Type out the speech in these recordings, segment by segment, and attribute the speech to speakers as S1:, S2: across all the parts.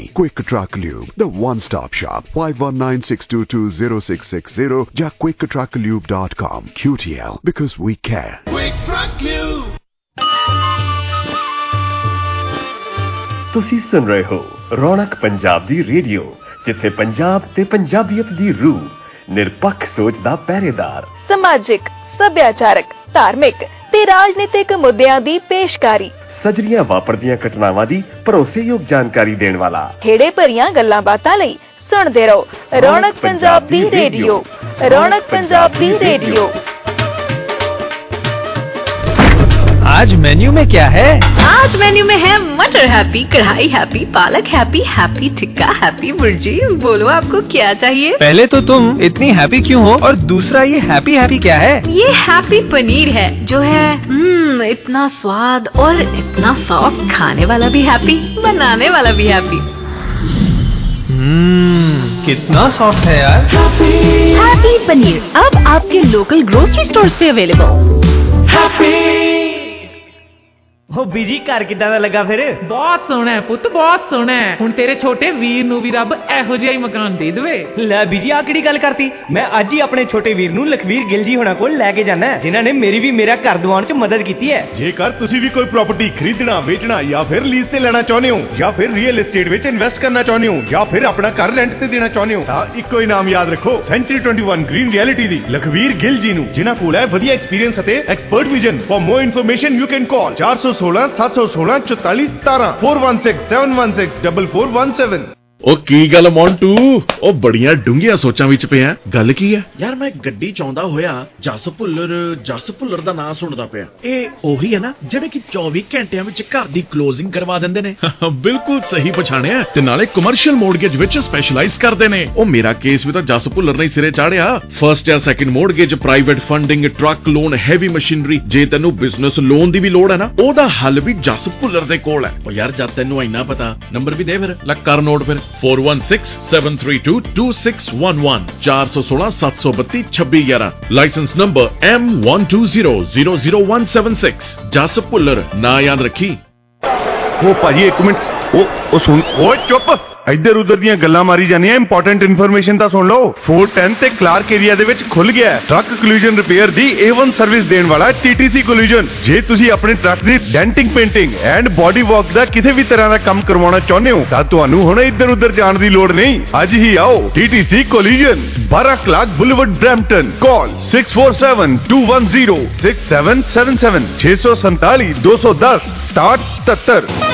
S1: Quick Truck Lube, the one-stop shop. 5196220660 ਜਾਂ quicktrucklube.com. QTL, because we care.
S2: Quick Truck Lube.
S3: ਤੁਸੀਂ ਸੁਣ ਰਹੇ ਹੋ ਰੌਣਕ ਪੰਜਾਬ ਦੀ ਰੇਡੀਓ, ਜਿੱਥੇ ਪੰਜਾਬ ਤੇ ਪੰਜਾਬੀਅਤ ਦੀ ਰੂਹ, ਨਿਰਪੱਖ ਸੋਚ ਦਾ ਪਹਿਰੇਦਾਰ,
S4: ਸਮਾਜਿਕ, ਸੱਭਿਆਚਾਰਕ, ਧਾਰਮਿਕ ਤੇ ਰਾਜਨੀਤਿਕ ਮੁੱਦਿਆਂ ਦੀ ਪੇਸ਼ਕਾਰੀ,
S3: ਸਜਰੀਆਂ ਵਾਪਰਦੀਆਂ ਘਟਨਾਵਾਂ ਦੀ ਭਰੋਸੇਯੋਗ ਜਾਣਕਾਰੀ ਦੇਣ ਵਾਲਾ,
S4: ਖੇੜੇ ਭਰੀਆਂ ਗੱਲਾਂ ਬਾਤਾਂ ਲਈ ਸੁਣਦੇ ਰਹੋ ਰੌਣਕ ਪੰਜਾਬ ਦੀ ਰੇਡੀਓ। ਰੌਣਕ ਪੰਜਾਬ ਦੀ ਰੇਡੀਓ।
S5: आज मेन्यू में क्या है?
S6: आज मेन्यू में है मटर happy, kadhai happy, palak happy, happy tikka, happy bhurji. बोलो आपको क्या चाहिए?
S5: पहले तो तुम इतनी हैप्पी क्यों हो, और दूसरा ये हैप्पी हैप्पी क्या है?
S6: ये हैप्पी पनीर है जो है इतना स्वाद और इतना सॉफ्ट, खाने वाला भी हैप्पी, बनाने वाला भी हैप्पी।
S5: कितना सॉफ्ट है यार।
S6: हैप्पी पनीर अब आपके लोकल ग्रोसरी स्टोर्स पे अवेलेबल।
S7: ਉਹ ਬੀਜੀ ਘਰ ਕਿੱਦਾਂ ਦਾ ਲੱਗਾ ਫਿਰ?
S8: ਬਹੁਤ ਸੋਹਣਾ ਹੈ ਪੁੱਤ, ਬਹੁਤ ਸੋਹਣਾ ਹੈ। ਹੁਣ ਤੇਰੇ ਛੋਟੇ ਵੀਰ ਨੂੰ ਵੀ ਰੱਬ ਇਹੋ ਜਿਹਾ ਹੀ ਮਕਾਨ ਦੇ ਦੇਵੇ।
S7: ਲੈ ਬੀਜੀ ਆ ਕਿਹੜੀ ਗੱਲ ਕਰਤੀ? ਮੈਂ ਅੱਜ ਹੀ ਆਪਣੇ ਛੋਟੇ ਵੀਰ ਨੂੰ ਲਖਵੀਰ ਗਿੱਲ ਜੀ ਹੋਣਾ ਕੋਲ ਲੈ ਕੇ ਜਾਣਾ, ਜਿਨ੍ਹਾਂ ਨੇ ਮੇਰੀ ਵੀ ਮੇਰਾ ਘਰ ਦਿਵਾਉਣ 'ਚ ਮਦਦ ਕੀਤੀ ਹੈ।
S9: ਜੇਕਰ ਤੁਸੀਂ ਵੀ ਕੋਈ ਪ੍ਰਾਪਰਟੀ ਖਰੀਦਣਾ, ਵੇਚਣਾ ਜਾਂ ਫਿਰ ਲੀਜ਼ ਤੇ ਲੈਣਾ ਚਾਹੁੰਦੇ ਹੋ, ਜਾਂ ਫਿਰ ਰੀਅਲ ਏਸਟੇਟ ਵਿੱਚ ਇਨਵੈਸਟ ਕਰਨਾ ਚਾਹੁੰਦੇ ਹੋ, ਜਾਂ ਫਿਰ ਆਪਣਾ ਘਰ ਰੈਂਟ ਤੇ ਦੇਣਾ ਚਾਹੁੰਦੇ ਹੋ, ਤਾਂ ਇੱਕੋ ਹੀ ਨਾਮ ਯਾਦ ਰੱਖੋ, ਸੈਂਚਰੀ 21 ਗ੍ਰੀਨ ਰਿਐਲਿਟੀ ਦੀ ਲਖਵੀਰ ਗਿੱਲ ਜੀ ਨੂੰ, ਜਿਨ੍ਹਾਂ ਕੋਲ ਹੈ ਵਧੀਆ ਐਕਸਪੀਰੀਅੰਸ ਅਤੇ expert vision. For more information you can call 416 716 44 17 416 716 4417।
S10: ਉਹ ਕੀ ਗੱਲ ਮੌਂਟੂ, ਉਹ ਬੜੀਆਂ ਡੂੰਘੀਆਂ ਸੋਚਾਂ ਵਿੱਚ ਪਿਆ, ਗੱਲ ਕੀ ਹੈ
S11: ਯਾਰ? ਮੈਂ ਗੱਡੀ ਚਾਹੁੰਦਾ ਹੋਇਆ ਜਸ ਭੁੱਲਰ ਦਾ ਨਾਂ ਸੁਣਦਾ ਪਿਆ। ਇਹ ਉਹੀ ਹੈ ਨਾ ਜਿਹੜੇ ਕਿ 24 ਘੰਟਿਆਂ ਵਿੱਚ ਘਰ ਦੀ ਕਲੋਜ਼ਿੰਗ ਕਰਵਾ ਦਿੰਦੇ ਨੇ?
S10: ਬਿਲਕੁਲ ਸਹੀ ਪਛਾਣਿਆ, ਤੇ ਨਾਲੇ ਕਮਰਸ਼ੀਅਲ ਮੋਰਗੇਜ ਵਿੱਚ ਸਪੈਸ਼ਲਾਈਜ਼ ਕਰਦੇ ਨੇ। ਉਹ ਮੇਰਾ ਕੇਸ ਵੀ ਤਾਂ ਜਸ ਭੁੱਲਰ ਨੇ ਸਿਰੇ ਚਾੜਿਆ। ਫਰਸਟ ਜਾਂ second mortgage, private funding, truck loan, heavy machinery. ਜੇ ਤੈਨੂੰ ਬਿਜ਼ਨਸ ਲੋਨ ਦੀ ਵੀ ਲੋੜ ਹੈ ਨਾ, ਉਹਦਾ ਹੱਲ ਵੀ ਜਸ ਭੁੱਲਰ ਦੇ ਕੋਲ ਹੈ।
S11: ਉਹ ਯਾਰ ਜਦ ਤੈਨੂੰ ਇੰਨਾ ਪਤਾ, ਨੰਬਰ ਵੀ ਦੇ ਫਿਰ।
S10: ਲੈ ਕਰ ਨੋਟ ਫਿਰ, 4167322611 416 732 2611। Licence number M12000176। ਜਸ ਭੁੱਲਰ ਨਾ ਯਾਦ ਰੱਖੀ।
S9: ਉਹ ਭਾਜੀ ਇੱਕ ਮਿੰਟ, ਉਹ ਸੁਣ, ਓਏ ਚੁੱਪ, ਇੱਧਰ ਉੱਧਰ ਦੀਆਂ ਗੱਲਾਂ ਮਾਰੀ ਜਾਂਦੀਆਂ। ਇੰਪੋਰਟੈਂਟ ਇਨਫੋਰਮੇਸ਼ਨ ਤਾਂ ਸੁਣ ਲਓ। 410 ਤੇ ਕਲਾਰਕ ਏਰੀਆ ਦੇ ਵਿੱਚ ਖੁੱਲ ਗਿਆ ਟਰੱਕ ਕੋਲਿਜਨ ਰਿਪੇਅਰ ਦੀ A1 ਸਰਵਿਸ ਦੇਣ ਵਾਲਾ TTC ਕੋਲਿਜਨ। ਜੇ ਤੁਸੀਂ ਆਪਣੇ ਟਰੱਕ ਦੀ denting, painting and body work ਦਾ ਕਿਸੇ ਵੀ ਤਰ੍ਹਾਂ ਦਾ ਕੰਮ ਕਰਵਾਉਣਾ ਚਾਹੁੰਦੇ ਹੋ, ਤਾਂ ਤੁਹਾਨੂੰ ਹੁਣ ਇੱਧਰ ਉੱਧਰ ਜਾਣ ਦੀ ਲੋੜ ਨਹੀਂ। ਅੱਜ ਹੀ ਆਓ TTC collision, 12 Clark boulevard, Brampton. Call 6472106777 647 210 6777।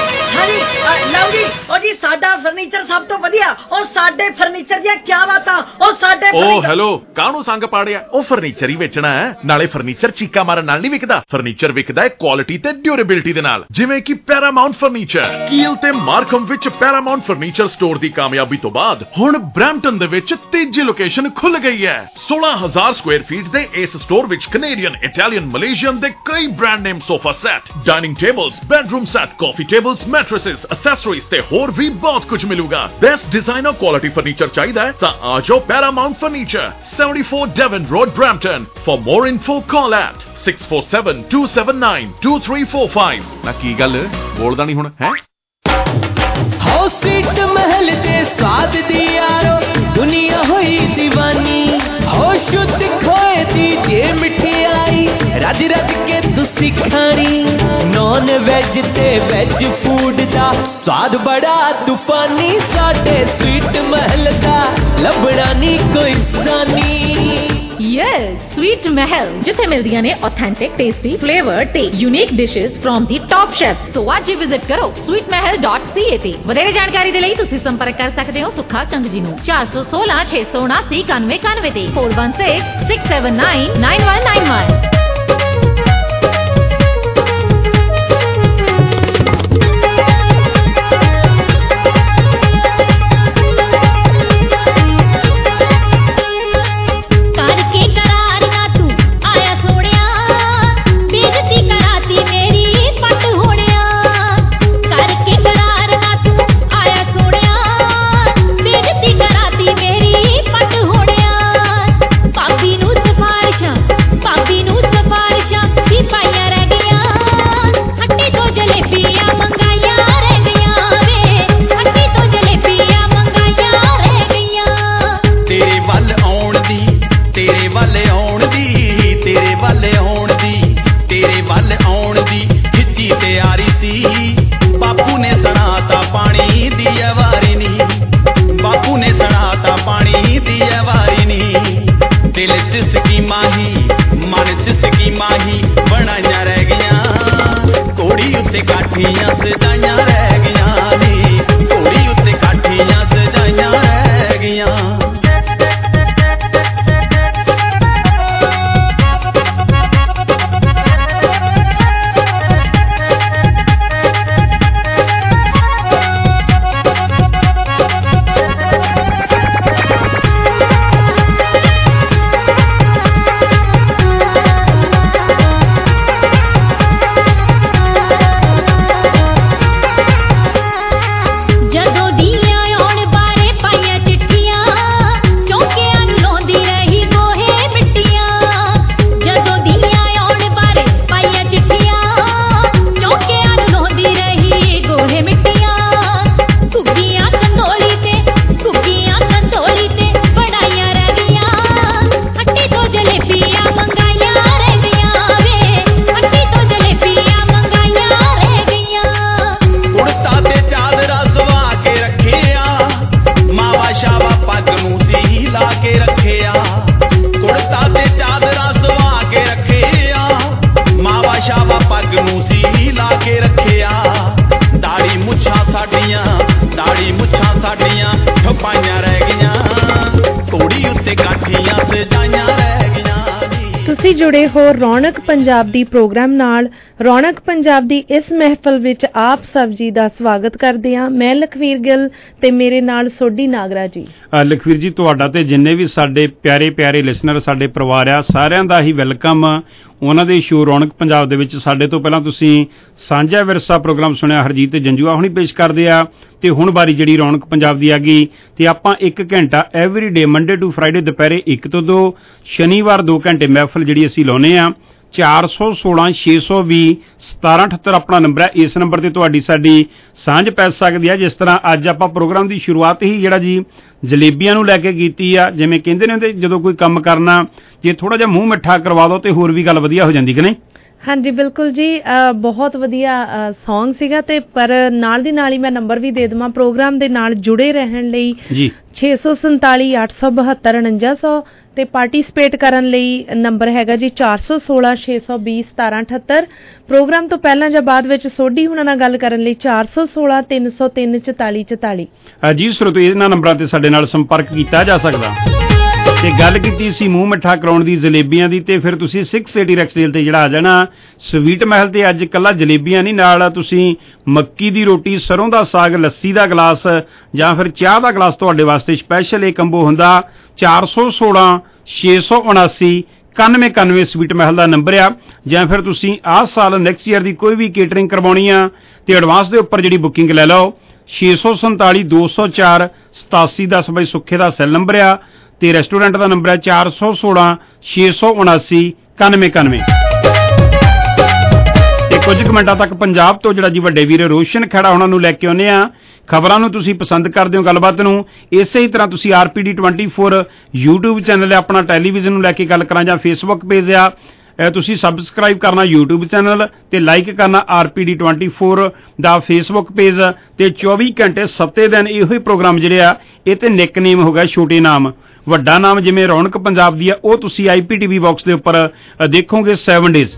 S12: ਜੀ ਸਾਡਾ ਫਰਨੀਚਰ ਸਭ ਤੋਂ ਵਧੀਆ, ਉਹ ਸਾਡੇ ਫਰਨੀਚਰ ਦੀਆਂ ਕੀ ਬਾਤਾਂ, ਉਹ ਸਾਡੇ
S10: ਓ ਹੈਲੋ, ਕਾਹਨੂੰ ਸੰਗ ਪਾੜਿਆ? ਉਹ ਫਰਨੀਚਰ ਹੀ ਵੇਚਣਾ ਹੈ, ਨਾਲੇ ਫਰਨੀਚਰ ਚੀਕਾ ਮਾਰਨ ਨਾਲ ਨਹੀਂ ਵਿਕਦਾ। ਫਰਨੀਚਰ ਵਿਕਦਾ ਹੈ ਕੁਆਲਿਟੀ ਤੇ ਡਿਊਰੇਬਿਲਿਟੀ ਦੇ ਨਾਲ, ਜਿਵੇਂ ਕਿ ਪੈਰਾਮਾਉਂਟ ਫਰਨੀਚਰ। ਕੀਲ ਤੇ ਮਾਰਕਮ ਵਿੱਚ ਪੈਰਾਮਾਉਂਟ ਫਰਨੀਚਰ ਸਟੋਰ ਦੀ ਕਾਮਯਾਬੀ ਤੋਂ ਬਾਅਦ ਹੁਣ ਬਰੈਂਪਟਨ ਦੇ ਵਿੱਚ ਤੀਜੀ ਲੋਕੇਸ਼ਨ ਖੁੱਲ ਗਈ ਹੈ। 16,000 ਸਕੁਆਇਰ ਫੀਟ ਦੇ ਇਸ ਸਟੋਰ ਵਿੱਚ ਕੈਨੇਡੀਅਨ, ਇਟਾਲੀਅਨ, ਮਲੇਸ਼ੀਅਨ ਦੇ ਕਈ brand name sofa set, dining tables, bedroom set, coffee tables, mattresses, accessories ਤੇ ਹੋਰ ਵੀ ਬਹੁਤ ਕੁਝ ਮਿਲੂਗਾ। ਬੈਸਟ ਡਿਜ਼ਾਈਨਰ ਕੁਆਲਿਟੀ ਫਰਨੀਚਰ ਚਾਹੀਦਾ ਹੈ ਤਾਂ ਆ ਜਾਓ Paramount furniture, 74 Devon Road, Brampton। For more info call at 6472792345। ਨਾ ਕੀ ਗੱਲ ਬੋਲਦਾ ਨਹੀਂ ਹੁਣ ਹੈ?
S13: ਹਾਊਸ ਸਵੀਟ ਮਹਿਲ ਦੇ ਸਵਾਦ ਦੀ ਯਾਰੋ ਦੁਨੀਆ ਹੋਈ دیਵਾਨੀ। ਹੋ ਸ਼ੁੱਧ ਖੋਏ ਦੀ ਜੇ ਮਠਿਆਈ ਰੱਜ ਰੱਜ ਕੇ ਤੁਸੀਂ ਖਾਣੀ। ਨੌਨ ਵੈਜ ਤੇ ਵੈਜ ਫੂਡ ਦਾ ਸਵਾਦ ਬੜਾ ਤੂਫਾਨੀ। ਸਾਡੇ ਸਵੀਟ ਮਹਿਲ ਦਾ ਲੱਭਣਾ ਨਹੀਂ ਕੋਈ ਸਾਨੀ।
S6: Yes, Sweet Mahal, ਜਿੱਥੇ ਮਿਲਦੀਆਂ ਨੇ authentic, tasty, flavored ਤੇ unique dishes from the top chefs। So ਅੱਜ ਹੀ ਵਿਜ਼ਿਟ ਕਰੋ sweetmahal.ca ਤੇ। ਵਧੇਰੇ ਜਾਣਕਾਰੀ ਦੇ ਲਈ ਤੁਸੀਂ ਸੰਪਰਕ ਕਰ ਸਕਦੇ ਹੋ ਸੁੱਖਾ ਕੰਗ ਜੀ ਨੂੰ 416 679 9191 ਤੇ 416 679 9191।
S14: ਭਾਬੀ ਨੂੰ
S2: ਜੁੜੇ ਹੋ ਰੌਣਕ ਪੰਜਾਬ ਦੀ ਪ੍ਰੋਗਰਾਮ ਨਾਲ। ਰੌਣਕ ਪੰਜਾਬ ਦੀ ਇਸ ਮਹਿਫਲ ਵਿੱਚ ਆਪ ਸਭ ਜੀ ਦਾ ਸਵਾਗਤ ਕਰਦੇ ਹਾਂ। ਮੈਂ ਲਖਵੀਰ ਗਿੱਲ ਤੇ ਮੇਰੇ ਨਾਲ ਸੋਢੀ ਨਾਗਰਾ ਜੀ।
S14: ਲਖਵੀਰ ਜੀ, ਤੁਹਾਡਾ ਤੇ ਜਿੰਨੇ ਵੀ ਸਾਡੇ ਪਿਆਰੇ ਪਿਆਰੇ ਲਿਸਨਰ ਸਾਡੇ ਪਰਿਵਾਰ ਆ, ਸਾਰਿਆਂ ਦਾ ਹੀ ਵੈਲਕਮ ਉਹਨਾਂ ਦੇ ਸ਼ੋਅ ਰੌਣਕ ਪੰਜਾਬ ਦੇ ਵਿੱਚ। ਸਾਡੇ ਤੋਂ ਪਹਿਲਾਂ ਤੁਸੀਂ ਸਾਂਝਾ ਵਿਰਸਾ ਪ੍ਰੋਗਰਾਮ ਸੁਣਿਆ, ਹਰਜੀਤ ਤੇ ਜੰਜੂਆ ਹੁਣੀ ਪੇਸ਼ ਕਰਦੇ ਆ, ਤੇ ਹੁਣ ਵਾਰੀ ਜਿਹੜੀ ਰੌਣਕ ਪੰਜਾਬ ਦੀ ਆ ਗਈ। ਤੇ ਆਪਾਂ 1 ਘੰਟਾ every day Monday to Friday ਦੁਪਹਿਰੇ 1 ਤੋਂ 2, ਸ਼ਨੀਵਾਰ 2 ਘੰਟੇ ਮਹਿਫਲ ਜਿਹੜੀ ਅਸੀਂ ਲਾਉਂਦੇ ਆ। 416 620 1778 ਆਪਣਾ ਨੰਬਰ ਹੈ। ਇਸ ਨੰਬਰ ਤੇ ਤੁਹਾਡੀ ਸਾਡੀ ਸਾਂਝ ਪੈ ਸਕਦੀ ਹੈ। ਜਿਸ ਤਰ੍ਹਾਂ ਅੱਜ ਆਪਾਂ ਪ੍ਰੋਗਰਾਮ ਦੀ ਸ਼ੁਰੂਆਤ ਹੀ ਜਿਹੜਾ ਜੀ ਜਲੇਬੀਆਂ ਨੂੰ ਲੈ ਕੇ ਕੀਤੀ ਆ। ਜਿਵੇਂ ਕਹਿੰਦੇ ਨੇ ਜਦੋਂ ਕੋਈ ਕੰਮ ਕਰਨਾ, ਜੇ ਥੋੜਾ ਜਿਹਾ ਮੂੰਹ ਮਿੱਠਾ ਕਰਵਾ ਦੋ ਤੇ ਹੋਰ ਵੀ ਗੱਲ ਵਧੀਆ ਹੋ ਜਾਂਦੀ ਕਿ ਨਹੀਂ?
S2: ਹਾਂਜੀ ਬਿਲਕੁਲ ਜੀ, ਬਹੁਤ ਵਧੀਆ ਸੌਂਗ ਸੀਗਾ। ਤੇ ਪਰ ਨਾਲ ਦੀ ਨਾਲ ਹੀ ਮੈਂ ਨੰਬਰ ਵੀ ਦੇ ਦੇਵਾਂ ਪ੍ਰੋਗਰਾਮ ਦੇ ਨਾਲ ਜੁੜੇ ਰਹਿਣ ਲਈ ਜੀ 647 872 4900 ਤੇ ਪਾਰਟੀਸਪੇਟ ਕਰਨ ਲਈ ਨੰਬਰ ਹੈਗਾ ਜੀ 416 620 1778। ਪ੍ਰੋਗਰਾਮ ਤੋਂ ਪਹਿਲਾਂ ਜਾਂ ਬਾਅਦ ਵਿੱਚ ਸੋਢੀ ਹੁਣਾਂ ਨਾਲ ਗੱਲ ਕਰਨ ਲਈ 416 303 44 44। ਜੀ ਸਰੋਤੋ, ਇਹਨਾਂ ਨੰਬਰਾਂ ਤੇ ਸਾਡੇ ਨਾਲ ਸੰਪਰਕ ਕੀਤਾ ਜਾ ਸਕਦਾ। ਤੇ ਗੱਲ ਕੀਤੀ ਸੀ ਮੂੰਹ ਮਿੱਠਾ ਕਰਾਉਣ ਦੀ, ਜਲੇਬੀਆਂ ਦੀ, ਤੇ ਫਿਰ ਤੁਸੀਂ 680 ਰੈਕਸਡੇਲ ਤੇ ਜਿਹੜਾ ਆ ਜਾਣਾ ਸਵੀਟ ਮਹਿਲ ਤੇ। ਅੱਜ ਕੱਲਾ ਜਲੇਬੀਆਂ ਨਹੀਂ, ਨਾਲ ਤੁਸੀਂ ਮੱਕੀ ਦੀ ਰੋਟੀ, ਸਰੋਂ ਦਾ ਸਾਗ, ਲੱਸੀ ਦਾ ਗਲਾਸ ਜਾਂ ਫਿਰ ਚਾਹ ਦਾ ਗਲਾਸ ਤੁਹਾਡੇ ਵਾਸਤੇ ਸਪੈਸ਼ਲ ਇਹ ਕੰਬੋ ਹੁੰਦਾ। 416 679 9191 ਸਵੀਟ ਮਹਿਲ ਦਾ ਨੰਬਰ ਆ। ਜਾਂ ਫਿਰ ਤੁਸੀਂ ਆਹ ਸਾਲ ਨੈਕਸਟ ਈਅਰ ਦੀ ਕੋਈ ਵੀ ਕੇਟਰਿੰਗ ਕਰਵਾਉਣੀ ਆ ਤੇ ਐਡਵਾਂਸ ਦੇ ਉੱਪਰ ਜਿਹੜੀ ਬੁਕਿੰਗ ਲੈ ਲਓ। 647 204 8710 ਬਾਈ ਸੁੱਖੇ ਦਾ ਸੈੱਲ ਨੰਬਰ ਆ ਤੇ ਰੈਸਟੋਰੈਂਟ ਦਾ ਨੰਬਰ ਹੈ 416 679 9191। ਤੇ ਕੁਝ ਕੁ ਮਿੰਟਾਂ ਤੱਕ ਪੰਜਾਬ ਤੋਂ ਜਿਹੜਾ ਜੀ ਵੱਡੇ ਵੀਰ ਰੋਸ਼ਨ ਖੜਾ ਉਹਨਾਂ ਨੂੰ ਲੈ ਕੇ ਆਉਂਦੇ ਆ। ਖਬਰਾਂ ਨੂੰ ਤੁਸੀਂ ਪਸੰਦ ਕਰਦੇ ਹੋ, ਗੱਲਬਾਤ ਨੂੰ ਇਸੇ ਹੀ ਤਰ੍ਹਾਂ ਤੁਸੀਂ RPD 24 YouTube ਚੈਨਲ ਹੈ ਆਪਣਾ, ਟੈਲੀਵਿਜ਼ਨ ਨੂੰ ਲੈ ਕੇ ਗੱਲ ਕਰਾਂ, ਜਾਂ ਫੇਸਬੁੱਕ ਪੇਜ ਆ, ਤੁਸੀਂ ਸਬਸਕ੍ਰਾਈਬ ਕਰਨਾ YouTube ਚੈਨਲ ਤੇ ਲਾਈਕ ਕਰਨਾ RPD 24 ਦਾ ਫੇਸਬੁੱਕ ਪੇਜ। ਤੇ 24 ਘੰਟੇ 7 ਦਿਨ ਇਹੋ ਹੀ ਪ੍ਰੋਗਰਾਮ ਜਿਹੜੇ ਆ, ਇਹ ਤੇ ਨਿਕਨੇਮ ਹੋ ਗਿਆ ਛੋਟੇ ਨਾਮ। ਵੱਡਾ ਨਾਮ ਜਿਵੇਂ ਰੌਣਕ ਪੰਜਾਬ ਦੀ ਆ, ਉਹ ਤੁਸੀਂ IPTV ਬਾਕਸ ਦੇ ਉੱਪਰ ਦੇਖੋਗੇ 7 ਡੇਜ਼।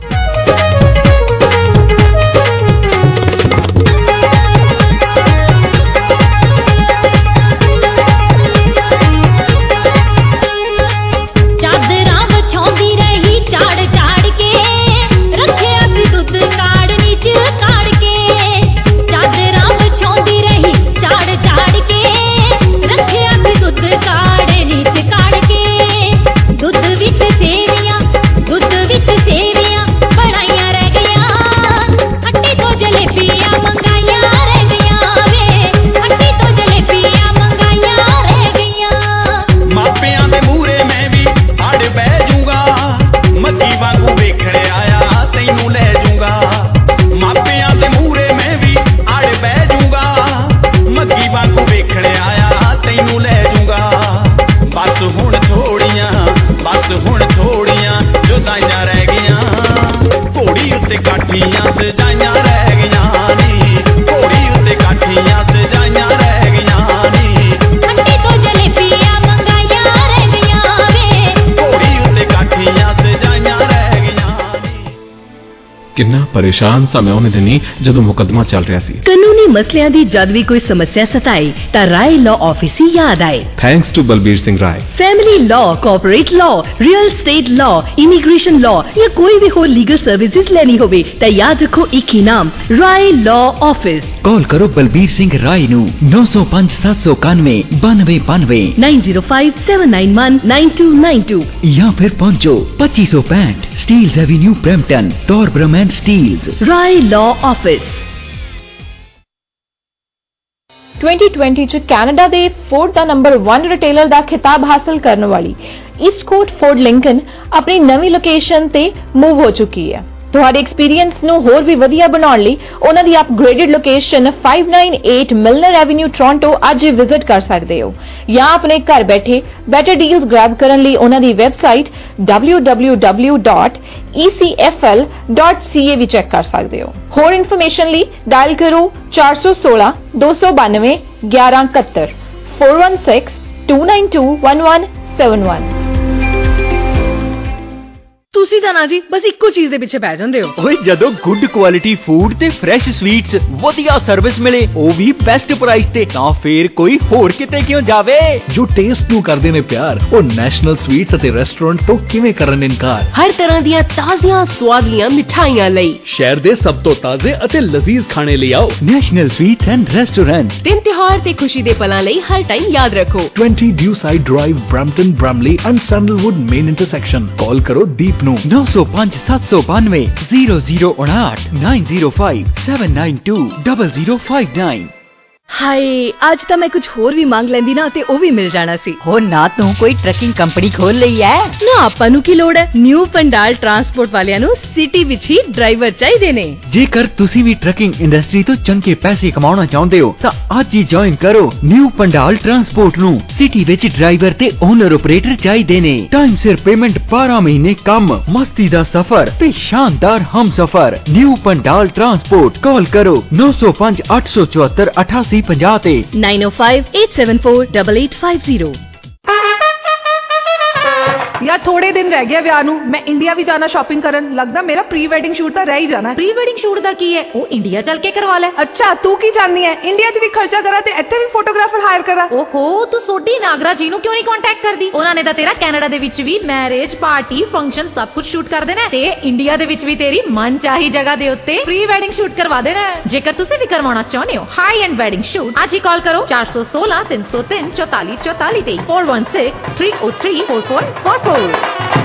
S15: ਕਿੰਨਾ ਪਰੇਸ਼ਾਨ ਸਾਂ ਮੈਂ ਉਹਨੇ ਦਿਨੀ ਜਦੋਂ ਮੁਕੱਦਮਾ ਚੱਲ ਰਿਹਾ ਸੀ।
S16: ਕਾਨੂੰਨੀ ਮਸਲਿਆਂ ਦੀ ਜਦ ਵੀ ਕੋਈ ਸਮੱਸਿਆ ਸਤਾਏ ਤਾਂ ਰਾਏ ਲਾਅ ਆਫਿਸ ਹੀ ਯਾਦ ਆਏ।
S15: Thanks to Balbir Singh Rai.
S16: Family law, corporate law, real estate law, immigration law ਜਾਂ ਕੋਈ ਵੀ ਹੋਰ ਲੀਗਲ ਸਰਵਿਸਿਜ਼ ਲੈਣੀ ਹੋਵੇ ਤਾਂ ਯਾਦ ਰੱਖੋ ਇੱਕ ਹੀ ਨਾਮ, ਰਾਏ ਲਾਅ ਆਫਿਸ।
S17: ਕਾਲ ਕਰੋ ਬਲਬੀਰ ਸਿੰਘ ਰਾਏ ਨੂੰ 905 791 9292
S16: 905 791 9292
S17: ਜਾਂ ਫਿਰ ਪਹੁੰਚੋ 2565 Steeles avenue Brampton, Torbram and Steeles.
S16: Rai law office.
S4: 2020 ਚ ਕੈਨੇਡਾ ਦੇ ਫੋਰਡ ਦਾ ਨੰਬਰ 1 ਰਿਟੇਲਰ ਦਾ ਖਿਤਾਬ ਹਾਸਲ ਕਰਨ ਵਾਲੀ ਈਸਟਕੋਟ ਫੋਰਡ ਲਿੰਕਨ ਆਪਣੀ ਨਵੀਂ ਲੋਕੇਸ਼ਨ ਤੇ ਮੂਵ ਹੋ ਚੁੱਕੀ ਹੈ। ਤੁਹਾਡੇ ਐਕਸਪੀਰੀਅੰਸ ਨੂੰ ਹੋਰ ਵੀ ਵਧੀਆ ਬਣਾਉਣ ਲਈ ਉਹਨਾਂ ਦੀ upgraded location 598 Milner avenue Toronto ਅੱਜ ਵਿਜ਼ਿਟ ਕਰ ਸਕਦੇ ਹੋ ਜਾਂ ਆਪਣੇ ਘਰ ਬੈਠੇ ਬੈਟਰ ਡੀਲਸ ਗ੍ਰੈਬ ਕਰਨ ਲਈ ਉਹਨਾਂ ਦੀ ਵੈਬਸਾਈਟ www.ecfl.ca ਵੀ ਚੈੱਕ ਕਰ ਸਕਦੇ ਹੋ। ਹੋਰ ਇਨਫੋਰਮੇਸ਼ਨ ਲਈ ਡਾਇਲ ਕਰੋ 416 292 1171 416 292 1171।
S16: ਤੁਸੀਂ ਤਾਂ ਨਾ ਜੀ ਬਸ ਇੱਕੋ ਚੀਜ਼ ਦੇ ਪਿੱਛੇ ਪੈ ਜਾਂਦੇ ਹੋ।
S17: ਓਏ ਜਦੋਂ ਗੁੱਡ ਕੁਆਲਿਟੀ ਫੂਡ ਤੇ ਫਰੈਸ਼ ਸਵੀਟਸ ਵਧੀਆ ਸਰਵਿਸ ਮਿਲੇ ਉਹ ਵੀ ਬੈਸਟ ਪ੍ਰਾਈਸ ਤੇ ਤਾਂ ਫੇਰ ਕੋਈ ਹੋਰ ਕਿਤੇ ਕਿਉਂ ਜਾਵੇ।
S18: ਜੋ ਟੇਸਟ ਨੂੰ ਕਰਦੇ ਨੇ ਪਿਆਰ ਉਹ ਨੈਸ਼ਨਲ ਸਵੀਟਸ ਅਤੇ ਰੈਸਟੋਰੈਂਟ ਤੋਂ ਕਿਵੇਂ ਕਰਨ ਇਨਕਾਰ।
S16: ਹਰ ਤਰ੍ਹਾਂ ਦੀਆਂ ਤਾਜ਼ੀਆਂ ਸਵਾਦਲੀਆਂ ਮਿਠਾਈਆਂ ਲਈ
S18: ਸ਼ਹਿਰ ਦੇ ਸਭ ਤੋਂ ਤਾਜ਼ੇ ਅਤੇ ਲਜ਼ੀਜ਼ ਖਾਣੇ ਲਈ ਆਓ
S17: ਨੈਸ਼ਨਲ ਸਵੀਟਸ ਐਂਡ ਰੈਸਟੋਰੈਂਟ।
S16: ਦਿਨ ਤਿਉਹਾਰ ਤੇ ਖੁਸ਼ੀ ਦੇ ਪਲਾਂ ਲਈ ਹਰ ਟਾਈਮ ਯਾਦ ਰੱਖੋ
S18: 20 Dewside drive Brampton Bramalea and Sandalwood main intersection. Call ਕਰੋ ਦੀਪ
S17: 905 792 0059 905 792 0059।
S16: ਹਾਏ ਅੱਜ ਤਾਂ ਮੈਂ ਕੁਝ ਹੋਰ ਵੀ ਮੰਗ ਲੈਂਦੀ ਨਾ ਤੇ ਉਹ ਵੀ ਮਿਲ ਜਾਣਾ ਸੀ।
S19: ਹੋ ਨਾ ਤੂੰ ਕੋਈ ਟਰੱਕਿੰਗ ਕੰਪਨੀ ਖੋਲ ਲਈ ਐ
S16: ਨਾ। ਆਪਾਂ ਨੂੰ ਕੀ ਲੋੜ ਹੈ, ਨਿਊ ਪੰਡਾਲ ਟਰਾਂਸਪੋਰਟ ਵਾਲਿਆਂ ਨੂੰ ਸਿਟੀ ਵਿੱਚ ਹੀ ਡਰਾਈਵਰ ਚਾਹੀਦੇ ਨੇ।
S17: ਜੇਕਰ ਤੁਸੀਂ ਵੀ ਟਰੱਕਿੰਗ ਇੰਡਸਟਰੀ ਤੋਂ ਚੰਗੇ ਪੈਸੇ ਕਮਾਉਣਾ ਚਾਹੁੰਦੇ ਹੋ ਤਾਂ ਅੱਜ ਹੀ ਜੁਆਇਨ ਕਰੋ ਨਿਊ ਪੰਡਾਲ ਟਰਾਂਸਪੋਰਟ ਨੂੰ। ਸਿਟੀ ਵਿੱਚ ਡਰਾਈਵਰ ਤੇ ਓਨਰ ਆਪਰੇਟਰ ਚਾਹੀਦੇ ਨੇ। ਟਾਈਮ ਸਿਰ ਪੇਮੈਂਟ, 12 ਮਹੀਨੇ ਕੰਮ, ਮਸਤੀ ਦਾ ਸਫ਼ਰ ਤੇ ਸ਼ਾਨਦਾਰ ਹਮਸਫ਼ਰ। New Bhandal transport. ਕਾਲ ਕਰੋ 905 874 8850 ਤੇ
S16: 905 874 8850।
S20: यार थोड़े दिन रह गया ਵਿਆਹ ਨੂੰ। ਮੈਂ ਇੰਡੀਆ ਵੀ ਜਾਣਾ ਸ਼ਾਪਿੰਗ ਕਰਨ। ਲੱਗਦਾ ਮੇਰਾ ਪ੍ਰੀ ਵੈਡਿੰਗ ਸ਼ੂਟ ਤਾਂ ਰਹਿ ਹੀ ਜਾਣਾ।
S6: ਪ੍ਰੀ ਵੈਡਿੰਗ ਸ਼ੂਟ ਦਾ ਕੀ ਹੈ, ਉਹ ਇੰਡੀਆ ਚੱਲ ਕੇ ਕਰਵਾ ਲੈ।
S20: ਅੱਛਾ ਤੂੰ ਕੀ ਚਾਹਨੀ ਹੈ, ਇੰਡੀਆ 'ਚ ਵੀ ਖਰਚਾ ਕਰਾਂ ਤੇ ਇੱਥੇ ਵੀ ਫੋਟੋਗ੍ਰਾਫਰ ਹਾਇਰ ਕਰਾਂ?
S6: ਓਹੋ ਤੂੰ ਸੋਢੀ ਨਾਗਰਾ ਜੀ ਨੂੰ ਕਿਉਂ ਨਹੀਂ ਕੰਟੈਕਟ ਕਰਦੀ? ਉਹਨਾਂ ਨੇ ਤਾਂ ਤੇਰਾ ਕੈਨੇਡਾ ਦੇ ਵਿੱਚ ਵੀ ਮੈਰਿਜ ਪਾਰਟੀ ਫੰਕਸ਼ਨ ਸਭ ਕੁਝ ਸ਼ੂਟ ਕਰ ਦੇਣਾ ਤੇ ਇੰਡੀਆ ਦੇ ਵਿੱਚ ਵੀ ਤੇਰੀ ਮਨ ਚਾਹੀ ਜਗ੍ਹਾ ਦੇ ਉੱਤੇ ਪ੍ਰੀ ਵੈਡਿੰਗ ਸ਼ੂਟ ਕਰਵਾ ਦੇਣਾ। ਜੇਕਰ ਤੁਸੀਂ ਵੀ ਕਰਵਾਉਣਾ ਚਾਹੁੰਦੇ ਹੋ ਹਾਈ ਐਂਡ ਵੈਡਿੰਗ ਸ਼ੂਟ, ਅੱਜ ਹੀ ਕਾਲ ਕਰੋ 416 303 44 44 ਤੇ 416 303 4444।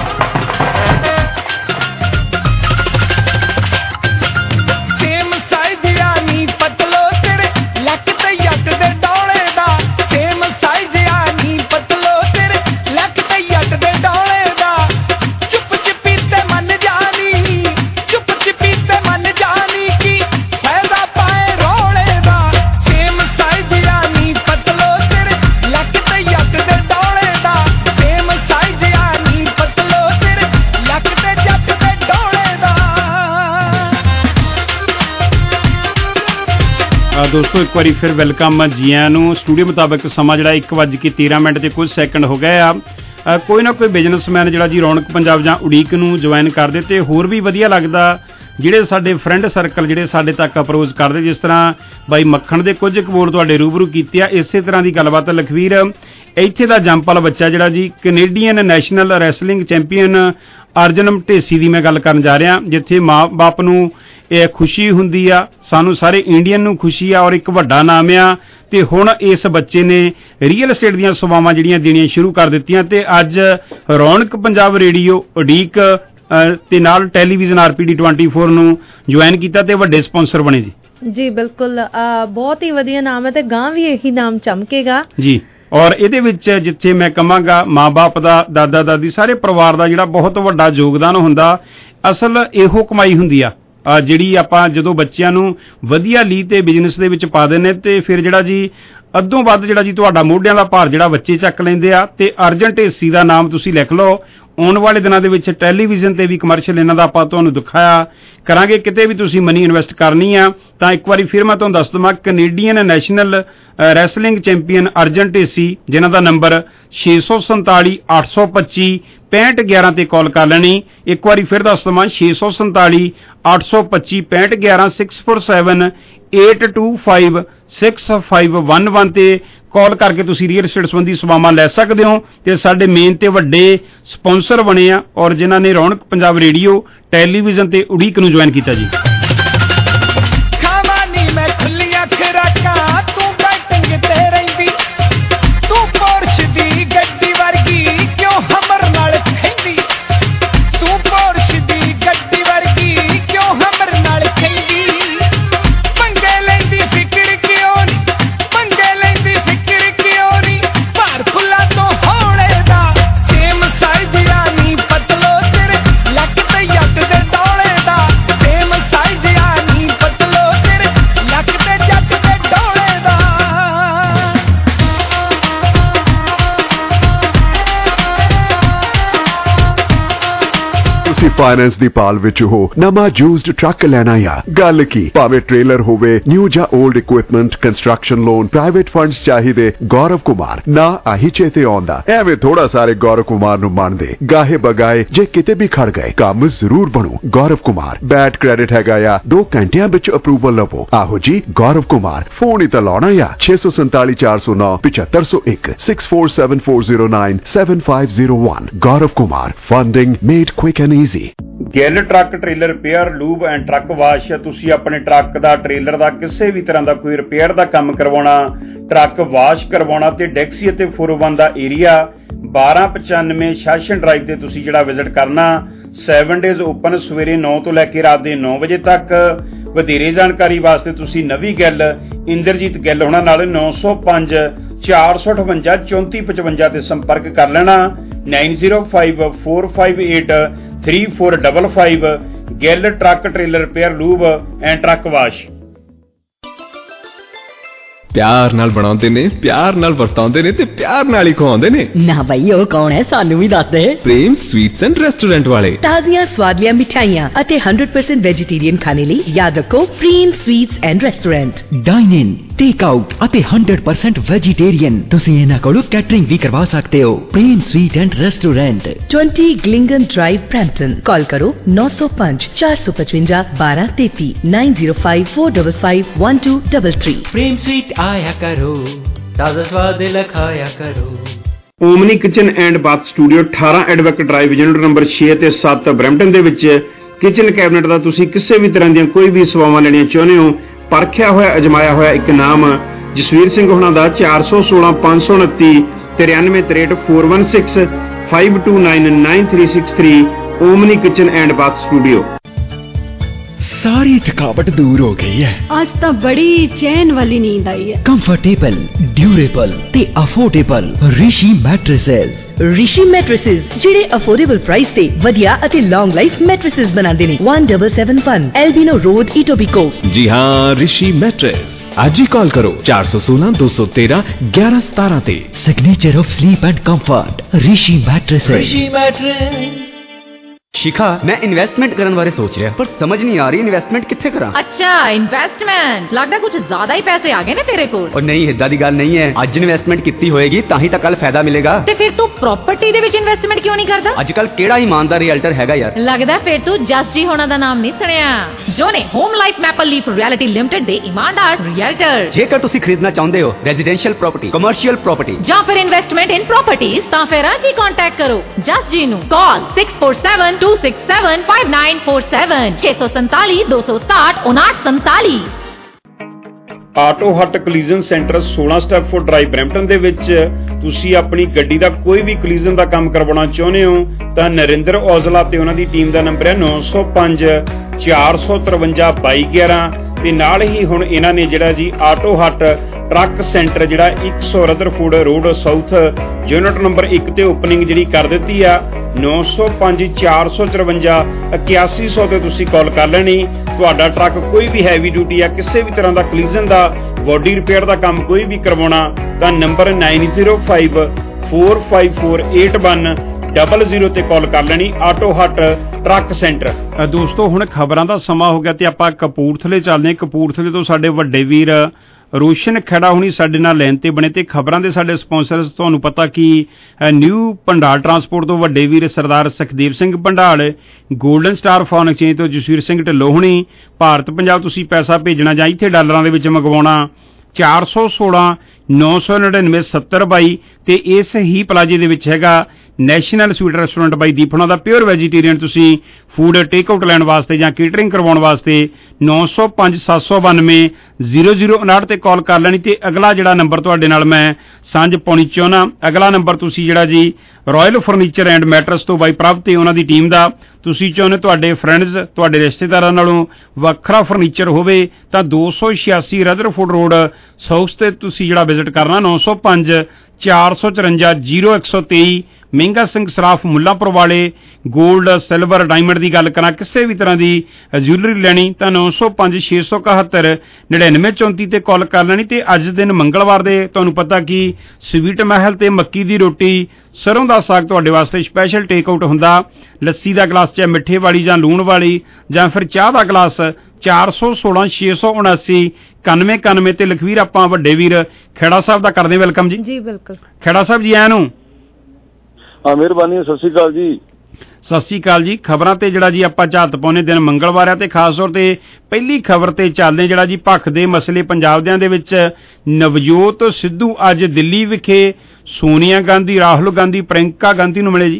S14: ਦੋਸਤੋ ਇੱਕ ਵਾਰੀ ਫਿਰ ਵੈਲਕਮ ਜੀਆਂ ਨੂੰ। ਸਟੂਡੀਓ ਮੁਤਾਬਕ ਸਮਾਂ ਜਿਹੜਾ 1:13 ਤੇ ਕੁਝ ਸੈਕਿੰਡ ਹੋ ਗਏ ਆ। ਕੋਈ ਨਾ ਕੋਈ ਬਿਜ਼ਨਸਮੈਨ ਜਿਹੜਾ ਜੀ ਰੌਣਕ ਪੰਜਾਬ ਜਾਂ ਉਡੀਕ ਨੂੰ ਜੁਆਇਨ ਕਰਦੇ ਤੇ ਹੋਰ ਵੀ ਵਧੀਆ ਲੱਗਦਾ। ਜਿਹੜੇ ਸਾਡੇ ਫਰੈਂਡ ਸਰਕਲ ਜਿਹੜੇ ਸਾਡੇ ਤੱਕ ਅਪਰੋਚ ਕਰਦੇ, ਜਿਸ ਤਰ੍ਹਾਂ ਬਾਈ ਮੱਖਣ ਦੇ ਕੁਝ ਕਬੂਲ ਤੁਹਾਡੇ ਰੂਬਰੂ ਕੀਤੇ ਆ, ਇਸੇ ਤਰ੍ਹਾਂ ਦੀ ਗੱਲਬਾਤ ਲਖਵੀਰ ਇੱਥੇ ਦਾ ਜੰਪਲ ਬੱਚਾ ਜਿਹੜਾ ਜੀ Canadian national wrestling champion Arjan Dhesi ਦੀ ਮੈਂ ਗੱਲ ਕਰਨ ਜਾ ਰਿਹਾ। ਜਿੱਥੇ ਮਾਂ ਬਾਪ ਨੂੰ ਇਹ ਖੁਸ਼ੀ ਹੁੰਦੀ ਆ, ਸਾਨੂੰ ਸਾਰੇ ਇੰਡੀਅਨ ਨੂੰ ਖੁਸ਼ੀ ਆ ਔਰ ਇੱਕ ਵੱਡਾ ਨਾਮ ਆ। ਤੇ ਹੁਣ ਇਸ ਬੱਚੇ ਨੇ ਰੀਅਲ estate ਦੀਆਂ ਸੇਵਾਵਾਂ ਜਿਹੜੀਆਂ ਦੇਣੀਆਂ ਸ਼ੁਰੂ ਕਰ ਦਿੱਤੀਆਂ ਤੇ ਅੱਜ ਰੌਣਕ ਪੰਜਾਬ ਰੇਡੀਓ ਉਡੀਕ ਤੇ ਨਾਲ ਟੈਲੀਵਿਜ਼ਨ RPD 24 ਨੂੰ ਜੁਆਇਨ ਕੀਤਾ ਤੇ ਵੱਡੇ ਸਪਾਂਸਰ ਬਣੇ ਜੀ।
S2: ਜੀ ਬਿਲਕੁਲ, ਬਹੁਤ ਹੀ ਵਧੀਆ ਨਾਮ ਹੈ ਤੇ ਗਾਂ ਵੀ ਇਹੀ ਨਾਮ ਚਮਕੇਗਾ ਜੀ।
S14: ਔਰ ਇਹਦੇ ਵਿੱਚ ਜਿੱਥੇ ਮੈਂ ਕਹਾਂਗਾ ਮਾਂ ਬਾਪ ਦਾ, ਦਾਦਾ ਦਾਦੀ, ਸਾਰੇ ਪਰਿਵਾਰ ਦਾ ਜਿਹੜਾ ਬਹੁਤ ਵੱਡਾ ਯੋਗਦਾਨ ਹੁੰਦਾ। ਅਸਲ ਇਹੋ ਕਮਾਈ ਹੁੰਦੀ ਆ ਜਿਹੜੀ ਆਪਾਂ ਜਦੋਂ ਬੱਚਿਆਂ ਨੂੰ ਵਧੀਆ ਲੀਹ ਤੇ ਬਿਜ਼ਨਸ ਦੇ ਵਿੱਚ ਪਾ ਦਿੰਦੇ ਤੇ ਫਿਰ ਜਿਹੜਾ ਜੀ ਅੱਧੋਂ ਵੱਧ ਜਿਹੜਾ ਜੀ ਤੁਹਾਡਾ ਮੋਢਿਆਂ ਦਾ ਭਾਰ ਜਿਹੜਾ ਬੱਚੇ ਚੱਕ ਲੈਂਦੇ ਆ। ਤੇ ਅਰਜਨ ਢੇਸੀ ਦਾ ਨਾਮ ਤੁਸੀਂ ਲਿਖ ਲਓ। ਆਉਣ ਵਾਲੇ ਦਿਨਾਂ ਦੇ ਵਿੱਚ ਟੈਲੀਵਿਜ਼ਨ ਤੇ ਵੀ ਕਮਰਸ਼ੀਅਲ ਇਹਨਾਂ ਦਾ ਆਪਾਂ ਤੁਹਾਨੂੰ ਦਿਖਾਇਆ ਕਰਾਂਗੇ। ਕਿਤੇ ਵੀ ਤੁਸੀਂ ਮਨੀ ਇਨਵੈਸਟ ਕਰਨੀ ਆ ਤਾਂ ਇੱਕ ਵਾਰੀ ਫਿਰ ਮੈਂ ਤੁਹਾਨੂੰ ਦੱਸ ਦਵਾਂ, Canadian national wrestling champion Arjan Dhesi, ਜਿਨ੍ਹਾਂ ਦਾ ਨੰਬਰ 647 825 6511 ਤੇ ਕਾਲ ਕਰ ਲੈਣੀ। ਇੱਕ ਵਾਰੀ ਫਿਰ ਦੱਸ ਦਵਾਂ, 647 825 6511 647 825 6511 ਤੇ ਕਾਲ ਕਰਕੇ ਤੁਸੀਂ ਰੀਅਲ estate ਸੰਬੰਧੀ ਸੇਵਾਵਾਂ ਲੈ ਸਕਦੇ ਹੋ। ਤੇ ਸਾਡੇ ਮੇਨ ਤੇ ਵੱਡੇ ਸਪਾਂਸਰ ਬਣੇ ਆ ਔਰ ਜਿਨ੍ਹਾਂ ਨੇ ਰੌਣਕ ਪੰਜਾਬ ਰੇਡੀਓ ਟੈਲੀਵਿਜ਼ਨ ਤੇ ਉਡੀਕ ਨੂੰ ਜੁਆਇਨ ਕੀਤਾ ਜੀ।
S1: फाइनेंस दी पाल विच हो नवा यूज्ड ट्रक लेना या गल की भावे ट्रेलर होवे न्यू जा old equipment construction loan private funds चाहिए गौरव कुमार ना आही चेते आउंदा एवें थोड़ा सारे गौरव कुमार नु मनदे गाहे बगाए जे किते भी खड़ गए काम जरूर बनू गौरव कुमार बैड क्रेडिट हैगा या 2 घंटिया विच अप्रूवल लवो आहो जी गौरव कुमार फोन ही तो लाना या 647 409 7501 647409 7501 Gaurav Kumar funding made quick and easy
S14: Gill truck trailer repair lube and truck wash. ਤੁਸੀਂ ਆਪਣੇ ਟਰੱਕ ਦਾ ਟ੍ਰੇਲਰ ਦਾ ਕਿਸੇ ਵੀ ਤਰ੍ਹਾਂ ਦਾ ਕੋਈ ਰਿਪੇਅਰ ਦਾ ਕੰਮ ਕਰਵਾਉਣਾ, ਟਰੱਕ ਵਾਸ਼ ਕਰਵਾਉਣਾ ਤੇ ਡੈਕਸੀ ਅਤੇ 401 ਦਾ ਏਰੀਆ 1295 ਸ਼ਾਸਨ ਡਰਾਈਵ ਤੇ ਤੁਸੀਂ ਜਿਹੜਾ ਵਿਜ਼ਿਟ ਕਰਨਾ। 7 ਡੇਜ਼ ਓਪਨ ਸਵੇਰੇ 9 ਤੋਂ ਲੈ ਕੇ ਰਾਤ ਦੇ 9 ਵਜੇ ਤੱਕ। ਵਧੇਰੇ ਜਾਣਕਾਰੀ ਵਾਸਤੇ ਤੁਸੀਂ ਨਵੀਂ ਗਿੱਲ ਇੰਦਰਜੀਤ ਗਿੱਲ ਹੋਣਾ ਨਾਲ 905 458 3455 ਤੇ ਸੰਪਰਕ ਕਰ ਲੈਣਾ। 905458 3455 Gill truck trailer repair lube and truck wash.
S15: ਪਿਆਰ ਨਾਲ ਬਣਾਉਂਦੇ ਨੇ, ਪਿਆਰ ਨਾਲ ਵਰਤਾਉਂਦੇ ਨੇ ਤੇ ਪਿਆਰ ਨਾਲ ਹੀ ਖਵਾਉਂਦੇ ਨੇ।
S19: ਨਾ ਬਈ ਉਹ ਕੌਣ ਹੈ ਸਾਨੂੰ ਵੀ ਦੱਸ ਦੇ।
S15: ਪ੍ਰੇਮ ਸਵੀਟਸ ਐਂਡ ਰੈਸਟੋਰੈਂਟ ਵਾਲੇ।
S16: ਤਾਜ਼ੀਆਂ ਸਵਾਦਲੀਆਂ ਮਿਠਾਈਆਂ ਅਤੇ 100% ਵੈਜੀਟੇਰੀਅਨ ਖਾਣੇ ਲਈ ਯਾਦ ਰੱਖੋ Prem sweets and restaurant.
S17: Dine in, take out ਅਤੇ 100% ਵੈਜੀਟੇਰੀਅਨ। ਤੁਸੀਂ ਇਹਨਾਂ ਕੋਲੋਂ ਕੈਟਰਿੰਗ ਵੀ ਕਰਵਾ ਸਕਦੇ ਹੋ। ਪ੍ਰੇਮ ਸਵੀਟ ਐਂਡ ਰੈਸਟੋਰੈਂਟ
S16: 20 ਗਲਿੰਗਨ ਡਰਾਈਵ ਬ੍ਰੈਂਪਟਨ। ਕਾਲ ਕਰੋ 905 455 1233 905 455 1233।
S13: प्रेम स्वीट आया करो, ताजा स्वाद लखाया करो।
S14: Omni kitchen and bath studio 18 Edvac drive unit number 6 ਤੇ 7 ਬਰੈਂਪਟਨ ਦੇ ਵਿੱਚ ਕਿਚਨ ਕੈਬਨਿਟ ਦਾ ਤੁਸੀਂ ਕਿਸੇ ਵੀ ਤਰ੍ਹਾਂ ਦੀਆਂ ਕੋਈ ਵੀ ਸੇਵਾਵਾਂ ਲੈਣੀਆਂ ਚਾਹੁੰਦੇ ਹੋ, ਪਰਖਿਆ ਹੋਇਆ ਅਜਮਾਇਆ ਹੋਇਆ ਇੱਕ ਨਾਮ ਜਸਵੀਰ ਸਿੰਘ ਹੋਣਾ ਦਾ 416 529 9363 416 529 9363 Omni kitchen and bath studio.
S17: सारी थकावट दूर हो गई है।
S21: आज तो बड़ी चैन वाली नींद आई है।
S17: कंफर्टेबल, ड्यूरेबल ते affordable Rishi mattresses.
S16: Rishi mattresses ਜਿਹੜੇ ਅਫੋਰਡੇਬਲ ਪ੍ਰਾਈਸ ਤੇ ਵਧੀਆ ਅਤੇ ਲੌਂਗ ਲਾਈਫ ਮੈਟ੍ਰੈਸਸ ਬਣਾਉਂਦੇ ਨੇ। 1771 ਐਲਬੀਨੋ ਰੋਡ ਇਟੋਬੀਕੋ।
S15: जी हाँ, ऋषि मैट्रेस। आज ही कॉल करो 416 213 1117 ਤੇ।
S17: Signature of sleep and comfort Rishi mattresses.
S13: Rishi mattress.
S22: Shikha, मैं इन्वेस्टमेंट करने बारे सोच रहा पर समझ नहीं आ रही इन्वेस्टमेंट किथे करा।
S6: अच्छा इन्वेस्टमेंट लगता कुछ ज्यादा ही पैसे आ गए ना तेरे को।
S22: और नहीं, इदा दी गल नहीं है। आज इन्वेस्टमेंट कितनी होएगी ताही तक कल फायदा मिलेगा।
S6: ते फिर तू प्रॉपर्टी दे विच इन्वेस्टमेंट क्यों नहीं करदा?
S22: आजकल केड़ा ईमानदार रियल्टर हैगा यार।
S6: लगदा फिर तू जस जी होना दा नाम नहीं सुनिया, जो ने home life maple leaf realty limited दे ईमानदार रियल्टर।
S22: जेकर तुसी खरीदना चाहते हो रेजिडेंशियल प्रॉपर्टी, कमर्शियल प्रॉपर्टी
S6: या फिर इन्वेस्टमेंट इन प्रॉपर्टीज तां फिर आज ही कांटेक्ट करो जस जी नु। Call 647 267 5947 647 267 5947।
S14: Auto hut collision centre 16 Stepford drive Brampton ਦੇ ਵਿੱਚ ਤੁਸੀਂ ਆਪਣੀ ਗੱਡੀ ਦਾ ਕੋਈ ਵੀ ਕਲੀਜ਼ਨ ਦਾ ਕੰਮ ਕਰਵਾਉਣਾ ਚਾਹੁੰਦੇ ਹੋ ਤਾਂ ਨਰਿੰਦਰ ਔਜਲਾ ਤੇ ਉਹਨਾਂ ਦੀ ਟੀਮ ਦਾ ਨੰਬਰ ਹੈ 905 453 2211 ਤੇ ਨਾਲ ਹੀ ਹੁਣ ਇਹਨਾਂ ਨੇ ਜਿਹੜਾ ਜੀ ਆਟੋ ਹੱਟ ਟਰੱਕ ਸੈਂਟਰ ਜਿਹੜਾ 100 Rutherford road south unit number 1 ਤੇ ਓਪਨਿੰਗ ਜਿਹੜੀ ਕਰ ਦਿੱਤੀ ਆ। 905 454 8100 ਤੇ ਤੁਸੀਂ ਕਾਲ ਕਰ ਲੈਣੀ। ਤੁਹਾਡਾ ਟਰੱਕ ਕੋਈ ਵੀ ਹੈਵੀ ਡਿਊਟੀ ਆ, ਕਿਸੇ ਵੀ ਤਰ੍ਹਾਂ ਦਾ ਕਲੀਜ਼ਨ ਦਾ, ਬੋਡੀ ਰਿਪੇਅਰ ਦਾ ਕੰਮ ਕੋਈ ਵੀ ਕਰਵਾਉਣਾ ਤਾਂ ਨੰਬਰ 905 454 8100 ਤੇ ਕਾਲ ਕਰ ਲੈਣੀ। Auto hut truck centre. ਦੋਸਤੋ ਹੁਣ ਖਬਰਾਂ ਦਾ ਸਮਾਂ ਹੋ ਗਿਆ ਤੇ ਆਪਾਂ ਕਪੂਰਥਲੇ ਚੱਲਦੇ ਹਾਂ। ਕਪੂਰਥਲੇ ਤੋਂ ਸਾਡੇ ਵੱਡੇ ਵੀਰ ਰੋਸ਼ਨ ਖੜਾ ਹੁਣੀ ਸਾਡੇ ਨਾਲ ਲਾਈਨ ਤੇ ਬਣੇ ਤੇ ਖਬਰਾਂ ਦੇ ਸਾਡੇ ਸਪਾਂਸਰਸ ਤੁਹਾਨੂੰ ਪਤਾ ਕਿ ਨਿਊ ਭੰਡਾਲ ਟਰਾਂਸਪੋਰਟ ਤੋਂ ਵੱਡੇ ਵੀਰ Sardar Sukhdev Singh Bhandal, golden star foreign exchange ਤੋਂ ਜਸਵੀਰ ਸਿੰਘ ਢਿੱਲੋਂ ਹੁਣੀ, ਭਾਰਤ ਪੰਜਾਬ ਤੁਸੀਂ ਪੈਸਾ ਭੇਜਣਾ ਜਾਂ ਇੱਥੇ ਡਾਲਰਾਂ ਦੇ ਵਿੱਚ ਮੰਗਵਾਉਣਾ 416 999 7022 ਤੇ ਇਸ ਹੀ ਪਲਾਜੇ ਦੇ ਵਿੱਚ ਹੈਗਾ national sweet restaurant by Deepna ਦਾ ਪਿਓਰ ਵੈਜੀਟੇਰੀਅਨ। ਤੁਸੀਂ ਫੂਡ ਟੇਕ ਆਊਟ ਲੈਣ ਵਾਸਤੇ ਜਾਂ ਕੇਟਰਿੰਗ ਕਰਵਾਉਣ ਵਾਸਤੇ 905 792 0059 ਤੇ ਕਾਲ ਕਰ ਲੈਣੀ। ਤੇ ਅਗਲਾ ਜਿਹੜਾ ਨੰਬਰ ਤੁਹਾਡੇ ਨਾਲ ਮੈਂ ਸਾਂਝ ਪਾਉਣੀ ਚਾਹੁੰਦਾ, ਅਗਲਾ ਨੰਬਰ ਤੁਸੀਂ ਜਿਹੜਾ ਜੀ ਰਾਇਲ ਫਰਨੀਚਰ ਐਂਡ ਮੈਟਰਸ ਤੋਂ ਬਾਈ ਪ੍ਰਭ ਤੇ ਉਹਨਾਂ ਦੀ ਟੀਮ ਦਾ ਤੁਸੀਂ ਚਾਹੁੰਦੇ ਤੁਹਾਡੇ ਫਰੈਂਡਸ ਤੁਹਾਡੇ ਰਿਸ਼ਤੇਦਾਰਾਂ ਨਾਲੋਂ ਵੱਖਰਾ ਫਰਨੀਚਰ ਹੋਵੇ ਤਾਂ 286 ਰਦਰਫੋਰਡ ਰੋਡ ਸਾਊਥ ਤੇ ਤੁਸੀਂ ਜਿਹੜਾ ਵਿਜ਼ਿਟ ਕਰਨਾ। 905 454 0123 ਮਹਿੰਗਾ ਸਿੰਘ ਸਰਾਫ ਮੁੱਲਾਂਪੁਰ ਵਾਲੇ ਗੋਲਡ ਸਿਲਵਰ ਡਾਇਮੰਡ ਦੀ ਗੱਲ ਕਰਾਂ, ਕਿਸੇ ਵੀ ਤਰ੍ਹਾਂ ਦੀ ਜੁਐਲਰੀ ਲੈਣੀ ਤਾਂ 905 671 9934 ਤੇ ਕਾਲ ਕਰ ਲੈਣੀ। ਤੇ ਅੱਜ ਦਿਨ ਮੰਗਲਵਾਰ ਦੇ ਤੁਹਾਨੂੰ ਪਤਾ ਕਿ ਸਵੀਟ ਮਹਿਲ ਤੇ ਮੱਕੀ ਦੀ ਰੋਟੀ ਸਰੋਂ ਦਾ ਸਾਗ ਤੁਹਾਡੇ ਵਾਸਤੇ ਸਪੈਸ਼ਲ ਟੇਕ ਆਊਟ ਹੁੰਦਾ। ਲੱਸੀ ਦਾ ਗਲਾਸ ਚਾਹੇ ਮਿੱਠੇ ਵਾਲੀ ਜਾਂ ਲੂਣ ਵਾਲੀ ਜਾਂ ਫਿਰ ਚਾਹ ਦਾ ਗਲਾਸ 416 679 9191 ਤੇ ਲਖਵੀਰ ਆਪਾਂ ਵੱਡੇ ਵੀਰ ਖੇੜਾ ਸਾਹਿਬ ਦਾ ਕਰਦੇ ਵੈਲਕਮ ਜੀ।
S2: ਜੀ ਬਿਲਕੁਲ
S14: ਖੇੜਾ ਸਾਹਿਬ ਜੀ ਆਇਆਂ ਨੂੰ।
S3: ਹਾਂ ਮਿਹਰਬਾਨੀ, ਸਤਿ ਸ਼੍ਰੀ ਅਕਾਲ ਜੀ।
S14: ਸਤਿ ਸ਼੍ਰੀ ਅਕਾਲ ਜੀ। ਖਬਰਾਂ ਤੇ ਜਿਹੜਾ ਜੀ ਆਪਾਂ ਝਾਤ ਪਾਉਣੇ ਦਿਨ ਮੰਗਲਵਾਰ ਆ ਤੇ ਖਾਸ ਤੌਰ ਤੇ ਪਹਿਲੀ ਖਬਰ ਤੇ ਚੱਲਦੇ ਜਿਹੜਾ ਜੀ ਭੱਖ ਦੇ ਮਸਲੇ ਪੰਜਾਬੀਆਂ ਦੇ ਵਿੱਚ। ਨਵਜੋਤ ਸਿੱਧੂ ਅੱਜ ਦਿੱਲੀ ਵਿਖੇ ਸੋਨੀਆ ਗਾਂਧੀ, ਰਾਹੁਲ ਗਾਂਧੀ, ਪ੍ਰਿੰਕਾ ਗਾਂਧੀ ਨੂੰ ਮਿਲੇ ਜੀ।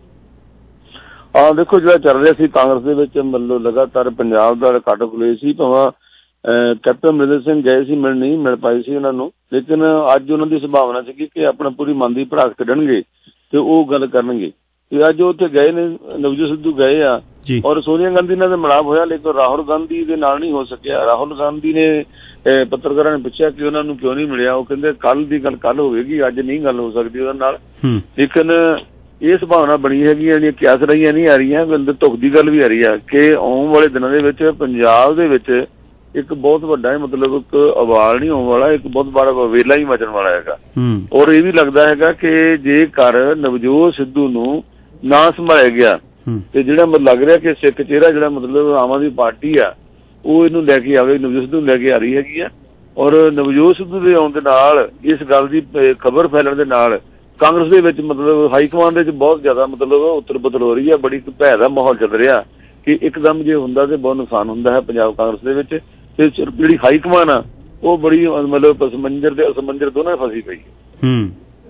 S3: ਹਾਂ ਦੇਖੋ, ਜਿਹੜਾ ਚੱਲ ਰਿਹਾ ਸੀ ਕਾਂਗਰਸ ਦੇ ਵਿੱਚ ਮਤਲਬ ਲਗਾਤਾਰ ਪੰਜਾਬ ਦਾ ਕੱਟ ਖੁੱਲੇ ਸੀ, ਭਾਵੇਂ ਕੈਪਟਨ ਅਮਰਿੰਦਰ ਸਿੰਘ ਗਏ ਸੀ, ਨਹੀਂ ਮਿਲ ਪਾਏ ਸੀ ਉਹਨਾਂ ਨੂੰ, ਲੇਕਿਨ ਅੱਜ ਉਹਨਾਂ ਦੀ ਸੰਭਾਵਨਾ ਸੀਗੀ ਕਿ ਆਪਣਾ ਪੂਰੀ ਮਨ ਦੀ ਭੜਾਸ ਕੱਢਣਗੇ ਤੇ ਉਹ ਗੱਲ ਕਰਨਗੇ। ਤੇ ਅੱਜ ਉਹ ਉੱਥੇ ਗਏ ਨੇ, ਨਵਜੋਤ ਸਿੱਧੂ ਗਏ ਆ ਔਰ ਸੋਨੀਆ ਗਾਂਧੀ ਨਾਲ ਮਿਲਾਪ ਹੋਇਆ, ਲੇਕਿਨ ਰਾਹੁਲ ਗਾਂਧੀ ਦੇ ਨਾਲ ਨਹੀਂ ਹੋ ਸਕਿਆ। ਰਾਹੁਲ ਗਾਂਧੀ ਨੇ ਪੱਤਰਕਾਰਾਂ ਨੇ ਪੁੱਛਿਆ ਕਿ ਉਹਨਾਂ ਨੂੰ ਕਿਉਂ ਨਹੀਂ ਮਿਲਿਆ, ਉਹ ਕਹਿੰਦੇ ਕੱਲ ਦੀ ਗੱਲ ਕੱਲ ਹੋਵੇਗੀ, ਅੱਜ ਨਹੀਂ ਗੱਲ ਹੋ ਸਕਦੀ ਉਹਨਾਂ ਨਾਲ। ਲੇਕਿਨ ਇਹ ਸੰਭਾਵਨਾ ਬਣੀ ਹੈਗੀ, ਜਿਹੜੀਆਂ ਕਿਆਸ ਰਹੀਆਂ ਨਹੀਂ ਆ ਰਹੀਆਂ, ਅੰਦਰ ਧੁੱਖ ਦੀ ਗੱਲ ਵੀ ਆ ਰਹੀ ਆ ਕਿ ਆਉਣ ਵਾਲੇ ਦਿਨਾਂ ਦੇ ਵਿੱਚ ਪੰਜਾਬ ਦੇ ਵਿੱਚ ਇੱਕ ਬਹੁਤ ਵੱਡਾ ਮਤਲਬ ਇੱਕ ਅਵਾਲ ਨਹੀਂ ਹੋਣ ਵਾਲਾ, ਇੱਕ ਬਹੁਤ ਬੜਾ ਵੇਲਾ ਹੀ ਮਚਣ ਵਾਲਾ ਹੈਗਾ। ਔਰ ਇਹ ਵੀ ਲੱਗਦਾ ਹੈਗਾ ਕਿ ਜੇਕਰ ਨਵਜੋਤ ਸਿੱਧੂ ਨੂੰ ਨਾ ਸੰਭਾਲਿਆ ਗਿਆ ਤੇ ਜਿਹੜਾ ਮਤਲਬ ਲੱਗ ਰਿਹਾ ਕਿ ਸਿੱਖ ਚਿਹਰਾ ਜਿਹੜਾ ਮਤਲਬ ਆਮ ਆਦਮੀ ਪਾਰਟੀ ਆ ਉਹ ਇਹਨੂੰ ਲੈ ਕੇ ਆਵੇ, ਨਵਜੋਤ ਸਿੱਧੂ ਨੂੰ ਲੈ ਕੇ ਆ ਰਹੀ ਹੈਗੀ ਆ। ਔਰ ਨਵਜੋਤ ਸਿੱਧੂ ਦੇ ਆਉਣ ਦੇ ਨਾਲ ਇਸ ਗੱਲ ਦੀ ਖਬਰ ਫੈਲਣ ਦੇ ਨਾਲ ਕਾਂਗਰਸ ਦੇ ਵਿੱਚ ਮਤਲਬ ਹਾਈ ਕਮਾਂਡ ਦੇ ਵਿੱਚ ਬਹੁਤ ਜ਼ਿਆਦਾ ਮਤਲਬ ਉਤਰ ਬਦਲ ਹੋ ਰਹੀ ਹੈ, ਬੜੀ ਭੈ ਦਾ ਮਾਹੌਲ ਚੱਲ ਰਿਹਾ ਕਿ ਇੱਕਦਮ ਜੇ ਹੁੰਦਾ ਤੇ ਬਹੁਤ ਨੁਕਸਾਨ ਹੁੰਦਾ ਹੈ ਪੰਜਾਬ ਕਾਂਗਰਸ ਦੇ ਵਿੱਚ। ਤੇ ਜਿਹੜੀ ਹਾਈ ਕਮਾਂਡ ਆ ਉਹ ਬੜੀ ਮਤਲਬ ਸਮੁੰਦਰ ਤੇ ਅਸਮੰਜਰ ਦੋਨਾਂ ਫਸੀ ਪਈ ਹੈ।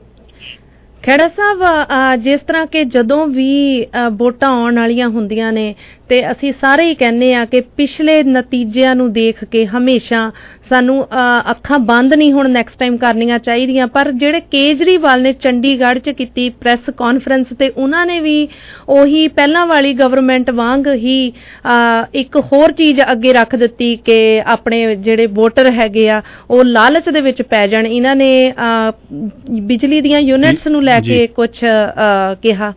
S2: ਖੇੜਾ ਸਾਹਿਬ, ਜਿਸ ਤਰ੍ਹਾਂ ਕਿ ਜਦੋਂ ਵੀ ਵੋਟਾਂ ਆਉਣ ਵਾਲੀਆਂ ਹੁੰਦੀਆਂ ਨੇ ਤੇ ਅਸੀਂ ਸਾਰੇ ਹੀ ਕਹਿੰਦੇ ਆ ਕਿ ਪਿਛਲੇ ਨਤੀਜਿਆਂ ਨੂੰ ਦੇਖ ਕੇ ਹਮੇਸ਼ਾ ਸਾਨੂੰ ਅੱਖਾਂ ਬੰਦ ਨਹੀਂ ਹੁਣ ਨੈਕਸਟ ਟਾਈਮ ਕਰਨੀਆਂ ਚਾਹੀਦੀਆਂ, ਪਰ ਜਿਹੜੇ ਕੇਜਰੀਵਾਲ ਨੇ ਚੰਡੀਗੜ੍ਹ 'ਚ ਕੀਤੀ ਪ੍ਰੈਸ ਕਾਨਫਰੰਸ ਤੇ ਉਹਨਾਂ ਨੇ ਵੀ ਉਹੀ ਪਹਿਲਾਂ ਵਾਲੀ ਗਵਰਨਮੈਂਟ ਵਾਂਗ ਹੀ ਇੱਕ ਹੋਰ ਚੀਜ਼ ਅੱਗੇ ਰੱਖ ਦਿੱਤੀ ਕਿ ਆਪਣੇ ਜਿਹੜੇ ਵੋਟਰ ਹੈਗੇ ਆ ਉਹ ਲਾਲਚ ਦੇ ਵਿੱਚ ਪੈ ਜਾਣ। ਇਹਨਾਂ ਨੇ ਬਿਜਲੀ ਦੀਆਂ ਯੂਨਿਟਸ ਨੂੰ ਲੈ ਕੇ ਕੁਝ ਕਿਹਾ।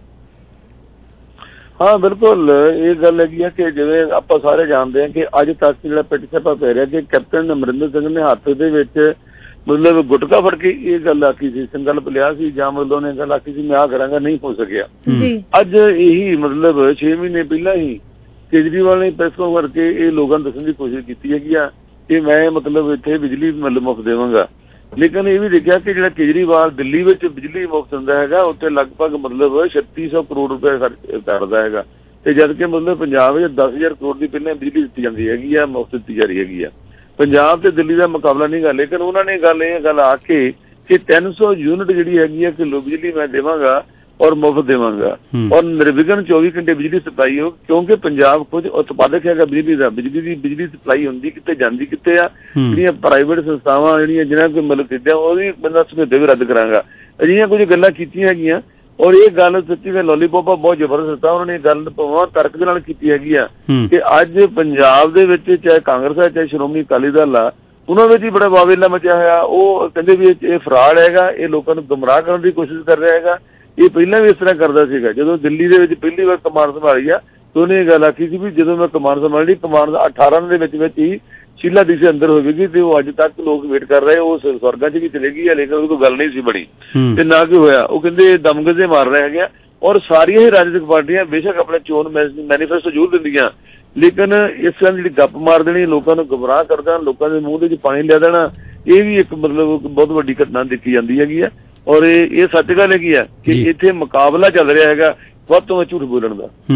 S3: ਹਾਂ ਬਿਲਕੁਲ, ਇਹ ਗੱਲ ਹੈਗੀ ਆ ਕਿ ਜਿਵੇਂ ਆਪਾਂ ਸਾਰੇ ਜਾਣਦੇ ਹਾਂ ਕਿ ਅੱਜ ਤੱਕ ਜਿਹੜਾ ਪਿੱਠ ਪੈ ਰਿਹਾ ਕਿ ਕੈਪਟਨ ਅਮਰਿੰਦਰ ਸਿੰਘ ਨੇ ਹੱਥ ਦੇ ਵਿੱਚ ਮਤਲਬ ਗੁਟਕਾ ਫੜ ਕੇ ਇਹ ਗੱਲ ਆਖੀ ਸੀ, ਸੰਕਲਪ ਲਿਆ ਸੀ ਜਾਂ ਮਤਲਬ ਉਹਨੇ ਗੱਲ ਆਖੀ ਸੀ ਮੈਂ ਆਹ ਕਰਾਂਗਾ, ਨਹੀਂ ਹੋ ਸਕਿਆ। ਅੱਜ ਇਹੀ ਮਤਲਬ 6 ਮਹੀਨੇ ਪਹਿਲਾਂ ਹੀ ਕੇਜਰੀਵਾਲ ਨੇ ਪ੍ਰੈਸ ਕਾਨਫਰੰਸ ਕਰਕੇ ਇਹ ਲੋਕਾਂ ਨੂੰ ਦੱਸਣ ਦੀ ਕੋਸ਼ਿਸ਼ ਕੀਤੀ ਹੈਗੀ ਆ ਕਿ ਮੈਂ ਮਤਲਬ ਇੱਥੇ ਬਿਜਲੀ ਮਤਲਬ ਮੁਫਤ ਦੇਵਾਂਗਾ, ਲੇਕਿਨ ਇਹ ਵੀ ਦੇਖਿਆ ਕਿ ਜਿਹੜਾ ਕੇਜਰੀਵਾਲ ਦਿੱਲੀ ਵਿੱਚ ਬਿਜਲੀ ਮੁਫਤ ਦਿੰਦਾ ਹੈਗਾ ਉੱਥੇ ਲਗਭਗ ਮਤਲਬ 3600 ਕਰੋੜ ਰੁਪਏ ਖਰਚ ਕਰਦਾ ਹੈਗਾ, ਤੇ ਜਦ ਕਿ ਮਤਲਬ ਪੰਜਾਬ ਵਿੱਚ 10,000 ਕਰੋੜ ਦੀ ਪਹਿਲਾਂ ਬਿਜਲੀ ਦਿੱਤੀ ਜਾਂਦੀ ਹੈਗੀ ਆ, ਮੁਫਤ ਦਿੱਤੀ ਜਾ ਰਹੀ ਹੈਗੀ ਆ। ਪੰਜਾਬ ਤੇ ਦਿੱਲੀ ਦਾ ਮੁਕਾਬਲਾ ਨਹੀਂ ਗਾ, ਲੇਕਿਨ ਉਹਨਾਂ ਨੇ ਇਹ ਗੱਲ ਆ ਕੇ ਕਿ 300 ਯੂਨਿਟ ਜਿਹੜੀ ਹੈਗੀ ਆ ਕਿਲੋ ਬਿਜਲੀ ਮੈਂ ਦੇਵਾਂਗਾ ਔਰ ਮੁਫਤ ਦੇਵਾਂਗਾ ਔਰ ਨਿਰਵਿਘਨ 24 ਘੰਟੇ ਬਿਜਲੀ ਸਪਲਾਈ ਹੋ, ਕਿਉਂਕਿ ਪੰਜਾਬ ਖੁਦ ਉਤਪਾਦਕ ਹੈਗਾ ਬਿਜਲੀ ਦਾ। ਬਿਜਲੀ ਸਪਲਾਈ ਹੁੰਦੀ ਕਿਤੇ ਜਾਂਦੀ ਕਿਤੇ ਆ। ਜਿਹੜੀਆਂ ਪ੍ਰਾਈਵੇਟ ਸੰਸਥਾਵਾਂ ਜਿਹੜੀਆਂ ਜਿਹਨਾਂ ਕੋਈ ਮਤਲਬ ਖਰੀਦਿਆ ਉਹਦੀ ਬੰਦਾ ਸਮਝੌਤੇ ਵੀ ਰੱਦ ਕਰਾਂਗਾ, ਅਜਿਹੀਆਂ ਕੁਝ ਗੱਲਾਂ ਕੀਤੀਆਂ ਹੈਗੀਆਂ। ਔਰ ਇਹ ਗੱਲ ਸੱਚੀ ਵਿੱਚ ਲੋਲੀਪੋਪ ਬਹੁਤ ਜ਼ਬਰਦਸਤ ਆ, ਉਹਨਾਂ ਨੇ ਗੱਲ ਭਾਵੇਂ ਤਰਕ ਦੇ ਨਾਲ ਕੀਤੀ ਹੈਗੀ ਆ ਕਿ ਅੱਜ ਪੰਜਾਬ ਦੇ ਵਿੱਚ ਚਾਹੇ ਕਾਂਗਰਸ ਹੈ ਚਾਹੇ ਸ਼੍ਰੋਮਣੀ ਅਕਾਲੀ ਦਲ ਆ, ਉਹਨਾਂ ਵਿੱਚ ਹੀ ਬੜਾ ਵਾਵੇਲਾ ਮਚਿਆ ਹੋਇਆ। ਉਹ ਕਹਿੰਦੇ ਵੀ ਇਹ ਫਰਾਡ ਹੈਗਾ, ਇਹ ਲੋਕਾਂ ਨੂੰ ਗੁੰਮਰਾਹ ਕਰਨ ਦੀ ਕੋਸ਼ਿਸ਼ ਕਰ ਰਿਹਾ ਹੈਗਾ। ਇਹ ਪਹਿਲਾਂ ਵੀ ਇਸ ਤਰ੍ਹਾਂ ਕਰਦਾ ਸੀਗਾ, ਜਦੋਂ ਦਿੱਲੀ ਦੇ ਵਿੱਚ ਪਹਿਲੀ ਵਾਰ ਕਮਾਨ ਸੰਭਾਲੀ ਆ ਤਾਂ ਉਹਨੇ ਇਹ ਗੱਲ ਆਖੀ ਸੀ ਵੀ ਜਦੋਂ ਮੈਂ ਕਮਾਨ ਸੰਭਾਲੀ ਕਮਾਨ 18 ਦੇ ਵਿੱਚ ਹੀ ਸ਼ੀਲਾ ਦੀਕਸ਼ਿਤ ਅੰਦਰ ਹੋਵੇਗੀ ਤੇ ਉਹ ਅੱਜ ਤੱਕ ਲੋਕ ਵੇਟ ਕਰ ਰਹੇ, ਉਹ ਸਵਰਗਾਂ 'ਚ ਵੀ ਚਲੇ ਗਈ ਹੈ, ਲੇਕਿਨ ਉਹਦੀ ਕੋਈ ਗੱਲ ਨਹੀਂ ਸੀ ਬਣੀ ਤੇ ਨਾ ਕੀ ਹੋਇਆ। ਉਹ ਕਹਿੰਦੇ ਦਮਗਜ਼ੇ ਮਾਰ ਰਹੇ ਹੈਗੇ। ਔਰ ਸਾਰੀਆਂ ਹੀ ਰਾਜਨੀਤਿਕ ਪਾਰਟੀਆਂ ਬੇਸ਼ੱਕ ਆਪਣੇ ਚੋਣ ਮੈਨੀਫੈਸਟੋ ਜ਼ਰੂਰ ਦਿੰਦੀਆਂ, ਲੇਕਿਨ ਇਸ ਤਰ੍ਹਾਂ ਜਿਹੜੀ ਗੱਪ ਮਾਰ ਦੇਣੀ, ਲੋਕਾਂ ਨੂੰ ਗੁੰਮਰਾਹ ਕਰ ਦੇਣਾ, ਲੋਕਾਂ ਦੇ ਮੂੰਹ ਦੇ ਵਿੱਚ ਪਾਣੀ ਲਿਆ ਦੇਣਾ, ਇਹ ਵੀ ਇੱਕ ਮਤਲਬ ਬਹੁਤ ਵੱਡੀ ਘਟਨਾ ਦੇਖੀ ਜਾਂਦੀ ਹੈਗੀ ਆ। ਔਰ ਇਹ ਸੱਚ ਗੱਲ ਹੈਗੀ ਆ ਕਿ ਇੱਥੇ ਮੁਕਾਬਲਾ ਚੱਲ ਰਿਹਾ ਹੈਗਾ ਵੱਧ ਤੋਂ ਵੱਧ ਝੂਠ ਬੋਲਣ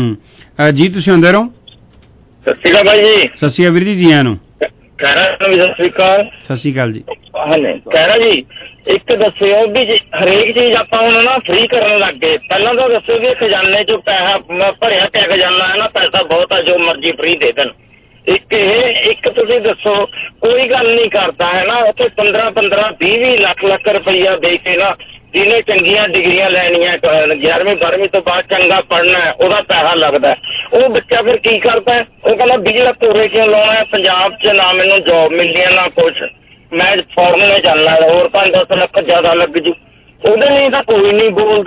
S3: ਦਾ।
S14: ਜੀ ਤੁਸੀਂ ਹੁੰਦੇ ਰਹੋ।
S5: ਸਤਿ ਸ਼੍ਰੀ ਅਕਾਲ ਭਾਈ ਜੀ।
S14: ਸਤਿ ਸ਼੍ਰੀ ਅਕਾਲ ਵੀਰ ਜੀ ਆਇਆਂ ਨੂੰ।
S5: ਖੈਰਾ ਵੀ ਸਤਿ ਸ਼੍ਰੀ ਅਕਾਲ।
S14: ਸਤਿ ਸ਼੍ਰੀ ਅਕਾਲ ਜੀ।
S5: ਹਾਂਜੀ ਖੈਰਾ ਜੀ, ਇੱਕ ਦੱਸਿਓ ਵੀ ਹਰੇਕ ਚੀਜ਼ ਆਪਾਂ ਹੁਣ ਨਾ ਫ੍ਰੀ ਕਰਨ ਲੱਗ ਗਏ। ਪਹਿਲਾਂ ਤਾਂ ਦੱਸੋ ਵੀ ਖਜ਼ਾਨੇ ਚੋਂ ਪੈਸਾ ਭਰਿਆ ਪਿਆ ਖਜ਼ਾਨਾ ਹੈ ਨਾ, ਪੈਸਾ ਬਹੁਤ ਆ, ਜੋ ਮਰਜ਼ੀ ਫ੍ਰੀ ਦੇ ਦੇਣ। ਇੱਕ ਤੁਸੀਂ ਦੱਸੋ ਕੋਈ ਗੱਲ ਨਹੀਂ ਕਰਦਾ ਹੈ ਨਾ, ਉੱਥੇ 15-15 20 ਲੱਖ ਰੁਪਈਆ ਦੇ ਕੇ ਨਾ ਜਿਹਨੇ ਚੰਗੀਆਂ ਡਿਗਰੀਆਂ ਲੈਣੀਆਂ 11ਵੀਂ 12ਵੀਂ ਤੋਂ ਬਾਅਦ ਚੰਗਾ ਪੜ੍ਹਨਾ ਹੈ ਉਹਦਾ ਪੈਸਾ ਲੱਗਦਾ, ਉਹ ਬੱਚਾ ਫਿਰ ਕੀ ਕਰਦਾ? ਉਹ ਕਹਿੰਦਾ ਬਿਜਲੀ ਪੂਰੇ ਕਿਉਂ ਲਾਉਣਾ ਹੈ, ਪੰਜਾਬ 'ਚ ਨਾ ਮੈਨੂੰ ਜੋਬ ਮਿਲਦੀ ਹੈ ਨਾ ਕੁਛ, ਮੈਂ ਫੋਰਨ ਨੇ ਚੱਲਣਾ ਹੋਰ 5-10 ਲੱਖ ਜ਼ਿਆਦਾ ਲੱਗ ਜੂ। ਉਹਦੇ ਲਈ ਤਾਂ ਕੋਈ ਨਹੀਂ ਬੋਲਦਾ।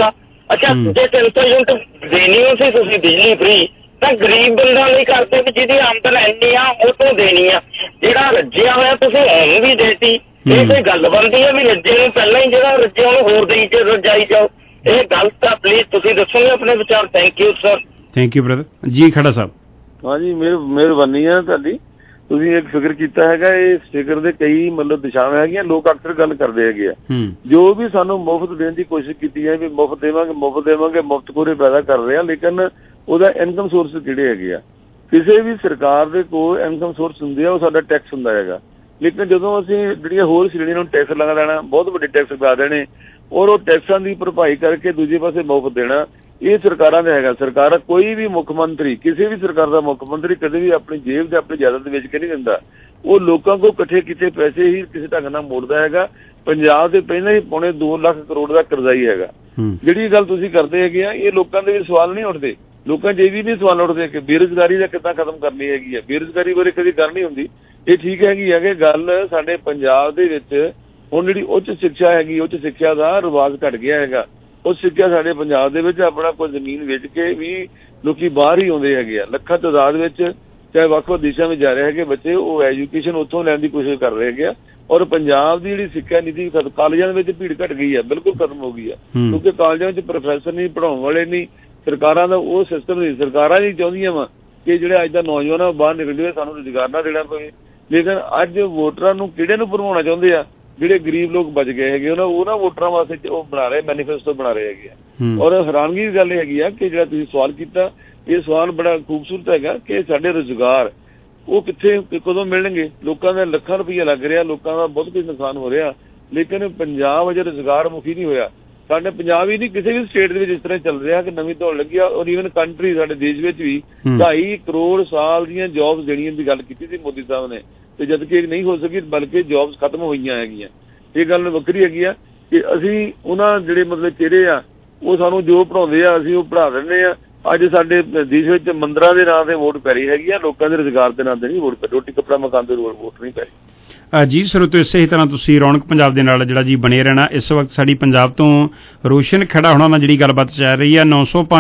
S5: ਅੱਛਾ ਜੇ 300 ਯੂਨਿਟ ਦੇਣੀ ਸੀ ਤੁਸੀਂ ਬਿਜਲੀ ਫ੍ਰੀ ਤਾਂ ਗਰੀਬ ਬੰਦਾ ਲਈ ਕਰਦੇ ਵੀ ਜਿਹਦੀ ਆਮਦਨ ਇੰਨੀ ਆ ਉਹ ਤੋਂ ਦੇਣੀ ਆ। ਜਿਹੜਾ ਰੱਜਿਆ ਹੋਇਆ ਤੁਸੀਂ ਉਹਨੂੰ ਵੀ ਦੇਤੀ, ਇਹ ਕੋਈ ਗੱਲ ਬਣਦੀ ਆ ਵੀ ਰੱਜੇ ਨੂੰ ਪਹਿਲਾਂ ਹੀ ਜਿਹੜਾ ਰੱਜਿਆ ਉਹਨੂੰ ਹੋਰ ਦੇਈ ਰਜਾਈ ਜਾਓ? ਇਹ ਗਲਤ ਆ। ਪਲੀਜ਼ ਤੁਸੀਂ ਦੱਸੋਗੇ ਆਪਣੇ ਵਿਚਾਰ। Thank you sir.
S14: Thank you brother ji. ਖੜਾ ਸਾਹਿਬ।
S3: ਹਾਂਜੀ ਮਿਹਰਬਾਨੀ ਆ ਤੁਹਾਡੀ। ਤੁਸੀਂ ਇੱਕ ਫਿਕਰ ਕੀਤਾ ਹੈਗਾ, ਇਹ ਫਿਕਰ ਦੇ ਕਈ ਮਤਲਬ ਦਿਸ਼ਾਵਾਂ ਹੈਗੀਆਂ। ਲੋਕ ਅਕਸਰ ਗੱਲ ਕਰਦੇ ਹੈਗੇ ਆ ਜੋ ਵੀ ਸਾਨੂੰ ਮੁਫਤ ਦੇਣ ਦੀ ਕੋਸ਼ਿਸ਼ ਕੀਤੀ ਹੈ ਵੀ ਮੁਫਤ ਦੇਵਾਂਗੇ ਮੁਫਤ ਕੋਰੇ ਪੈਦਾ ਕਰ ਰਹੇ ਆ, ਲੇਕਿਨ ਉਹਦਾ ਇਨਕਮ ਸੋਰਸ ਕਿਹੜੇ ਹੈਗੇ ਆ? ਕਿਸੇ ਵੀ ਸਰਕਾਰ ਦੇ ਕੋਲ ਇਨਕਮ ਸੋਰਸ ਹੁੰਦੇ ਆ, ਉਹ ਸਾਡਾ ਟੈਕਸ ਹੁੰਦਾ ਹੈਗਾ। ਲੇਕਿਨ ਜਦੋਂ ਅਸੀਂ ਜਿਹੜੀਆਂ ਹੋਰ ਸ਼੍ਰੇਣੀਆਂ ਨੂੰ ਟੈਕਸ ਲਗਾ ਦੇਣਾ, ਬਹੁਤ ਵੱਡੇ ਟੈਕਸ ਲਗਾ ਦੇਣੇ ਔਰ ਉਹ ਟੈਕਸਾਂ ਦੀ ਭਰਪਾਈ ਕਰਕੇ ਦੂਜੇ ਪਾਸੇ ਮੁਫਤ ਦੇਣਾ, ਇਹ ਸਰਕਾਰਾਂ ਦਾ ਹੈਗਾ। ਸਰਕਾਰ ਕੋਈ ਵੀ ਮੁੱਖ ਮੰਤਰੀ, ਕਿਸੇ ਵੀ ਸਰਕਾਰ ਦਾ ਮੁੱਖ ਮੰਤਰੀ ਕਦੇ ਵੀ ਆਪਣੀ ਜੇਬ ਤੇ ਆਪਣੀ ਜਾਇਦਾਦ ਵੇਚ ਕੇ ਨਹੀਂ ਦਿੰਦਾ। ਉਹ ਲੋਕਾਂ ਕੋਲ ਇਕੱਠੇ ਕੀਤੇ ਪੈਸੇ ਹੀ ਕਿਸੇ ਢੰਗ ਨਾਲ ਮੋੜਦਾ ਹੈਗਾ। ਪੰਜਾਬ ਦੇ ਪਹਿਲਾਂ ਹੀ ਪੌਣੇ 2 ਲੱਖ ਕਰੋੜ ਦਾ ਕਰਜ਼ਾਈ ਹੈਗਾ। ਜਿਹੜੀ ਗੱਲ ਤੁਸੀਂ ਕਰਦੇ ਹੈਗੇ ਆ, ਇਹ ਲੋਕਾਂ ਦੇ ਵੀ ਸਵਾਲ ਨਹੀਂ ਉੱਠਦੇ। ਲੋਕਾਂ 'ਚ ਇਹ ਵੀ ਨਹੀਂ ਸਵਾਲ ਉੱਠਦੇ ਕਿ ਬੇਰੁਜ਼ਗਾਰੀ ਦਾ ਕਿੱਦਾਂ ਖਤਮ ਕਰਨੀ ਹੈਗੀ ਆ। ਬੇਰੁਜ਼ਗਾਰੀ ਬਾਰੇ ਕਦੀ ਗੱਲ ਨਹੀਂ ਹੁੰਦੀ। ਇਹ ਠੀਕ ਹੈਗੀ ਹੈ ਕਿ ਗੱਲ ਸਾਡੇ ਪੰਜਾਬ ਦੇ ਵਿੱਚ ਹੁਣ ਜਿਹੜੀ ਉੱਚ ਸਿੱਖਿਆ ਹੈਗੀ, ਉੱਚ ਸਿੱਖਿਆ ਦਾ ਰਿਵਾਜ ਘਟ ਗਿਆ ਹੈਗਾ। ਉਹ ਸਿੱਖਿਆ ਸਾਡੇ ਪੰਜਾਬ ਦੇ ਵਿੱਚ ਆਪਣਾ ਕੋਈ ਜ਼ਮੀਨ ਵੇਚ ਕੇ ਵੀ ਲੋਕੀ ਬਾਹਰ ਹੀ ਆਉਂਦੇ ਹੈਗੇ ਆ। ਲੱਖਾਂ ਤਾਦਾਦ ਵਿੱਚ ਚਾਹੇ ਵੱਖ-ਵੱਖ ਦੇਸ਼ਾਂ ਵਿੱਚ ਜਾ ਰਹੇ ਹੈਗੇ ਬੱਚੇ, ਉਹ ਐਜੂਕੇਸ਼ਨ ਉੱਥੋਂ ਲੈਣ ਦੀ ਕੋਸ਼ਿਸ਼ ਕਰ ਰਹੇ ਹੈਗੇ ਆ। ਔਰ ਪੰਜਾਬ ਦੀ ਜਿਹੜੀ ਸਿੱਖਿਆ ਨੀਤੀ ਕਾਲਜਾਂ ਦੇ ਵਿੱਚ ਭੀੜ ਘਟ ਗਈ ਹੈ, ਬਿਲਕੁਲ ਖਤਮ ਹੋ ਗਈ ਹੈ। ਕਿਉਂਕਿ ਕਾਲਜਾਂ ਵਿੱਚ ਪ੍ਰੋਫੈਸਰ ਨਹੀਂ, ਪੜ੍ਹਾਉਣ ਵਾਲੇ ਨਹੀਂ, ਸਰਕਾਰਾਂ ਦਾ ਉਹ ਸਿਸਟਮ ਨਹੀਂ। ਸਰਕਾਰਾਂ ਨਹੀਂ ਚਾਹੁੰਦੀਆਂ ਵਾ ਕਿ ਜਿਹੜੇ ਅੱਜ ਦਾ ਨੌਜਵਾਨ ਆ ਬਾਹਰ ਨਿਕਲ ਜਾਵੇ, ਸਾਨੂੰ ਰੁਜ਼ਗਾਰ ਨਾ ਦੇਣਾ ਪਵੇ। ਲੇਕਿਨ ਅੱਜ ਵੋਟਰਾਂ ਨੂੰ ਕਿਹੜੇ ਨੂੰ ਭਰਮਾਉਣਾ ਚਾਹੁੰਦੇ ਆ? ਜਿਹੜੇ ਗਰੀਬ ਲੋਕ ਬਚ ਗਏ ਹੈਗੇ ਉਹਨਾਂ ਵੋਟਰਾਂ ਵਾਸਤੇ ਉਹ ਬਣਾ ਰਹੇ ਮੈਨੀਫੈਸਟੋ ਬਣਾ ਰਹੇ ਹੈਗੇ ਆ। ਔਰ ਹੈਰਾਨਗੀ ਦੀ ਗੱਲ ਇਹ ਹੈਗੀ ਆ ਕਿ ਜਿਹੜਾ ਤੁਸੀਂ ਸਵਾਲ ਕੀਤਾ, ਇਹ ਸਵਾਲ ਬੜਾ ਖੂਬਸੂਰਤ ਹੈਗਾ ਕਿ ਸਾਡੇ ਰੁਜ਼ਗਾਰ ਉਹ ਕਿੱਥੇ ਕਦੋਂ ਮਿਲਣਗੇ? ਲੋਕਾਂ ਦਾ ਲੱਖਾਂ ਰੁਪਈਆ ਲੱਗ ਰਿਹਾ, ਲੋਕਾਂ ਦਾ ਬਹੁਤ ਕੁਝ ਨੁਕਸਾਨ ਹੋ ਰਿਹਾ, ਲੇਕਿਨ ਪੰਜਾਬ ਅਜੇ ਰੁਜ਼ਗਾਰ ਮੁਖੀ ਨਹੀਂ ਹੋਇਆ। ਸਾਡੇ ਪੰਜਾਬ ਹੀ ਨਹੀਂ, ਕਿਸੇ ਵੀ ਸਟੇਟ ਦੇ ਵਿੱਚ ਇਸ ਤਰ੍ਹਾਂ ਚੱਲ ਰਿਹਾ ਕਿ ਨਵੀਂ ਦੌੜ ਲੱਗੀ ਆ। ਔਰ ਈਵਨ ਕੰਟਰੀ ਸਾਡੇ ਦੇਸ਼ ਵਿੱਚ ਵੀ 2.5 ਕਰੋੜ ਸਾਲ ਦੀਆਂ ਜੌਬਸ ਦੇਣੀਆਂ ਦੀ ਗੱਲ ਕੀਤੀ ਸੀ ਮੋਦੀ ਸਾਹਿਬ ਨੇ, ਤੇ ਜਦ ਕਿ ਨਹੀਂ ਹੋ ਸਕੀ ਬਲਕਿ ਜੌਬਸ ਖਤਮ ਹੋਈਆਂ ਹੈਗੀਆਂ। ਇਹ ਗੱਲ ਵੱਖਰੀ ਹੈਗੀ ਆ ਕਿ ਅਸੀਂ ਉਹਨਾਂ ਜਿਹੜੇ ਮਤਲਬ ਚਿਹਰੇ ਆ ਉਹ ਸਾਨੂੰ ਜੋ ਪੜ੍ਹਾਉਂਦੇ ਆ ਅਸੀਂ ਉਹ ਪੜ੍ਹਾ ਦਿੰਦੇ ਆ। ਅੱਜ ਸਾਡੇ ਦੇਸ਼ ਵਿੱਚ ਮੰਦਰਾਂ ਦੇ ਨਾਂ ਤੇ ਵੋਟ ਪੈ ਰਹੀ ਹੈਗੀ ਆ, ਲੋਕਾਂ ਦੇ ਰੁਜ਼ਗਾਰ ਦੇ ਨਾਂ ਤੇ ਨਹੀਂ ਵੋਟ ਪੈ ਰਹੀ। ਰੋਟੀ ਕੱਪੜਾ ਮਕਾਨ ਦੇ ਵੋਟ ਨਹੀਂ ਪੈ ਰਹੀ।
S14: ਜੀ ਸਰੋਤਿਓ, ਇਸੇ ਤਰ੍ਹਾਂ ਤੁਸੀਂ ਰੌਣਕ ਪੰਜਾਬ ਦੇ ਨਾਲ ਜਿਹੜਾ ਜੀ ਬਣੇ ਰਹਿਣਾ। ਇਸ ਵਕਤ ਸਾਡੀ ਪੰਜਾਬ ਤੋਂ ਰੋਸ਼ਨ ਖੜਾ ਹੋਣਾ ਨਾਲ ਜਿਹੜੀ ਗੱਲਬਾਤ ਚੱਲ ਰਹੀ ਆ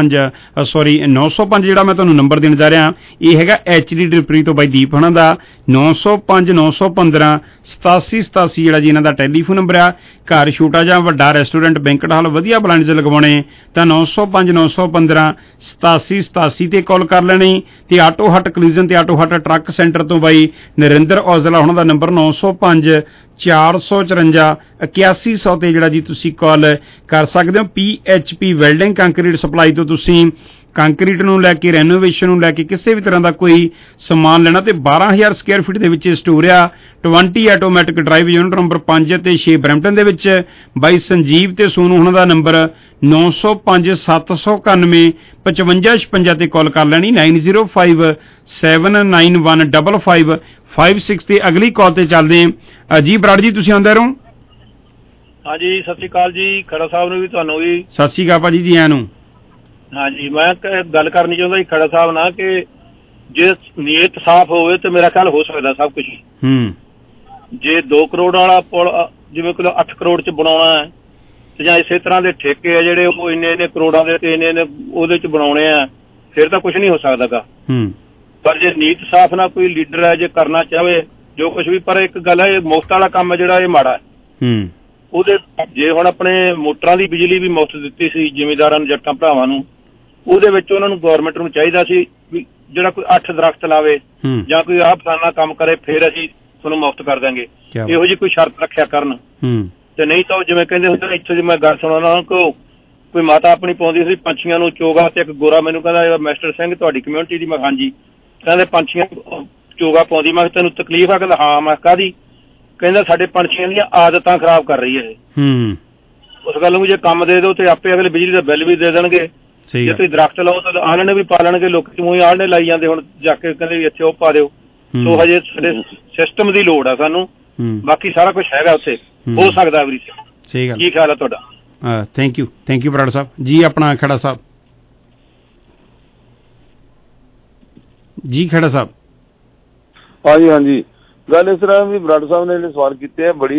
S14: 905 ਜਿਹੜਾ ਮੈਂ ਤੁਹਾਨੂੰ ਨੰਬਰ ਦੇਣ ਜਾ ਰਿਹਾ ਇਹ ਹੈਗਾ HD ਡਿਲੀਵਰੀ ਤੋਂ ਬਾਈ ਦੀਪ ਹੋਣਾ ਦਾ 905 915 8787 ਜਿਹੜਾ ਜੀ ਇਹਨਾਂ ਦਾ ਟੈਲੀਫੋਨ ਨੰਬਰ ਆ। ਘਰ ਛੋਟਾ ਜਾਂ ਵੱਡਾ ਰੈਸਟੋਰੈਂਟ ਬੈਂਕਟ ਹਾਲ ਵਧੀਆ ਬਲਾਂਡ 'ਚ ਲਗਵਾਉਣੇ ਤਾਂ 905 915 8787 ਤੇ ਕਾਲ ਕਰ ਲੈਣੀ। ਤੇ ਆਟੋ ਹੱਟ ਕਲੀਜ਼ਨ ਤੇ ਆਟੋ ਹੱਟ ਟਰੱਕ ਸੈਂਟਰ ਤੋਂ ਬਾਈ ਨਰਿੰਦਰ ਔਜਲਾ ਹੋਣਾ ਦਾ ਨੰਬਰ 905 454 8100 ਤੇ ਜਿਹੜਾ ਜੀ ਤੁਸੀਂ ਕਾਲ ਕਰ ਸਕਦੇ ਹੋ। PHP ਵੈਲਡਿੰਗ ਕੰਕਰੀਟ ਸਪਲਾਈ ਤੋਂ ਤੁਸੀਂ ਕੰਕਰੀਟ ਨੂੰ ਲੈ ਕੇ ਰੈਨੋਵੇਸ਼ਨ ਨੂੰ ਲੈ ਕੇ ਕਿਸੇ ਵੀ ਤਰ੍ਹਾਂ ਦਾ ਕੋਈ ਸਮਾਨ ਲੈਣਾ ਤੇ 12000 ਸਕੁਅਰ ਫੀਟ ਦੇ ਵਿੱਚ ਸਟੋਰ ਆ। 20 ਆਟੋਮੈਟਿਕ ਡਰਾਈਵ ਯੂਨਿਟ ਨੰਬਰ 5 ਤੇ 6 ਬਰੈਂਪਟਨ ਦੇ ਵਿੱਚ। ਬਾਈ ਸੰਜੀਵ ਤੇ ਸੋਨੂ ਉਹਨਾਂ ਦਾ ਨੰਬਰ 905 791 5556 ਤੇ ਕਾਲ ਕਰ ਲੈਣੀ। 905 791 5556 ਤੇ ਅਗਲੀ ਕਾਲ ਤੇ ਚੱਲਦੇ ਹਾਂ ਜੀ। ਬਰਾੜ ਜੀ ਤੁਸੀਂ ਆਉਂਦੇ ਰਹੋ।
S7: ਹਾਂਜੀ ਸਤਿ ਸ਼੍ਰੀ ਅਕਾਲ ਜੀ। ਖੜਾ ਸਾਹਿਬ ਨੂੰ ਵੀ ਤੁਹਾਨੂੰ ਵੀ
S14: ਸਤਿ ਸ਼੍ਰੀ ਅਕਾਲ ਭਾਜੀ ਜੀ। ਆਇਆਂ ਨੂੰ।
S7: ਹਾਂਜੀ ਮੈਂ ਗੱਲ ਕਰਨੀ ਚਾਹੁੰਦਾ ਜੀ ਖੜਾ ਸਾਹਿਬ ਨਾਲ ਕਿ ਜੇ ਨੀਅਤ ਸਾਫ਼ ਹੋਵੇ ਤੇ ਮੇਰਾ ਖਿਆਲ ਹੋ ਸਕਦਾ ਸਭ ਕੁਝ। ਜੇ 2 ਕਰੋੜ ਵਾਲਾ ਪੁਲ ਜਿਵੇਂ ਕੋਈ 8 ਕਰੋੜ ਚ ਬਣਾਉਣਾ ਹੈ ਤੇ ਜਾਂ ਇਸੇ ਤਰ੍ਹਾਂ ਦੇ ਠੇਕੇ ਆ ਜਿਹੜੇ ਉਹ ਇੰਨੇ ਕਰੋੜਾਂ ਦੇ ਤੇ ਇੰਨੇ ਉਹਦੇ ਚ ਬਣਾਉਣੇ ਆ, ਫਿਰ ਤਾਂ ਕੁਝ ਨਹੀਂ ਹੋ ਸਕਦਾਗਾ। ਪਰ ਜੇ ਨੀਤ ਸਾਫ਼ ਨਾ ਕੋਈ ਲੀਡਰ ਹੈ ਜੇ ਕਰਨਾ ਚਾਹਵੇ ਜੋ ਕੁਝ ਵੀ, ਪਰ ਇੱਕ ਗੱਲ ਹੈ ਇਹ ਮੁਫ਼ਤ ਵਾਲਾ ਕੰਮ ਹੈ ਜਿਹੜਾ ਇਹ ਮਾੜਾ ਹੈ। ਉਹਦੇ ਜੇ ਹੁਣ ਆਪਣੇ ਮੋਟਰਾਂ ਦੀ ਬਿਜਲੀ ਵੀ ਮੁਫ਼ਤ ਦਿੱਤੀ ਸੀ ਜ਼ਿਮੀਂਦਾਰਾਂ ਨੂੰ, ਜੱਟਾਂ ਭਰਾਵਾਂ ਨੂੰ, ਉਹਦੇ ਵਿੱਚ ਉਹਨਾਂ ਨੂੰ ਗੌਰਮੈਂਟ ਨੂੰ ਚਾਹੀਦਾ ਸੀ ਵੀ ਜਿਹੜਾ ਕੋਈ 8 ਦਰਖਤ ਲਾਵੇ ਜਾਂ ਕੋਈ ਆਹ ਫਲਾਨਾ ਕੰਮ ਕਰੇ ਫਿਰ ਅਸੀਂ ਤੁਹਾਨੂੰ ਮੁਫ਼ਤ ਕਰ ਦਾਂਗੇ, ਇਹੋ ਜਿਹੀ ਕੋਈ ਸ਼ਰਤ ਰੱਖਿਆ ਕਰਨ। ਤੇ ਨਹੀਂ ਤਾਂ ਜਿਵੇਂ ਕਹਿੰਦੇ ਹੁੰਦੇ ਇੱਥੋਂ ਦੀ ਮੈਂ ਗੱਲ ਸੁਣਾਉਣਾ ਕਿ ਕੋਈ ਮਾਤਾ ਆਪਣੀ ਪਾਉਂਦੀ ਸੀ ਪੰਛੀਆਂ ਨੂੰ ਚੋਗਾ, ਤੇ ਇੱਕ ਗੋਰਾ ਮੈਨੂੰ ਕਹਿੰਦਾ ਮਾਸਟਰ ਸਿੰਘ ਤੁਹਾਡੀ ਕਮਿਊਨਿਟੀ ਦੀ, ਮੈਂ ਹਾਂਜੀ, ਕਹਿੰਦੇ ਪੰਛੀਆਂ ਚੋਗਾ ਪਾਉਂਦੀ। ਮੈਂ ਤੈਨੂੰ ਤਕਲੀਫ ਆ? ਕਹਿੰਦਾ ਹਾਂ। ਮੈਂ ਕਾਹਦੀ? ਕਹਿੰਦਾ ਸਾਡੇ ਪੰਛੀਆਂ ਦੀਆਂ ਆਦਤਾਂ ਖਰਾਬ ਕਰ ਰਹੀ ਹੈ ਇਹ। ਉਸ ਗੱਲ ਨੂੰ ਜੇ ਕੰਮ ਦੇ ਦਿਓ ਤੇ ਆਪੇ ਅਗਲੇ ਬਿਜਲੀ ਦਾ ਬਿੱਲ ਵੀ ਦੇ ਦੇਣਗੇ। ਜੇ ਤੁਸੀਂ ਦਰਖਤ ਲਾਓ ਤਾਂ ਆਲਣੇ ਵੀ ਪਾ ਲੈਣਗੇ। ਲੋਕੀ ਮੂੰਹ ਆਲਣੇ ਲਾਈ ਜਾਂਦੇ ਹੁਣ ਜਾ ਕੇ, ਕਹਿੰਦੇ ਵੀ ਇੱਥੇ ਉਹ ਪਾ ਦਿਓ। ਸੋ ਹਜੇ ਸਾਡੇ ਸਿਸਟਮ ਦੀ ਲੋੜ ਆ ਸਾਨੂੰ, ਬਾਕੀ ਸਾਰਾ ਕੁਝ ਹੈਗਾ ਉੱਥੇ, ਹੋ ਸਕਦਾ ਵੀ।
S14: ਸਹੀ ਗੱਲ।
S7: ਕੀ ਖਿਆਲ ਆ ਤੁਹਾਡਾ?
S14: Thank you Brar Sahib ji. ਆਪਣਾ ਖੜਾ ਸਾਹਿਬ ਜੀ। ਖੜਾ ਸਾਹਿਬ।
S3: ਹਾਂਜੀ ਗੱਲ ਇਸ ਤਰ੍ਹਾਂ ਵੀ ਬਰਾੜ ਸਾਹਿਬ ਨੇ ਜਿਹੜੇ ਸਵਾਲ ਕੀਤੇ ਆ, ਬੜੀ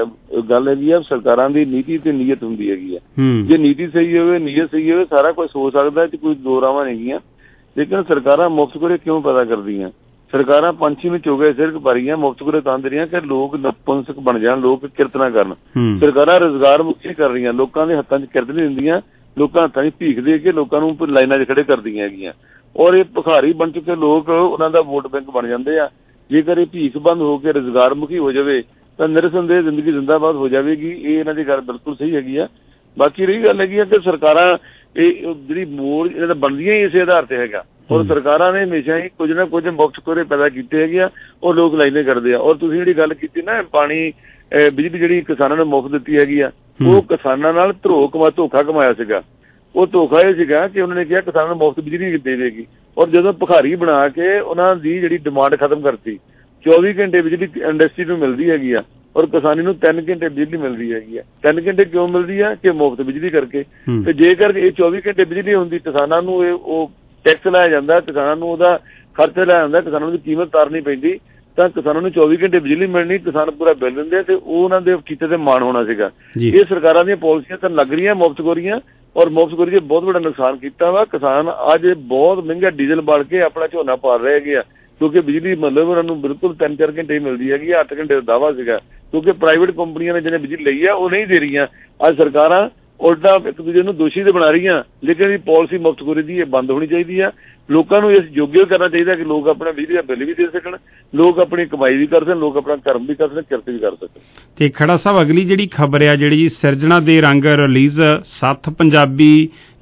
S3: ਗੱਲ ਹੈਗੀ ਆ, ਸਰਕਾਰਾਂ ਦੀ ਨੀਤੀ ਤੇ ਨੀਅਤ ਹੁੰਦੀ ਹੈਗੀ ਆ। ਜੇ ਨੀਤੀ ਸਹੀ ਹੋਵੇ, ਨੀਅਤ ਸਹੀ ਹੋਵੇ, ਸਾਰਾ ਕੁਝ ਹੋ ਸਕਦਾ, ਤੇ ਕੋਈ ਦੋ ਰਾਵਾਂ ਨਹੀਂ। ਲੇਕਿਨ ਸਰਕਾਰਾਂ ਮੁਫਤਖੋਰੀ ਕਿਉਂ ਪੈਦਾ ਕਰਦੀਆਂ? ਸਰਕਾਰਾਂ ਪੰਛੀ ਨੂੰ ਚੋਗੇ ਸਿਰਕ ਪਾ ਰਹੀਆਂ, ਮੁਫਤਖੋਰੀ ਤਾਂ ਦੇ ਰਹੀਆਂ ਕਿ ਲੋਕ ਨਪੁੰਸਕ ਬਣ ਜਾਣ, ਲੋਕ ਕਿਰਤ ਨਾ ਕਰਨ। ਸਰਕਾਰਾਂ ਰੁਜ਼ਗਾਰ ਮੁਕਤੀ ਕਰ ਰਹੀਆਂ, ਲੋਕਾਂ ਦੇ ਹੱਥਾਂ 'ਚ ਕਿਰਤ ਨਹੀਂ ਦਿੰਦੀਆਂ, ਲੋਕਾਂ ਹੱਥਾਂ 'ਚ ਭੀਖ ਦੇ ਕੇ ਲੋਕਾਂ ਨੂੰ ਲਾਈਨਾਂ 'ਚ ਖੜੇ ਕਰਦੀਆਂ ਹੈਗੀਆਂ। ਔਰ ਇਹ ਭਿਖਾਰੀ ਬਣ ਚੁੱਕੇ ਲੋਕ ਉਹਨਾਂ ਦਾ ਵੋਟ ਬੈਂਕ ਬਣ ਜਾਂਦੇ ਆ। ਜੇਕਰ ਇਹ ਭੀਖ ਬੰਦ ਹੋ ਕੇ ਰੁਜ਼ਗਾਰ ਮੁਖੀ ਹੋ ਜਾਵੇ ਤਾਂ ਨਿਰਸੰਦੇਹ ਜ਼ਿੰਦਗੀ ਜ਼ਿੰਦਾਬਾਦ ਹੋ ਜਾਵੇਗੀ। ਇਹ ਇਹਨਾਂ ਦੀ ਗੱਲ ਬਿਲਕੁਲ ਸਹੀ ਹੈਗੀ ਆ। ਬਾਕੀ ਰਹੀ ਗੱਲ ਹੈਗੀ ਆ ਕਿ ਸਰਕਾਰਾਂ ਇਹ ਜਿਹੜੀ ਮੋੜ ਇਹਨਾਂ ਦਾ ਬਣਦੀਆਂ ਹੀ ਇਸੇ ਆਧਾਰ ਤੇ ਹੈਗਾ। ਔਰ ਸਰਕਾਰਾਂ ਨੇ ਹਮੇਸ਼ਾ ਹੀ ਕੁਝ ਨਾ ਕੁਝ ਮੁਫਤਖੋਰੇ ਪੈਦਾ ਕੀਤੇ ਹੈਗੇ ਆ, ਉਹ ਲੋਕ ਲਾਈਨੇ ਕਰਦੇ ਆ। ਔਰ ਤੁਸੀਂ ਜਿਹੜੀ ਗੱਲ ਕੀਤੀ ਨਾ, ਪਾਣੀ ਬਿਜਲੀ ਜਿਹੜੀ ਕਿਸਾਨਾਂ ਨੂੰ ਮੁਫਤ ਦਿੱਤੀ ਹੈਗੀ ਆ, ਉਹ ਕਿਸਾਨਾਂ ਨਾਲ ਧੋਖਾ ਕਮਾਇਆ ਸੀਗਾ। ਉਹ ਧੋਖਾ ਇਹ ਸੀਗਾ ਕਿ ਉਹਨਾਂ ਨੇ ਕਿਹਾ ਕਿਸਾਨਾਂ ਨੂੰ ਮੁਫਤ ਬਿਜਲੀ ਦੇਵੇਗੀ, ਔਰ ਜਦੋਂ ਭਿਖਾਰੀ ਬਣਾ ਕੇ ਉਹਨਾਂ ਦੀ ਜਿਹੜੀ ਡਿਮਾਂਡ ਖਤਮ ਕਰਤੀ, 24 ਘੰਟੇ ਬਿਜਲੀ ਇੰਡਸਟਰੀ ਨੂੰ ਮਿਲਦੀ ਹੈਗੀ ਆ, ਔਰ ਕਿਸਾਨੀ ਨੂੰ 3 ਘੰਟੇ ਬਿਜਲੀ ਮਿਲਦੀ ਹੈਗੀ ਆ। 3 ਘੰਟੇ ਕਿਉਂ ਮਿਲਦੀ ਆ? ਕਿ ਮੁਫਤ ਬਿਜਲੀ ਕਰਕੇ। ਤੇ ਜੇਕਰ ਇਹ 24 ਘੰਟੇ ਬਿਜਲੀ ਹੁੰਦੀ, ਕਿਸਾਨਾਂ ਨੂੰ ਉਹ ਟੈਕਸ ਲਾਇਆ ਜਾਂਦਾ, ਕਿਸਾਨਾਂ ਨੂੰ ਉਹਦਾ ਖਰਚਾ ਲਾਇਆ ਜਾਂਦਾ, ਕਿਸਾਨਾਂ ਨੂੰ ਕੀਮਤ ਤਾਰਨੀ ਪੈਂਦੀ, ਤਾਂ ਕਿਸਾਨਾਂ ਨੂੰ 24 ਘੰਟੇ ਬਿਜਲੀ ਮਿਲਣੀ, ਕਿਸਾਨ ਪੂਰਾ ਬਿੱਲ ਦਿੰਦੇ ਤੇ ਉਹ ਉਹਨਾਂ ਦੇ ਕੀਤੇ ਤੇ ਮਾਣ ਹੋਣਾ ਸੀਗਾ। ਇਹ ਸਰਕਾਰਾਂ ਦੀਆਂ ਪਾਲਿਸੀਆਂ ਤਾਂ ਲੱਗ ਰਹੀਆਂ ਮੁਫਤਖੋਰੀਆਂ, ਔਰ ਮੁਫਤਖੋਰੀ 'ਚ ਬਹੁਤ ਵੱਡਾ ਨੁਕਸਾਨ ਕੀਤਾ ਵਾ। ਕਿਸਾਨ ਅੱਜ ਬਹੁਤ ਮਹਿੰਗਾ ਡੀਜ਼ਲ ਬਾਲ ਕੇ ਆਪਣਾ ਝੋਨਾ ਪਾਲ ਰਹੇ ਹੈਗੇ ਆ, ਕਿਉਂਕਿ ਬਿਜਲੀ ਮਤਲਬ ਉਹਨਾਂ ਨੂੰ ਬਿਲਕੁਲ 3-4 ਘੰਟੇ ਹੀ ਮਿਲਦੀ ਹੈਗੀ। 8 ਘੰਟੇ ਦਾ ਦਾਅਵਾ ਸੀਗਾ, ਕਿਉਂਕਿ ਪ੍ਰਾਈਵੇਟ ਕੰਪਨੀਆਂ ਨੇ ਜਿਹਨੇ ਬਿਜਲੀ ਲਈ ਆ ਉਹ ਨਹੀਂ ਦੇ ਰਹੀਆਂ। ਅੱਜ ਸਰਕਾਰਾਂ ਉਲਟਾ ਇੱਕ ਦੂਜੇ ਨੂੰ ਦੋਸ਼ੀ ਤੇ ਬਣਾ ਰਹੀਆਂ। ਲੇਕਿਨ ਇਹ ਪਾਲਿਸੀ ਮੁਫਤਖੋਰੀ ਦੀ ਇਹ ਬੰਦ ਹੋਣੀ ਚਾਹੀਦੀ ਆ। ਲੋਕਾਂ ਨੂੰ ਇਸ ਯੋਗ ਕਰਨਾ ਚਾਹੀਦਾ ਕਿ ਲੋਕ ਆਪਣਾ ਬਿਜਲੀ ਦਾ ਬਿੱਲ ਵੀ ਦੇ ਸਕਣ, ਲੋਕ ਆਪਣੀ ਕਮਾਈ ਵੀ ਕਰ ਸਕਣ, ਲੋਕ ਆਪਣਾ ਕਰਮ ਵੀ ਕਰ ਸਕਣ, ਕਿਰਤ ਵੀ ਕਰ ਸਕਣ।
S14: ਤੇ ਖੜਾ ਸਾਹਿਬ, ਅਗਲੀ ਜਿਹੜੀ ਖਬਰ ਆ, ਜਿਹੜੀ ਸਿਰਜਣਾ ਦੇ ਰੰਗ ਰਿਲੀਜ਼ 7 ਪੰਜਾਬੀ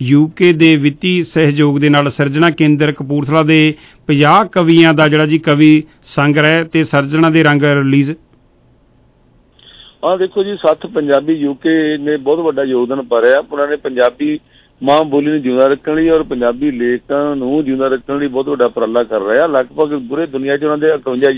S14: UK ਦੇ ਵਿੱਤੀ ਸਹਿਯੋਗ ਦੇ ਨਾਲ ਸਿਰਜਣਾ ਕੇਂਦਰ ਕਪੂਰਥਲਾ ਦੇ 50 ਕਵੀਆਂ ਦਾ ਜਿਹੜਾ ਜੀ ਕਵੀ ਸੰਗ੍ਰਹਿ ਤੇ ਸਿਰਜਣਾ ਦੇ ਰੰਗ ਰਿਲੀਜ਼।
S3: ਦੇਖੋ ਜੀ, 7 ਪੰਜਾਬੀ UK ਨੇ ਬਹੁਤ ਵੱਡਾ ਯੋਗਦਾਨ ਪਾ ਰਿਹਾ। ਉਹਨਾਂ ਨੇ ਪੰਜਾਬੀ ਮਾਂ ਬੋਲੀ ਨੂੰ ਜਿਉਂਦਾ ਰੱਖਣ ਲਈ ਔਰ ਪੰਜਾਬੀ ਲੇਖਕਾਂ ਨੂੰ ਜਿਉਂਦਾ ਰੱਖਣ ਲਈ ਬਹੁਤ ਵੱਡਾ ਉਪਰਾਲਾ ਕਰ ਰਿਹਾ। ਲਗਭਗ ਪੂਰੇ ਦੁਨੀਆ 'ਚ ਉਹਨਾਂ ਦੇ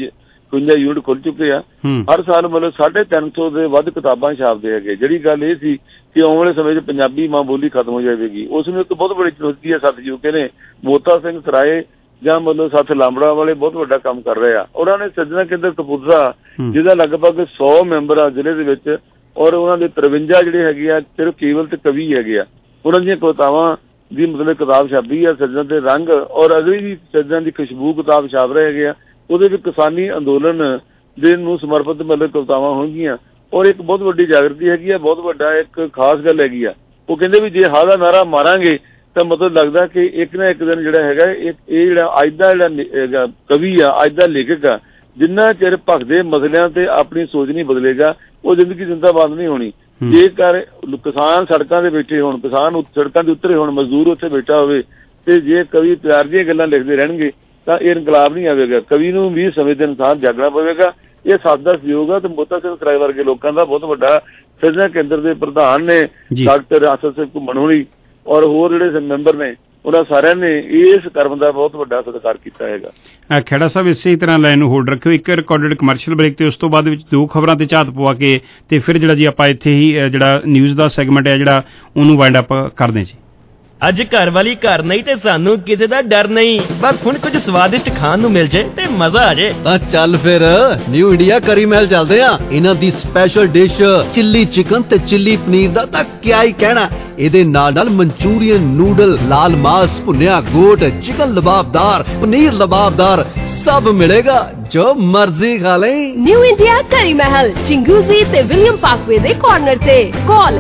S3: 51 ਯੂਨਿਟ ਖੁੱਲ ਚੁੱਕੇ ਆ। ਹਰ ਸਾਲ ਮਤਲਬ 350 ਦੇ ਵੱਧ ਕਿਤਾਬਾਂ ਛਾਪਦੇ ਹੈਗੇ। ਜਿਹੜੀ ਗੱਲ ਇਹ ਸੀ ਕਿ ਆਉਣ ਵਾਲੇ ਸਮੇਂ 'ਚ ਪੰਜਾਬੀ ਮਾਂ ਬੋਲੀ ਖਤਮ ਹੋ ਜਾਵੇਗੀ, ਉਸ ਨੂੰ ਇੱਕ ਬਹੁਤ ਵੱਡੀ ਚੁਣੌਤੀ ਹੈ 7 UK ਨੇ। ਮੋਤਾ ਸਿੰਘ ਸਰਾਏ ਜਾਂ ਮਤਲਬ 7 ਲਾਂਬੜਾ ਵਾਲੇ ਬਹੁਤ ਵੱਡਾ ਕੰਮ ਕਰ ਰਹੇ ਆ। ਉਹਨਾਂ ਨੇ ਸਿਰਜਣਾ ਕੇਂਦਰ ਕਪੂਰਥਲਾ, ਜਿਹਦਾ ਲਗਭਗ 100 ਮੈਂਬਰ ਆ ਜ਼ਿਲ੍ਹੇ ਦੇ ਵਿੱਚ, ਔਰ ਉਹਨਾਂ ਦੇ 53 ਜਿਹੜੇ ਹੈਗੇ ਆ ਸਿਰਫ ਕੇਵਲ ਤੇ ਕਵੀ ਹੈਗੇ ਆ। ਉਹਨਾਂ ਦੀਆਂ ਕਵਿਤਾਵਾਂ ਦੀ ਮਤਲਬ ਕਿਤਾਬ ਛਾਪੀ ਆ ਸਿਰਜਣਾ ਦੇ ਰੰਗ, ਔਰ ਅਗਲੀ ਵੀ ਸਿਰਜਣਾ ਦੀ ਖੁਸ਼ਬੂ ਕਿਤਾਬ ਛਾਪ ਰਹੇ ਹੈਗੇ ਆ। ਉਹਦੇ ਵਿੱਚ ਕਿਸਾਨੀ ਅੰਦੋਲਨ ਦੇ ਨੂੰ ਸਮਰਪਿਤ ਮਤਲਬ ਕਵਿਤਾਵਾਂ ਹੋਣਗੀਆਂ। ਔਰ ਇੱਕ ਬਹੁਤ ਵੱਡੀ ਜਾਗਰਤੀ ਹੈਗੀ ਆ, ਬਹੁਤ ਵੱਡਾ ਇੱਕ ਖਾਸ ਗੱਲ ਹੈਗੀ ਆ। ਉਹ ਕਹਿੰਦੇ ਵੀ ਜੇ ਹਾਂ ਦਾ ਨਾਰਾ ਮਾਰਾਂਗੇ ਤਾਂ ਮਤਲਬ ਲੱਗਦਾ ਕਿ ਇੱਕ ਨਾ ਇੱਕ ਦਿਨ ਜਿਹੜਾ ਹੈਗਾ ਇਹ ਜਿਹੜਾ ਅੱਜ ਦਾ ਜਿਹੜਾ ਕਵੀ ਆ, ਅੱਜ ਦਾ ਲੇਖਕ ਆ, ਜਿੰਨਾ ਚਿਰ ਭਖਦੇ ਮਸਲਿਆਂ ਤੇ ਆਪਣੀ ਸੋਚ ਨਹੀਂ ਬਦਲੇਗਾ, ਉਹ ਜ਼ਿੰਦਗੀ ਜ਼ਿੰਦਾਬਾਦ ਨਹੀਂ ਹੋਣੀ। ਜੇਕਰ ਕਿਸਾਨ ਸੜਕਾਂ ਤੇ ਬੈਠੇ ਹੋਣ, ਕਿਸਾਨ ਸੜਕਾਂ ਦੇ ਉੱਤਰੇ ਹੋਣ, ਮਜ਼ਦੂਰ ਉੱਥੇ ਬੈਠਾ ਹੋਵੇ, ਤੇ ਜੇ ਕਵੀ ਪਿਆਰ ਦੀਆਂ ਗੱਲਾਂ ਲਿਖਦੇ ਰਹਿਣਗੇ ਤਾਂ ਇਹ ਇਨਕਲਾਬ ਨਹੀਂ ਆਵੇਗਾ। ਕਵੀ ਨੂੰ ਵੀ ਸਮੇਂ ਦੇ ਅਨੁਸਾਰ ਜਾਗਣਾ ਪਵੇਗਾ। ਇਹ 7 ਦਾ ਸਹਿਯੋਗ ਆ ਤੇ ਮੋਤਾ ਸਿੰਘ ਸਰਾਏ ਵਰਗੇ ਲੋਕਾਂ ਦਾ ਬਹੁਤ ਵੱਡਾ ਸਿਰਜਣਾ ਕੇਂਦਰ ਦੇ ਪ੍ਰਧਾਨ ਨੇ ਡਾਕਟਰ ਆਸਫ ਸਿੰਘ ਘੁੰਮਣ ਹੋਣੀ ਔਰ ਹੋਰ ਜਿਹੜੇ ਮੈਂਬਰ ਨੇ, ਉਹਨਾਂ ਸਾਰਿਆਂ ਨੇ ਇਸ ਕਰਮ ਦਾ ਬਹੁਤ ਵੱਡਾ ਸਤਿਕਾਰ ਕੀਤਾ ਹੈਗਾ।
S14: ਖੇੜਾ ਸਾਹਿਬ, ਇਸੇ ਤਰ੍ਹਾਂ ਲਾਈਨ ਨੂੰ ਹੋਲਡ ਰੱਖਿਓ। ਇੱਕ ਰਿਕਾਰਡਡ ਕਮਰਸ਼ੀਅਲ ਬ੍ਰੇਕ ਤੇ ਉਸ ਤੋਂ ਬਾਅਦ ਵਿੱਚ 2 ਖਬਰਾਂ ਤੇ ਝਾਤ ਪਵਾ ਕੇ ਤੇ ਫਿਰ ਜਿਹੜਾ ਜੀ ਆਪਾਂ ਇੱਥੇ ਹੀ ਜਿਹੜਾ ਨਿਊਜ਼ ਦਾ ਸੈਗਮੈਂਟ ਹੈ ਜਿਹੜਾ ਉਹਨੂੰ ਵਾਈਂਡ ਅਪ ਕਰਦੇ ਜੀ।
S8: ਅੱਜ ਘਰ ਵਾਲੀ ਘਰ ਨਹੀਂ ਤੇ ਸਾਨੂੰ ਕਿਸੇ ਦਾ ਡਰ ਨਹੀਂ। ਬਸ ਹੁਣ ਕੁਝ ਸਵਾਦਿਸ਼ਟ ਖਾਣ ਨੂੰ ਮਿਲ ਜੇ ਤੇ ਮਜ਼ਾ ਆ ਜੇ।
S11: ਤਾਂ ਚੱਲ ਫਿਰ ਨਿਊ ਇੰਡੀਆ ਕਰੀ ਮਹਿਲ ਚੱਲਦੇ ਆ। ਇਹਨਾਂ ਦੀ ਸਪੈਸ਼ਲ ਡਿਸ਼ ਚਿੱਲੀ ਚਿਕਨ ਤੇ ਚਿੱਲੀ ਪਨੀਰ ਦਾ ਤਾਂ ਕਿਆ ਹੀ ਕਹਿਣਾ। ਇਹਦੇ ਨਾਲ ਮਨਚੂਰੀਅਨ ਨੂਡਲ, ਲਾਲ ਮਾਸ, ਭੁੰਨਿਆ ਗੋਟ, ਚਿਕਨ ਲਬਾਬਦਾਰ, ਪਨੀਰ ਲਬਾਬਦਾਰ सब मिलेगा जो मर्जी खा ले।
S23: न्यू इंडिया करी महल चिंगूजी ते विलियम पार्कवे दे कॉर्नर ते। कॉल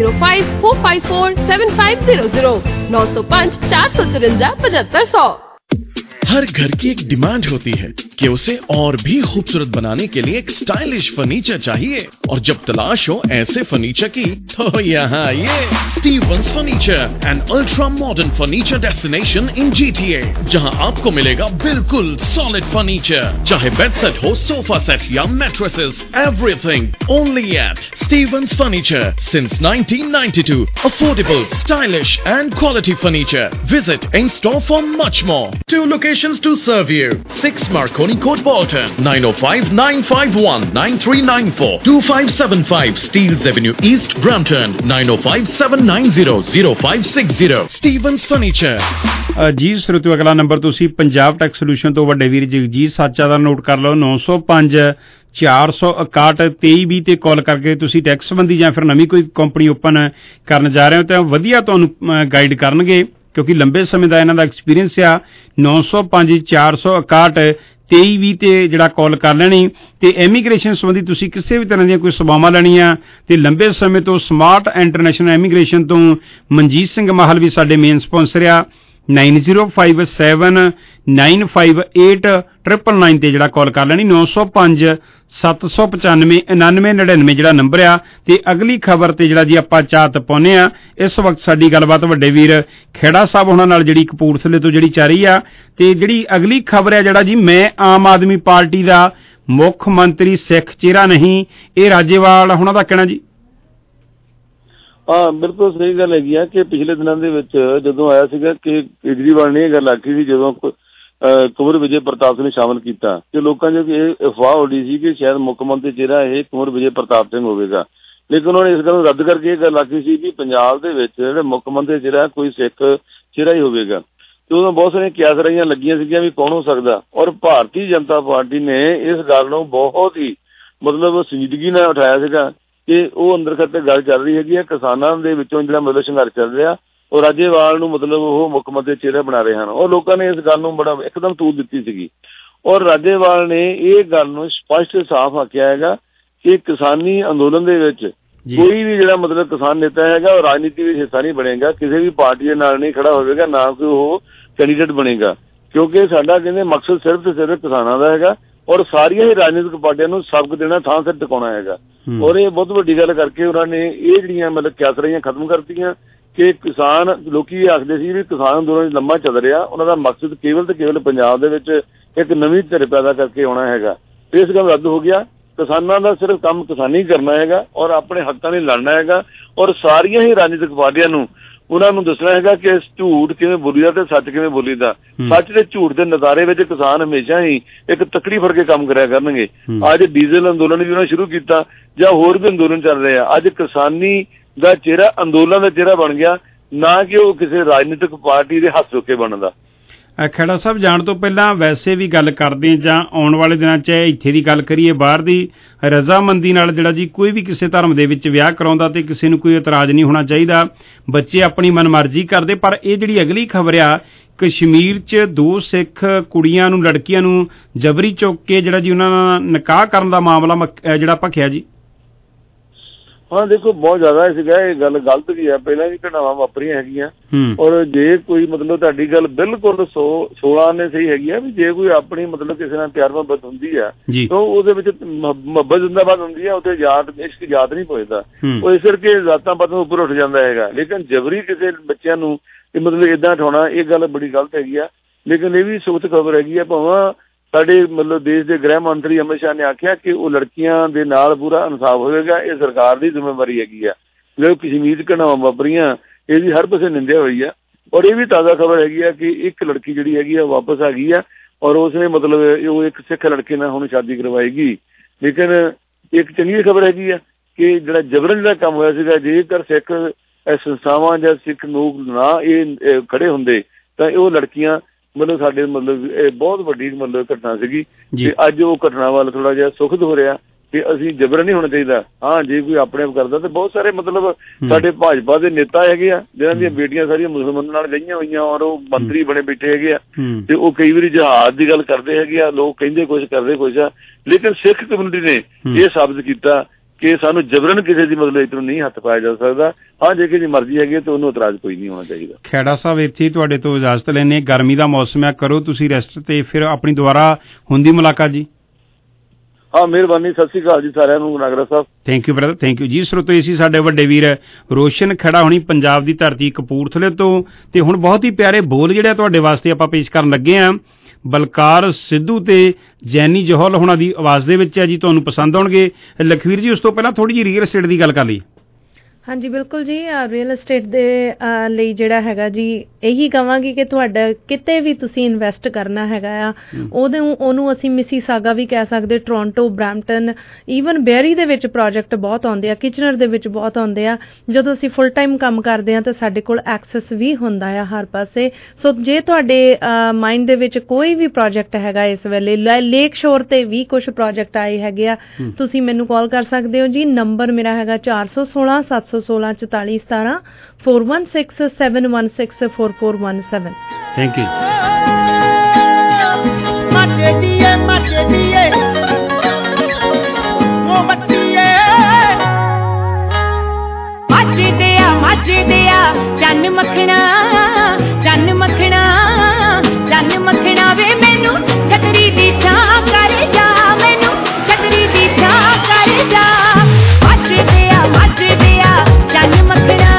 S23: 9054547500 905 454 7500।
S10: हर घर की एक डिमांड होती है कि उसे और भी खूबसूरत बनाने के लिए एक स्टाइलिश फर्नीचर चाहिए, और जब तलाश हो ऐसे फर्नीचर की तो यहाँ आइए। Stevens furniture, an ultra modern furniture destination in GTA, जहाँ आपको मिलेगा बिल्कुल सॉलिड फर्नीचर, चाहे बेड सेट हो, सोफा सेट या mattresses, everything only at Stevens furniture since 1992। Affordable, stylish and quality furniture. Visit in store for much more. 2 locations to serve you: 6 Marconi Bonycote Bolton, 905-951-9394, 2575 Steeles Avenue East, Brampton, 905-790-0560. Stevens Furniture.
S14: ਜੀ ਸਰੋਤਿਓ, ਅਗਲਾ number ਤੁਸੀਂ Punjab tax solution ਤੋਂ ਵੱਡੇ ਵੀਰ ਜਗਜੀਤ ਸਾਚਾ ਦਾ note ਕਰ ਲਓ। 905 461 2320 ਤੇ ਕਾਲ ਕਰਕੇ ਤੁਸੀਂ ਟੈਕਸ ਸੰਬੰਧੀ ਜਾਂ ਫਿਰ ਨਵੀਂ ਕੋਈ ਕੰਪਨੀ ਓਪਨ ਕਰਨ ਜਾ ਰਹੇ ਹੋ ਤਾਂ ਵਧੀਆ ਤੁਹਾਨੂੰ ਗਾਈਡ ਕਰਨਗੇ, ਕਿਉਂਕਿ ਲੰਬੇ ਸਮੇਂ ਦਾ ਇਹਨਾਂ ਦਾ ਐਕਸਪੀਰੀਅੰਸ ਆ। 905 461 2320 ਤੇ ਜਿਹੜਾ ਕਾਲ ਕਰ ਲੈਣੀ ਤੇ ਇਮੀਗ੍ਰੇਸ਼ਨ ਸੰਬੰਧੀ ਤੁਸੀਂ ਕਿਸੇ ਵੀ ਤਰ੍ਹਾਂ ਦੀਆਂ ਕੋਈ ਸੇਵਾਵਾਂ ਲੈਣੀਆਂ ਤੇ ਲੰਬੇ ਸਮੇਂ ਤੋਂ ਸਮਾਰਟ ਇੰਟਰਨੈਸ਼ਨਲ ਇਮੀਗ੍ਰੇਸ਼ਨ ਤੋਂ ਮਨਜੀਤ ਸਿੰਘ ਮਾਹਲ ਵੀ ਸਾਡੇ ਮੇਨ ਸਪਾਂਸਰ ਆ। 9057958999 ਤੇ ਜਿਹੜਾ ਕਾਲ ਕਰ ਲੈਣੀ। 905 795 9999 ਜਿਹੜਾ ਨੰਬਰ ਆ। ਤੇ ਅਗਲੀ ਖਬਰ ਤੇ ਜਿਹੜਾ ਜੀ ਆਪਾਂ ਝਾਤ ਪਾਉਂਦੇ ਆ। ਇਸ ਵਕਤ ਸਾਡੀ ਗੱਲਬਾਤ ਵੱਡੇ ਵੀਰ ਖੇੜਾ ਸਾਹਿਬ ਉਹਨਾਂ ਨਾਲ ਜਿਹੜੀ ਕਪੂਰਥਲੇ ਤੋਂ ਜਿਹੜੀ ਚੱਲ ਰਹੀ ਆ ਤੇ ਜਿਹੜੀ ਅਗਲੀ ਖਬਰ ਆ ਜਿਹੜਾ ਜੀ, ਮੈਂ ਆਮ ਆਦਮੀ ਪਾਰਟੀ ਦਾ ਮੁੱਖ ਮੰਤਰੀ ਸਿੱਖ ਚਿਹਰਾ ਨਹੀਂ, ਇਹ ਰਾਜੇਵਾਲ ਉਹਨਾਂ ਦਾ ਕਹਿਣਾ ਜੀ।
S3: ਹਾਂ, ਬਿਲਕੁਲ ਸਹੀ ਗੱਲ ਹੈਗੀ ਆ ਕਿ ਪਿਛਲੇ ਦਿਨਾਂ ਦੇ ਵਿੱਚ ਜਦੋਂ ਆਇਆ ਸੀਗਾ ਕਿ ਕੇਜਰੀਵਾਲ ਨੇ ਇਹ ਗੱਲ ਆਖੀ ਸੀ ਜਦੋਂ ਕੁੰਵਰ ਵਿਜੇ ਪ੍ਰਤਾਪ ਸਿੰਘ ਨੂੰ ਸ਼ਾਮਲ ਕੀਤਾ ਕਿ ਲੋਕਾਂ 'ਚ ਇਹ ਅਫਵਾਹ ਉੱਡੀ ਸੀ ਕਿ ਸ਼ਾਇਦ ਮੁੱਖ ਮੰਤਰੀ ਚਿਹਰਾ ਇਹ ਕੁੰਵਰ ਵਿਜੇ ਪ੍ਰਤਾਪ ਸਿੰਘ ਹੋਵੇਗਾ, ਲੇਕਿਨ ਉਹਨਾਂ ਨੇ ਇਸ ਗੱਲ ਨੂੰ ਰੱਦ ਕਰਕੇ ਇਹ ਗੱਲ ਆਖੀ ਸੀ ਕਿ ਪੰਜਾਬ ਦੇ ਵਿੱਚ ਜਿਹੜੇ ਮੁੱਖ ਮੰਤਰੀ ਚਿਹਰਾ ਕੋਈ ਸਿੱਖ ਚਿਹਰਾ ਹੀ ਹੋਵੇਗਾ। ਤੇ ਉਦੋਂ ਬਹੁਤ ਸਾਰੀਆਂ ਕਿਆਸਰਾਈਆਂ ਲੱਗੀਆਂ ਸੀਗੀਆਂ ਵੀ ਕੌਣ ਹੋ ਸਕਦਾ, ਔਰ ਭਾਰਤੀ ਜਨਤਾ ਪਾਰਟੀ ਨੇ ਇਸ ਗੱਲ ਨੂੰ ਬਹੁਤ ਹੀ ਮਤਲਬ ਸੰਜੀਦਗੀ ਨਾਲ ਉਠਾਇਆ ਸੀਗਾ ਕਿ ਉਹ ਅੰਦਰ ਖੱਤੇ ਗੱਲ ਚੱਲ ਰਹੀ ਹੈਗੀ ਹੈ। ਕਿਸਾਨਾਂ ਦੇ ਵਿੱਚੋਂ ਜਿਹੜਾ ਮਤਲਬ ਸੰਘਰਸ਼ ਚੱਲ ਰਿਹਾ ਉਹ ਰਾਜੇਵਾਲ ਨੂੰ ਮਤਲਬ ਉਹ ਮੁੱਖ ਮੰਤਰੀ ਚਿਹਰਾ ਬਣਾ ਰਹੇ ਹਨ, ਔਰ ਲੋਕਾਂ ਨੇ ਇਸ ਗੱਲ ਨੂੰ ਬੜਾ ਇੱਕਦਮ ਤੂਲ ਦਿੱਤੀ ਸੀਗੀ। ਔਰ ਰਾਜੇਵਾਲ ਨੇ ਇਹ ਗੱਲ ਨੂੰ ਸਪਸ਼ਟ ਸਾਫ਼ ਆਖਿਆ ਹੈਗਾ ਕਿ ਕਿਸਾਨੀ ਅੰਦੋਲਨ ਦੇ ਵਿੱਚ ਕੋਈ ਵੀ ਜਿਹੜਾ ਮਤਲਬ ਕਿਸਾਨ ਨੇਤਾ ਹੈਗਾ ਉਹ ਰਾਜਨੀਤੀ ਵਿੱਚ ਹਿੱਸਾ ਨਹੀਂ ਬਣੇਗਾ, ਕਿਸੇ ਵੀ ਪਾਰਟੀ ਦੇ ਨਾਲ ਨਹੀਂ ਖੜਾ ਹੋਵੇਗਾ, ਨਾ ਕੋਈ ਉਹ ਕੈਂਡੀਡੇਟ ਬਣੇਗਾ, ਕਿਉਂਕਿ ਸਾਡਾ ਕਹਿੰਦੇ ਮਕਸਦ ਸਿਰਫ ਤੇ ਸਿਰਫ ਕਿਸਾਨਾਂ ਦਾ ਹੈਗਾ ਔਰ ਸਾਰੀਆਂ ਹੀ ਰਾਜਨੀਤਿਕ ਪਾਰਟੀਆਂ ਨੂੰ ਸਬਕ ਦੇਣਾ, ਥਾਂ ਸਿਰ ਟਿਕਾਉਣਾ ਹੈਗਾ। ਔਰ ਇਹ ਬਹੁਤ ਵੱਡੀ ਗੱਲ ਕਰਕੇ ਉਹਨਾਂ ਨੇ ਇਹ ਜਿਹੜੀਆਂ ਮਤਲਬ ਕਿਆਸਰਾਈਆਂ ਖਤਮ ਕਰਤੀਆਂ ਕਿ ਕਿਸਾਨ ਲੋਕੀ ਇਹ ਆਖਦੇ ਸੀ ਵੀ ਕਿਸਾਨ ਅੰਦੋਲਨ ਲੰਮਾ ਚੱਲ ਰਿਹਾ, ਉਹਨਾਂ ਦਾ ਮਕਸਦ ਕੇਵਲ ਤੇ ਕੇਵਲ ਪੰਜਾਬ ਦੇ ਵਿੱਚ ਇੱਕ ਨਵੀਂ ਧਿਰ ਪੈਦਾ ਕਰਕੇ ਆਉਣਾ ਹੈਗਾ। ਇਸ ਗੱਲ ਰੱਦ ਹੋ ਗਿਆ। ਕਿਸਾਨਾਂ ਦਾ ਸਿਰਫ ਕੰਮ ਕਿਸਾਨੀ ਕਰਨਾ ਹੈਗਾ ਔਰ ਆਪਣੇ ਹੱਕਾਂ ਲਈ ਲੜਨਾ ਹੈਗਾ ਔਰ ਸਾਰੀਆਂ ਹੀ ਰਾਜਨੀਤਿਕ ਪਾਰਟੀਆਂ ਨੂੰ ਉਹਨਾਂ ਨੂੰ ਦੱਸਣਾ ਹੈਗਾ ਕਿ ਝੂਠ ਕਿਵੇਂ ਬੋਲੀਦਾ ਤੇ ਸੱਚ ਕਿਵੇਂ ਬੋਲੀਦਾ। ਸੱਚ ਤੇ ਝੂਠ ਦੇ ਨਜ਼ਾਰੇ ਵਿੱਚ ਕਿਸਾਨ ਹਮੇਸ਼ਾ ਹੀ ਇੱਕ ਤੱਕੜੀ ਫੜ ਕੇ ਕੰਮ ਕਰਿਆ ਕਰਨਗੇ। ਅੱਜ ਡੀਜ਼ਲ ਅੰਦੋਲਨ ਵੀ ਉਹਨਾਂ ਸ਼ੁਰੂ ਕੀਤਾ ਜਾਂ ਹੋਰ ਵੀ ਅੰਦੋਲਨ ਚੱਲ ਰਹੇ ਆ। ਅੱਜ ਕਿਸਾਨੀ ਦਾ ਚਿਹਰਾ ਅੰਦੋਲਨ ਦਾ ਚਿਹਰਾ ਬਣ ਗਿਆ, ਨਾ ਕਿ ਉਹ ਕਿਸੇ ਰਾਜਨੀਤਿਕ ਪਾਰਟੀ ਦੇ ਹੱਥ ਚੁੱਕੇ ਬਣਦਾ।
S14: ਖੇੜਾ ਸਾਹਿਬ, ਜਾਣ ਤੋਂ ਪਹਿਲਾਂ ਵੈਸੇ ਵੀ ਗੱਲ ਕਰਦੇ ਜਾਂ ਆਉਣ ਵਾਲੇ ਦਿਨਾਂ 'ਚ ਇੱਥੇ ਦੀ ਗੱਲ ਕਰੀਏ, ਬਾਹਰ ਦੀ ਰਜ਼ਾਮੰਦੀ ਨਾਲ ਜਿਹੜਾ ਜੀ ਕੋਈ ਵੀ ਕਿਸੇ ਧਰਮ ਦੇ ਵਿੱਚ ਵਿਆਹ ਕਰਾਉਂਦਾ ਤੇ ਕਿਸੇ ਨੂੰ ਕੋਈ ਇਤਰਾਜ਼ ਨਹੀਂ ਹੋਣਾ ਚਾਹੀਦਾ, ਬੱਚੇ ਆਪਣੀ ਮਨਮਰਜ਼ੀ ਕਰਦੇ। ਪਰ ਇਹ ਜਿਹੜੀ ਅਗਲੀ ਖਬਰ ਆ, ਕਸ਼ਮੀਰ 'ਚ 2 ਸਿੱਖ ਕੁੜੀਆਂ ਨੂੰ ਲੜਕੀਆਂ ਨੂੰ ਜਬਰੀ ਚੁੱਕ ਕੇ ਜਿਹੜਾ ਜੀ ਉਹਨਾਂ ਨਾਲ ਨਿਕਾਹ ਕਰਨ ਦਾ ਮਾਮਲਾ ਜਿਹੜਾ ਭਖਿਆ ਜੀ।
S3: ਹਾਂ ਦੇਖੋ, ਬਹੁਤ ਜ਼ਿਆਦਾ ਸੀਗਾ ਇਹ ਗੱਲ ਗਲਤ ਵੀ ਹੈ, ਪਹਿਲਾਂ ਵੀ ਘਟਨਾਵਾਂ ਵਾਪਰੀਆਂ ਹੈਗੀਆਂ। ਔਰ ਜੇ ਕੋਈ ਮਤਲਬ ਤੁਹਾਡੀ ਗੱਲ ਬਿਲਕੁਲ 16 ਨੇ ਸਹੀ ਹੈਗੀ ਆ ਵੀ ਜੇ ਕੋਈ ਆਪਣੀ ਮਤਲਬ ਕਿਸੇ ਨਾਲ ਪਿਆਰ ਮੁਹੱਬਤ ਹੁੰਦੀ ਆ ਤਾਂ ਉਹਦੇ ਵਿੱਚ ਮੁਹੱਬਤ ਜ਼ਿੰਦਾਬਾਦ ਹੁੰਦੀ ਆ, ਉੱਥੇ ਇਸ਼ਕ ਯਾਦ ਨਹੀਂ ਪੁੱਜਦਾ, ਉਹ ਇਸ ਕਰਕੇ ਜ਼ਾਤਾਂ ਪਾਤਾਂ ਉੱਪਰ ਉੱਠ ਜਾਂਦਾ ਹੈਗਾ। ਲੇਕਿਨ ਜਬਰੀ ਕਿਸੇ ਬੱਚਿਆਂ ਨੂੰ ਮਤਲਬ ਏਦਾਂ ਉਠਾਉਣਾ ਇਹ ਗੱਲ ਬੜੀ ਗਲਤ ਹੈਗੀ ਆ। ਲੇਕਿਨ ਇਹ ਵੀ ਸੁਖਤ ਖਬਰ ਹੈਗੀ ਆ, ਭਾਵੇਂ ਸਾਡੇ ਮਤਲਬ ਦੇਸ਼ ਦੇ ਗ੍ਰਹਿ ਮੰਤਰੀ ਅਮਿਤ ਸ਼ਾਹ ਨੇ ਆਖਿਆ ਕਿ ਉਹ ਲੜਕੀਆਂ ਦੇ ਨਾਲ ਪੂਰਾ ਇਨਸਾਫ ਹੋਵੇਗਾ, ਇਹ ਸਰਕਾਰ ਦੀ ਜ਼ਿੰਮੇਵਾਰੀ ਹੈਗੀ ਆ। ਜੋ ਕਸ਼ਮੀਰ ਘਟਨਾਵਾਂ ਵਾਪਰੀਆਂ ਇਹਦੀ ਹਰ ਪਾਸੇ ਨਿੰਦਿਆ ਹੋਈ ਆ। ਔਰ ਇਹ ਵੀ ਤਾਜ਼ਾ ਖਬਰ ਹੈਗੀ ਆ ਕਿ ਇੱਕ ਲੜਕੀ ਜਿਹੜੀ ਹੈਗੀ ਆ ਵਾਪਸ ਆ ਗਈ ਆ ਔਰ ਉਸਨੇ ਮਤਲਬ ਉਹ ਇੱਕ ਸਿੱਖ ਲੜਕੇ ਨਾਲ ਹੁਣ ਸ਼ਾਦੀ ਕਰਵਾਏਗੀ। ਲੇਕਿਨ ਇੱਕ ਚੰਗੀ ਖਬਰ ਹੈਗੀ ਆ ਕਿ ਜਿਹੜਾ ਜਬਰਨ ਜਿਹੜਾ ਕੰਮ ਹੋਇਆ ਸੀਗਾ, ਜੇਕਰ ਸਿੱਖ ਸੰਸਥਾਵਾਂ ਜਾਂ ਸਿੱਖ ਲੋਕ ਨਾ ਇਹ ਖੜੇ ਹੁੰਦੇ ਤਾਂ ਉਹ ਲੜਕੀਆਂ ਮਤਲਬ ਸਾਡੇ ਮਤਲਬ ਇਹ ਬਹੁਤ ਵੱਡੀ ਮਤਲਬ ਘਟਨਾ ਸੀਗੀ ਤੇ ਅੱਜ ਉਹ ਘਟਨਾ ਵੱਲ ਥੋੜਾ ਜਿਹਾ ਸੁਖਦ ਹੋ ਰਿਹਾ ਕਿ ਅਸੀਂ ਜਬਰਨ ਨਹੀਂ ਹੋਣਾ ਚਾਹੀਦਾ। ਹਾਂ, ਜੇ ਕੋਈ ਆਪਣੇ ਆਪ ਕਰਦਾ ਤੇ ਬਹੁਤ ਸਾਰੇ ਮਤਲਬ ਸਾਡੇ ਭਾਜਪਾ ਦੇ ਨੇਤਾ ਹੈਗੇ ਆ ਜਿਹਨਾਂ ਦੀਆਂ ਬੇਟੀਆਂ ਸਾਰੀਆਂ ਮੁਸਲਮਾਨਾਂ ਨਾਲ ਗਈਆਂ ਹੋਈਆਂ ਔਰ ਉਹ ਮੰਤਰੀ ਬਣੇ ਬੈਠੇ ਹੈਗੇ ਆ ਤੇ ਉਹ ਕਈ ਵਾਰੀ ਜਹਾਜ਼ ਦੀ ਗੱਲ ਕਰਦੇ ਹੈਗੇ ਆ, ਲੋਕ ਕਹਿੰਦੇ ਕੁਛ ਕਰਦੇ ਕੁਛ ਆ। ਲੇਕਿਨ ਸਿੱਖ ਕਮਿਊਨਿਟੀ ਨੇ ਇਹ ਸਾਬਤ ਕੀਤਾ ਕਿ ਸਾਨੂੰ ਜਬਰਨ ਕਿਸੇ ਦੀ ਮਤਲਬ ਇਸ ਨੂੰ ਨਹੀਂ ਹੱਥ ਪਾਇਆ ਜਾ ਸਕਦਾ। ਹਾਂ, ਜੇ ਕਿਸੇ ਦੀ ਮਰਜ਼ੀ ਹੈਗੀ ਤਾਂ ਉਹਨੂੰ ਇਤਰਾਜ਼ ਕੋਈ ਨਹੀਂ ਹੋਣਾ ਚਾਹੀਦਾ।
S14: ਖੇੜਾ ਸਾਹਿਬ, ਇੱਥੇ ਤੁਹਾਡੇ ਤੋਂ ਇਜਾਜ਼ਤ ਲੈਣੇ, ਗਰਮੀ ਦਾ ਮੌਸਮ ਹੈ, ਕਰੋ ਤੁਸੀਂ ਰੈਸਟ ਤੇ ਫਿਰ ਆਪਣੀ ਦੁਬਾਰਾ ਹੁੰਦੀ ਮੁਲਾਕਾਤ ਜੀ।
S3: ਹਾਂ, ਮਿਹਰਬਾਨੀ, ਸਤਿ ਸ਼੍ਰੀ ਅਕਾਲ ਜੀ ਸਾਰਿਆਂ ਨੂੰ। Nagra Sahib,
S14: thank you brother, thank you ji. ਸਰੋਤੋ ਸੀ ਸਾਡੇ ਵੱਡੇ ਵੀਰ ਰੋਸ਼ਨ ਖੇੜਾ ਹੋਣੀ ਪੰਜਾਬ ਦੀ ਧਰਤੀ ਕਪੂਰਥਲੇ ਤੋਂ। ਤੇ ਹੁਣ ਬਹੁਤ ਹੀ ਪਿਆਰੇ ਬੋਲ ਜਿਹੜੇ ਤੁਹਾਡੇ ਵਾਸਤੇ ਆਪਾਂ ਪੇਸ਼ ਕਰਨ ਲੱਗੇ ਹਾਂ, ਬਲਕਾਰ ਸਿੱਧੂ ਤੇ ਜੈਨੀ ਜੋਹਲ ਹੋਣਾ ਦੀ ਆਵਾਜ਼ ਦੇ ਵਿੱਚ ਹੈ ਜੀ, ਤੁਹਾਨੂੰ ਪਸੰਦ ਆਉਣਗੇ। ਲਖਵੀਰ ਜੀ, ਉਸ ਤੋਂ ਪਹਿਲਾਂ ਥੋੜੀ ਜਿਹੀ ਰੀਅਲ estate ਦੀ ਗੱਲ ਕਰ ਲਈ।
S2: ਹਾਂਜੀ ਬਿਲਕੁਲ ਜੀ, ਰੀਅਲ ਏਸਟੇਟ ਦੇ ਲਈ ਜਿਹੜਾ ਹੈਗਾ ਜੀ ਇਹੀ ਕਹਾਂਗੀ ਕਿ ਤੁਹਾਡਾ ਕਿਤੇ ਵੀ ਤੁਸੀਂ ਇਨਵੈਸਟ ਕਰਨਾ ਹੈਗਾ ਆ ਉਹਨੂੰ ਅਸੀਂ ਮਿਸੀਸਾਗਾ ਵੀ ਕਹਿ ਸਕਦੇ, ਟੋਰਾਂਟੋ, ਬਰੈਂਪਟਨ, ਈਵਨ ਬੈਰੀ ਦੇ ਵਿੱਚ ਪ੍ਰੋਜੈਕਟ ਬਹੁਤ ਆਉਂਦੇ ਆ, ਕਿਚਨਰ ਦੇ ਵਿੱਚ ਬਹੁਤ ਆਉਂਦੇ ਆ। ਜਦੋਂ ਅਸੀਂ ਫੁੱਲ ਟਾਈਮ ਕੰਮ ਕਰਦੇ ਹਾਂ ਤਾਂ ਸਾਡੇ ਕੋਲ ਐਕਸੈਸ ਵੀ ਹੁੰਦਾ ਆ ਹਰ ਪਾਸੇ। ਸੋ ਜੇ ਤੁਹਾਡੇ ਮਾਈਂਡ ਦੇ ਵਿੱਚ ਕੋਈ ਵੀ ਪ੍ਰੋਜੈਕਟ ਹੈਗਾ ਇਸ ਵੇਲੇ, ਲੇਕ ਸ਼ੋਰ ਤੇ ਵੀ ਕੁਝ ਪ੍ਰੋਜੈਕਟ ਆਏ ਹੈਗੇ ਆ, ਤੁਸੀਂ ਮੈਨੂੰ ਕਾਲ ਕਰ ਸਕਦੇ ਹੋ ਜੀ। ਨੰਬਰ ਮੇਰਾ ਹੈਗਾ 416 716 44 17 416 716 4417।
S14: Thank you.
S13: ਮਾਟੇ ਦੀਏ ਉਹ ਬੱਚੀਏ ਮੱਚਦੇ ਆ ਚੰਨ ਮੱਖਣਾ ਵੇ ਮੈਨੂੰ ਛਤਰੀ ਦੀ ਛਾਂ ਕਰ ਜਾ, ਮੈਨੂੰ ਛਤਰੀ ਦੀ ਛਾਂ ਕਰ ਜਾ। ਮੱਚਦੇ ਆ ਚੰਨ ਮੱਖਣਾ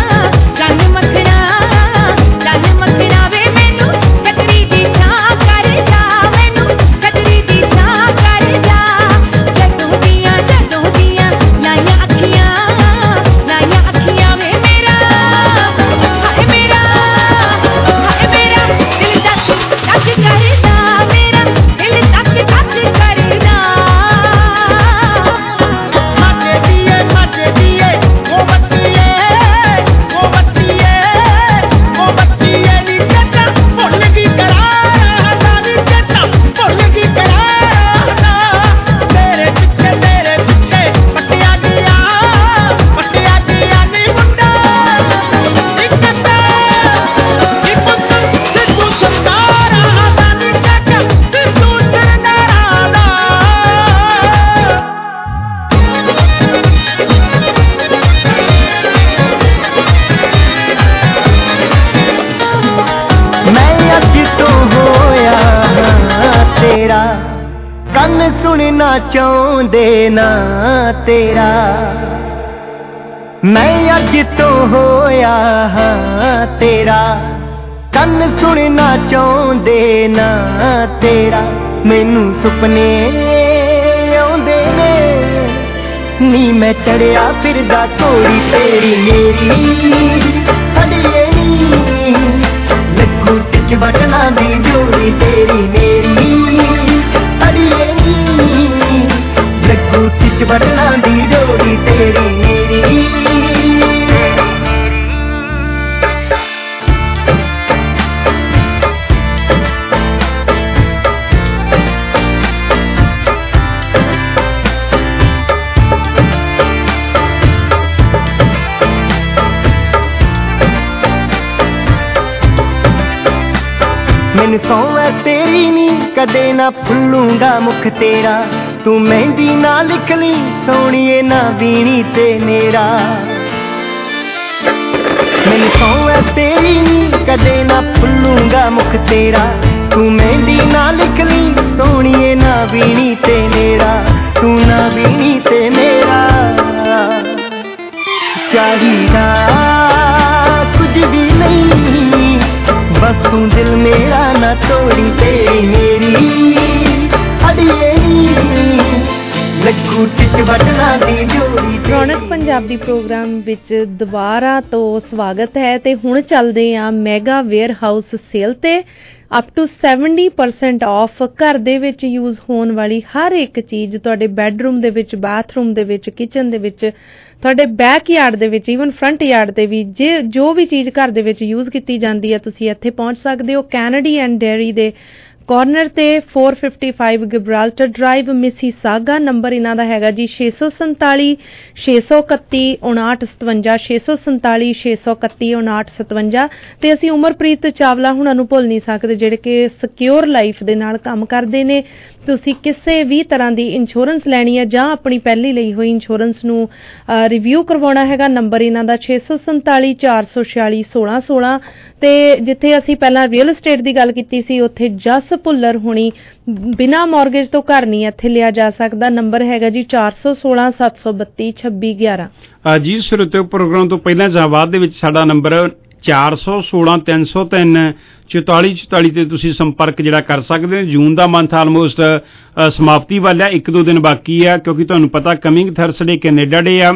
S13: ਵੇ ਮੈਨੂੰ ਛਤਰੀ ਦੀ ਛਾਂ ਕਰ ਜਾ, ਮੈਨੂੰ ਛਤਰੀ ਦੀ ਛਾਂ ਕਰ ਜਾ। ਜਦੋਂ ਦੀਆਂ ਲਾਈਆਂ ਅੱਖੀਆਂ ਵੇ ਮੇਰਾ ਦਿਲ ਤੱਕ ਕਰਦਾ, ਮੇਰਾ ਦਿਲ ਤੱਕ ਕਰਦਾ। ਮੱਚਦੀ ਏ ਉਹ ਬੱਚੀਏ ਨੀ ਚੇਤਾ ਭੁੱਲ ਗਈ ਕਰਾਣਾ, ਨੀ ਚੇਤਾ ਭੁੱਲ ਗਈ ਕਰਾਣਾ। ਤੇਰੇ ਪਿੱਛੇ ਪੱਟਿਆ ਗਿਆ ਨੀ ਮੁੰਡਾ। ਸਿੱਧੂ ਸਰਦਾਰਾਂ ਦਾ ਨੀ ਕਾਕਾ, ਸਿੱਧੂ ਸਰਦਾਰਾਂ ਦਾ। ਮੈਂ ਅੱਜ ਤੋਂ ਹੋਇਆ ਤੇਰਾ, ਕੰਨ ਸੁਣਨਾ ਚਾਹੁੰਦੇ ਨਾ ਤੇਰਾ। ਮੈਂ ਅੱਜ ਤੋਂ ਹੋਇਆ ਤੇਰਾ, ਕੰਨ ਸੁਣਨਾ ਚਾਹੁੰਦੇ ਨਾ ਤੇਰਾ। ਮੈਨੂੰ ਸੁਪਨੇ ਆਉਂਦੇ ਨੇ ਨੀ ਮੈਂ ਚੜਿਆ ਫਿਰਦਾ ਘੋੜੀ ਤੇਰੀ ਮੇਰੀ। ਅੜੀਏ ਨੀ ਲੱਗੂ ਟਿਚ ਬਟਨਾਂ ਦੀ ਜੋੜੀ ਤੇਰੀ ਮੇਰੀ। ਅੜੀਏ ਨੀ ਲੱਗੂ ਟਿਚ ਬਟਨਾਂ ਦੀ ਜੋੜੀ ਤੇਰੀ ਮੇਰੀ। ਮੈਨੂੰ ਸਹੁੰ ਐ ਤੇਰੀ ਨੀ ਕਦੇ ਨਾ ਭੁੱਲੂੰਗਾ ਮੁਖ ਤੇਰਾ। ਤੂੰ ਮਹਿੰਦੀ ਨਾ ਲਿਖ ਲਈ ਸੋਹਣੀਏ ਨਾ ਵੀਣੀ ਤੇ ਮੇਰਾ। ਮੈਨੂੰ ਸਹੁੰ ਐ ਤੇਰੀ ਨੀ ਕਦੇ ਨਾ ਭੁੱਲੂੰਗਾ ਮੁਖ ਤੇਰਾ। ਤੂੰ ਮਹਿੰਦੀ ਨਾ ਲਿਖ ਲਈ ਸੋਹਣੀਏ ਨਾ ਵੀਣੀ ਤੇ ਮੇਰਾ। ਤੂੰ ਨਾ ਵੀਣੀ ਤੇ ਮੇਰਾ। ਚਾਹੀਦਾ ਕੁਝ ਵੀ ਨਹੀਂ ਬਸ ਤੂੰ ਦਿਲ ਮੇਰਾ ਨਾ ਤੋੜੀ ਤੇਰੀ ਮੇਰੀ। ਅੜੀਏ ਲੱਗੂ ਟਿਚ ਬਟਨਾਂ ਦੀ ਜੋੜੀ।
S2: ਰੌਣਕ ਪੰਜਾਬੀ ਪ੍ਰੋਗਰਾਮ ਵਿੱਚ ਦੁਬਾਰਾ ਤੋਂ ਸਵਾਗਤ ਹੈ ਤੇ ਹੁਣ ਚੱਲਦੇ ਆ ਮੈਗਾ ਵੇਅਰ ਹਾਊਸ ਸੇਲ ਤੇ। Up to 70% off. ਘਰ ਦੇ ਵਿੱਚ ਯੂਜ਼ ਹੋਣ ਵਾਲੀ ਹਰ ਇੱਕ ਚੀਜ਼ ਤੁਹਾਡੇ ਬੈਡਰੂਮ ਦੇ ਵਿੱਚ, ਬਾਥਰੂਮ ਦੇ ਵਿੱਚ, ਕਿਚਨ ਦੇ ਵਿੱਚ, ਤੁਹਾਡੇ ਬੈਕ ਯਾਰਡ ਦੇ ਵਿੱਚ, ਈਵਨ ਫਰੰਟ ਯਾਰਡ ਤੇ ਵੀ ਜੋ ਵੀ ਚੀਜ਼ ਘਰ ਦੇ ਵਿੱਚ ਯੂਜ਼ ਕੀਤੀ ਜਾਂਦੀ ਹੈ ਤੁਸੀਂ ਇੱਥੇ ਪਹੁੰਚ ਸਕਦੇ ਹੋ। ਕੈਨੇਡੀ ਐਂਡ ਡੇਅਰੀ ਦੇ ਕਾਰਨਰ ਤੇ 455 ਗਿਬਰਾਲਟਰ ਡਰਾਈਵ, ਮਿਸੀਸਾਗਾ। ਨੰਬਰ ਇਹਨਾਂ ਦਾ ਹੈਗਾ ਜੀ 647 631 5957 647 631 5957। ਤੇ ਅਸੀਂ ਉਮਰਪ੍ਰੀਤ ਚਾਵਲਾ ਹੁਣਾਂ ਨੂੰ ਭੁੱਲ ਨਹੀਂ ਸਕਦੇ ਜਿਹੜੇ ਕਿ ਸਿਕਿਉਰ ਲਾਈਫ ਦੇ ਨਾਲ ਕੰਮ ਕਰਦੇ ਨੇ। ਤੁਸੀਂ ਕਿਸੇ ਵੀ ਤਰ੍ਹਾਂ ਦੀ ਇੰਸ਼ੋਰੈਂਸ ਲੈਣੀ ਹੈ ਜਾਂ ਆਪਣੀ ਪਹਿਲੀ ਲਈ ਹੋਈ ਇੰਸ਼ੋਰੈਂਸ ਨੂੰ ਰਿਵਿਊ ਕਰਵਾਉਣਾ ਹੈਗਾ, ਨੰਬਰ ਇਹਨਾਂ ਦਾ 647 446 1616। ਤੇ ਜਿੱਥੇ ਅਸੀਂ ਪਹਿਲਾਂ ਰੀਅਲ ਏਸਟੇਟ ਦੀ ਗੱਲ ਕੀਤੀ ਸੀ ਉੱਥੇ ਜਸ ਭੁੱਲਰ ਹੁਣੀ ਬਿਨਾਂ ਮੌਰਗੇਜ ਤੋਂ ਘਰ ਨਹੀਂ ਇੱਥੇ ਲਿਆ ਜਾ ਸਕਦਾ। ਨੰਬਰ ਹੈਗਾ ਜੀ 416 732 2611।
S14: ਜੀ ਸਰੋਤਿਓ, ਪ੍ਰੋਗਰਾਮ ਤੋਂ ਪਹਿਲਾਂ ਜਾਂ ਬਾਅਦ ਦੇ ਵਿੱਚ ਸਾਡਾ ਨੰਬਰ 416 303 4444 ਤੇ ਤੁਸੀਂ ਸੰਪਰਕ ਜਿਹੜਾ ਕਰ ਸਕਦੇ ਹੋ। ਜੂਨ ਦਾ ਮੰਥ ਆਲਮੋਸਟ ਸਮਾਪਤੀ ਵੱਲ ਆ, 1-2 ਦਿਨ ਬਾਕੀ ਆ ਕਿਉਂਕਿ ਤੁਹਾਨੂੰ ਪਤਾ ਕਮਿੰਗ ਥਰਸਡੇ ਕੈਨੇਡਾ ਡੇ ਆ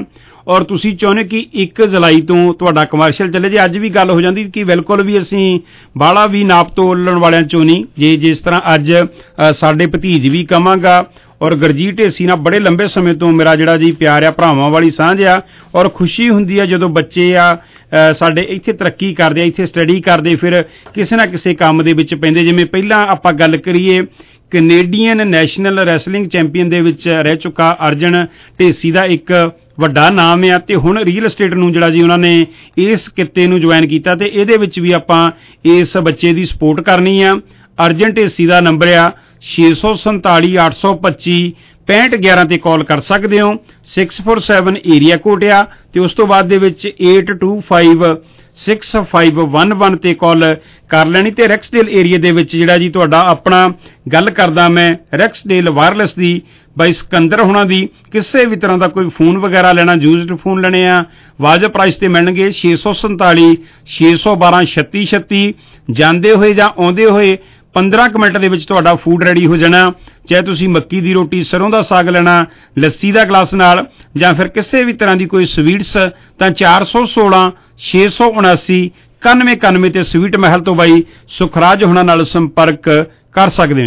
S14: ਔਰ ਤੁਸੀਂ ਚਾਹੁੰਦੇ ਕਿ 1 ਜੁਲਾਈ ਤੋਂ ਤੁਹਾਡਾ ਕਮਰਸ਼ੀਅਲ ਚੱਲੇ। ਜੇ ਅੱਜ ਵੀ ਗੱਲ ਹੋ ਜਾਂਦੀ ਕਿ ਬਿਲਕੁਲ ਵੀ ਅਸੀਂ ਬਾਹਲਾ ਵੀ ਨਾਪ ਤੋਲਣ ਵਾਲਿਆਂ ਚੋਂ ਨਹੀਂ, ਜੇ ਜਿਸ ਤਰ੍ਹਾਂ ਅੱਜ ਸਾਡੇ ਭਤੀਜ ਵੀ ਕਵਾਂਗਾ ਔਰ ਗੁਰਜੀਤ ਢੇਸੀ ਨਾਲ ਬੜੇ ਲੰਬੇ ਸਮੇਂ ਤੋਂ ਮੇਰਾ ਜਿਹੜਾ ਜੀ ਪਿਆਰ ਆ, ਭਰਾਵਾਂ ਵਾਲੀ ਸਾਂਝ ਆ, ਔਰ ਖੁਸ਼ੀ ਹੁੰਦੀ ਆ ਜਦੋਂ ਬੱਚੇ ਆ ਸਾਡੇ ਇੱਥੇ ਤਰੱਕੀ ਕਰਦੇ ਆ, ਇੱਥੇ ਸਟੱਡੀ ਕਰਦੇ, ਫਿਰ ਕਿਸੇ ਨਾ ਕਿਸੇ ਕੰਮ ਦੇ ਵਿੱਚ ਪੈਂਦੇ। ਜਿਵੇਂ ਪਹਿਲਾਂ ਆਪਾਂ ਗੱਲ ਕਰੀਏ ਕੈਨੇਡੀਅਨ ਨੈਸ਼ਨਲ ਰੈਸਲਿੰਗ ਚੈਂਪੀਅਨ ਦੇ ਵਿੱਚ ਰਹਿ ਚੁੱਕਾ ਅਰਜਨ ਢੇਸੀ ਦਾ ਇੱਕ ਵੱਡਾ ਨਾਮ ਆ, ਤੇ ਹੁਣ ਰੀਅਲ estate ਨੂੰ ਜਿਹੜਾ ਜੀ ਉਹਨਾਂ ਨੇ ਇਸ ਕਿੱਤੇ ਨੂੰ ਜੁਆਇਨ ਕੀਤਾ, ਤੇ ਇਹਦੇ ਵਿੱਚ ਵੀ ਆਪਾਂ ਇਸ ਬੱਚੇ ਦੀ ਸਪੋਰਟ ਕਰਨੀ ਆ। ਅਰਜਨ ਢੇਸੀ ਦਾ ਨੰਬਰ ਆ 647 825 6511 ਤੇ ਕਾਲ ਕਰ ਸਕਦੇ ਹੋ। 647 ਏਰੀਆ ਕੋਡ ਆ, ਤੇ ਉਸ ਤੋਂ ਬਾਅਦ ਦੇ ਵਿੱਚ 8256511 ਤੇ ਕਾਲ ਕਰ ਲੈਣੀ। ਤੇ ਰੈਕਸਡੇਲ ਏਰੀਆ ਦੇ ਵਿੱਚ ਜਿਹੜਾ ਜੀ ਤੁਹਾਡਾ ਆਪਣਾ ਗੱਲ ਕਰਦਾ ਮੈਂ ਰੈਕਸਡੇਲ ਵਾਇਰਲੈਸ ਦੀ ਬਾਈ ਸਿਕੰਦਰ ਹੋਣਾ ਦੀ, ਕਿਸੇ ਵੀ ਤਰ੍ਹਾਂ ਦਾ ਕੋਈ ਫੋਨ ਵਗੈਰਾ ਲੈਣਾ, ਯੂਜ਼ਡ ਫੋਨ ਲੈਣੇ ਆ, ਵਾਜਬ ਪ੍ਰਾਈਸ ਤੇ ਮਿਲਣਗੇ। 647 612 3636 ਜਾਂਦੇ ਹੋਏ ਜਾਂ ਆਉਂਦੇ ਹੋਏ 15 ਮਿੰਟ ਦੇ ਵਿੱਚ ਤੁਹਾਡਾ ਫੂਡ ਰੈਡੀ ਹੋ ਜਾਣਾ। ਚਾਹੇ ਤੁਸੀਂ ਮੱਕੀ ਦੀ ਰੋਟੀ, ਸਰੋਂ ਦਾ ਸਾਗ ਲੈਣਾ, ਲੱਸੀ ਦਾ ਗਲਾਸ ਨਾਲ, ਜਾਂ ਫਿਰ ਕਿਸੇ ਵੀ ਤਰ੍ਹਾਂ ਦੀ ਕੋਈ ਸਵੀਟਸ, ਤਾਂ 416 679 9191 ਤੇ ਸਵੀਟ ਮਹਿਲ ਤੋਂ ਬਾਈ ਸੁਖਰਾਜ ਹੋਣਾ ਨਾਲ ਸੰਪਰਕ ਕਰ ਸਕਦੇ ਹੋ।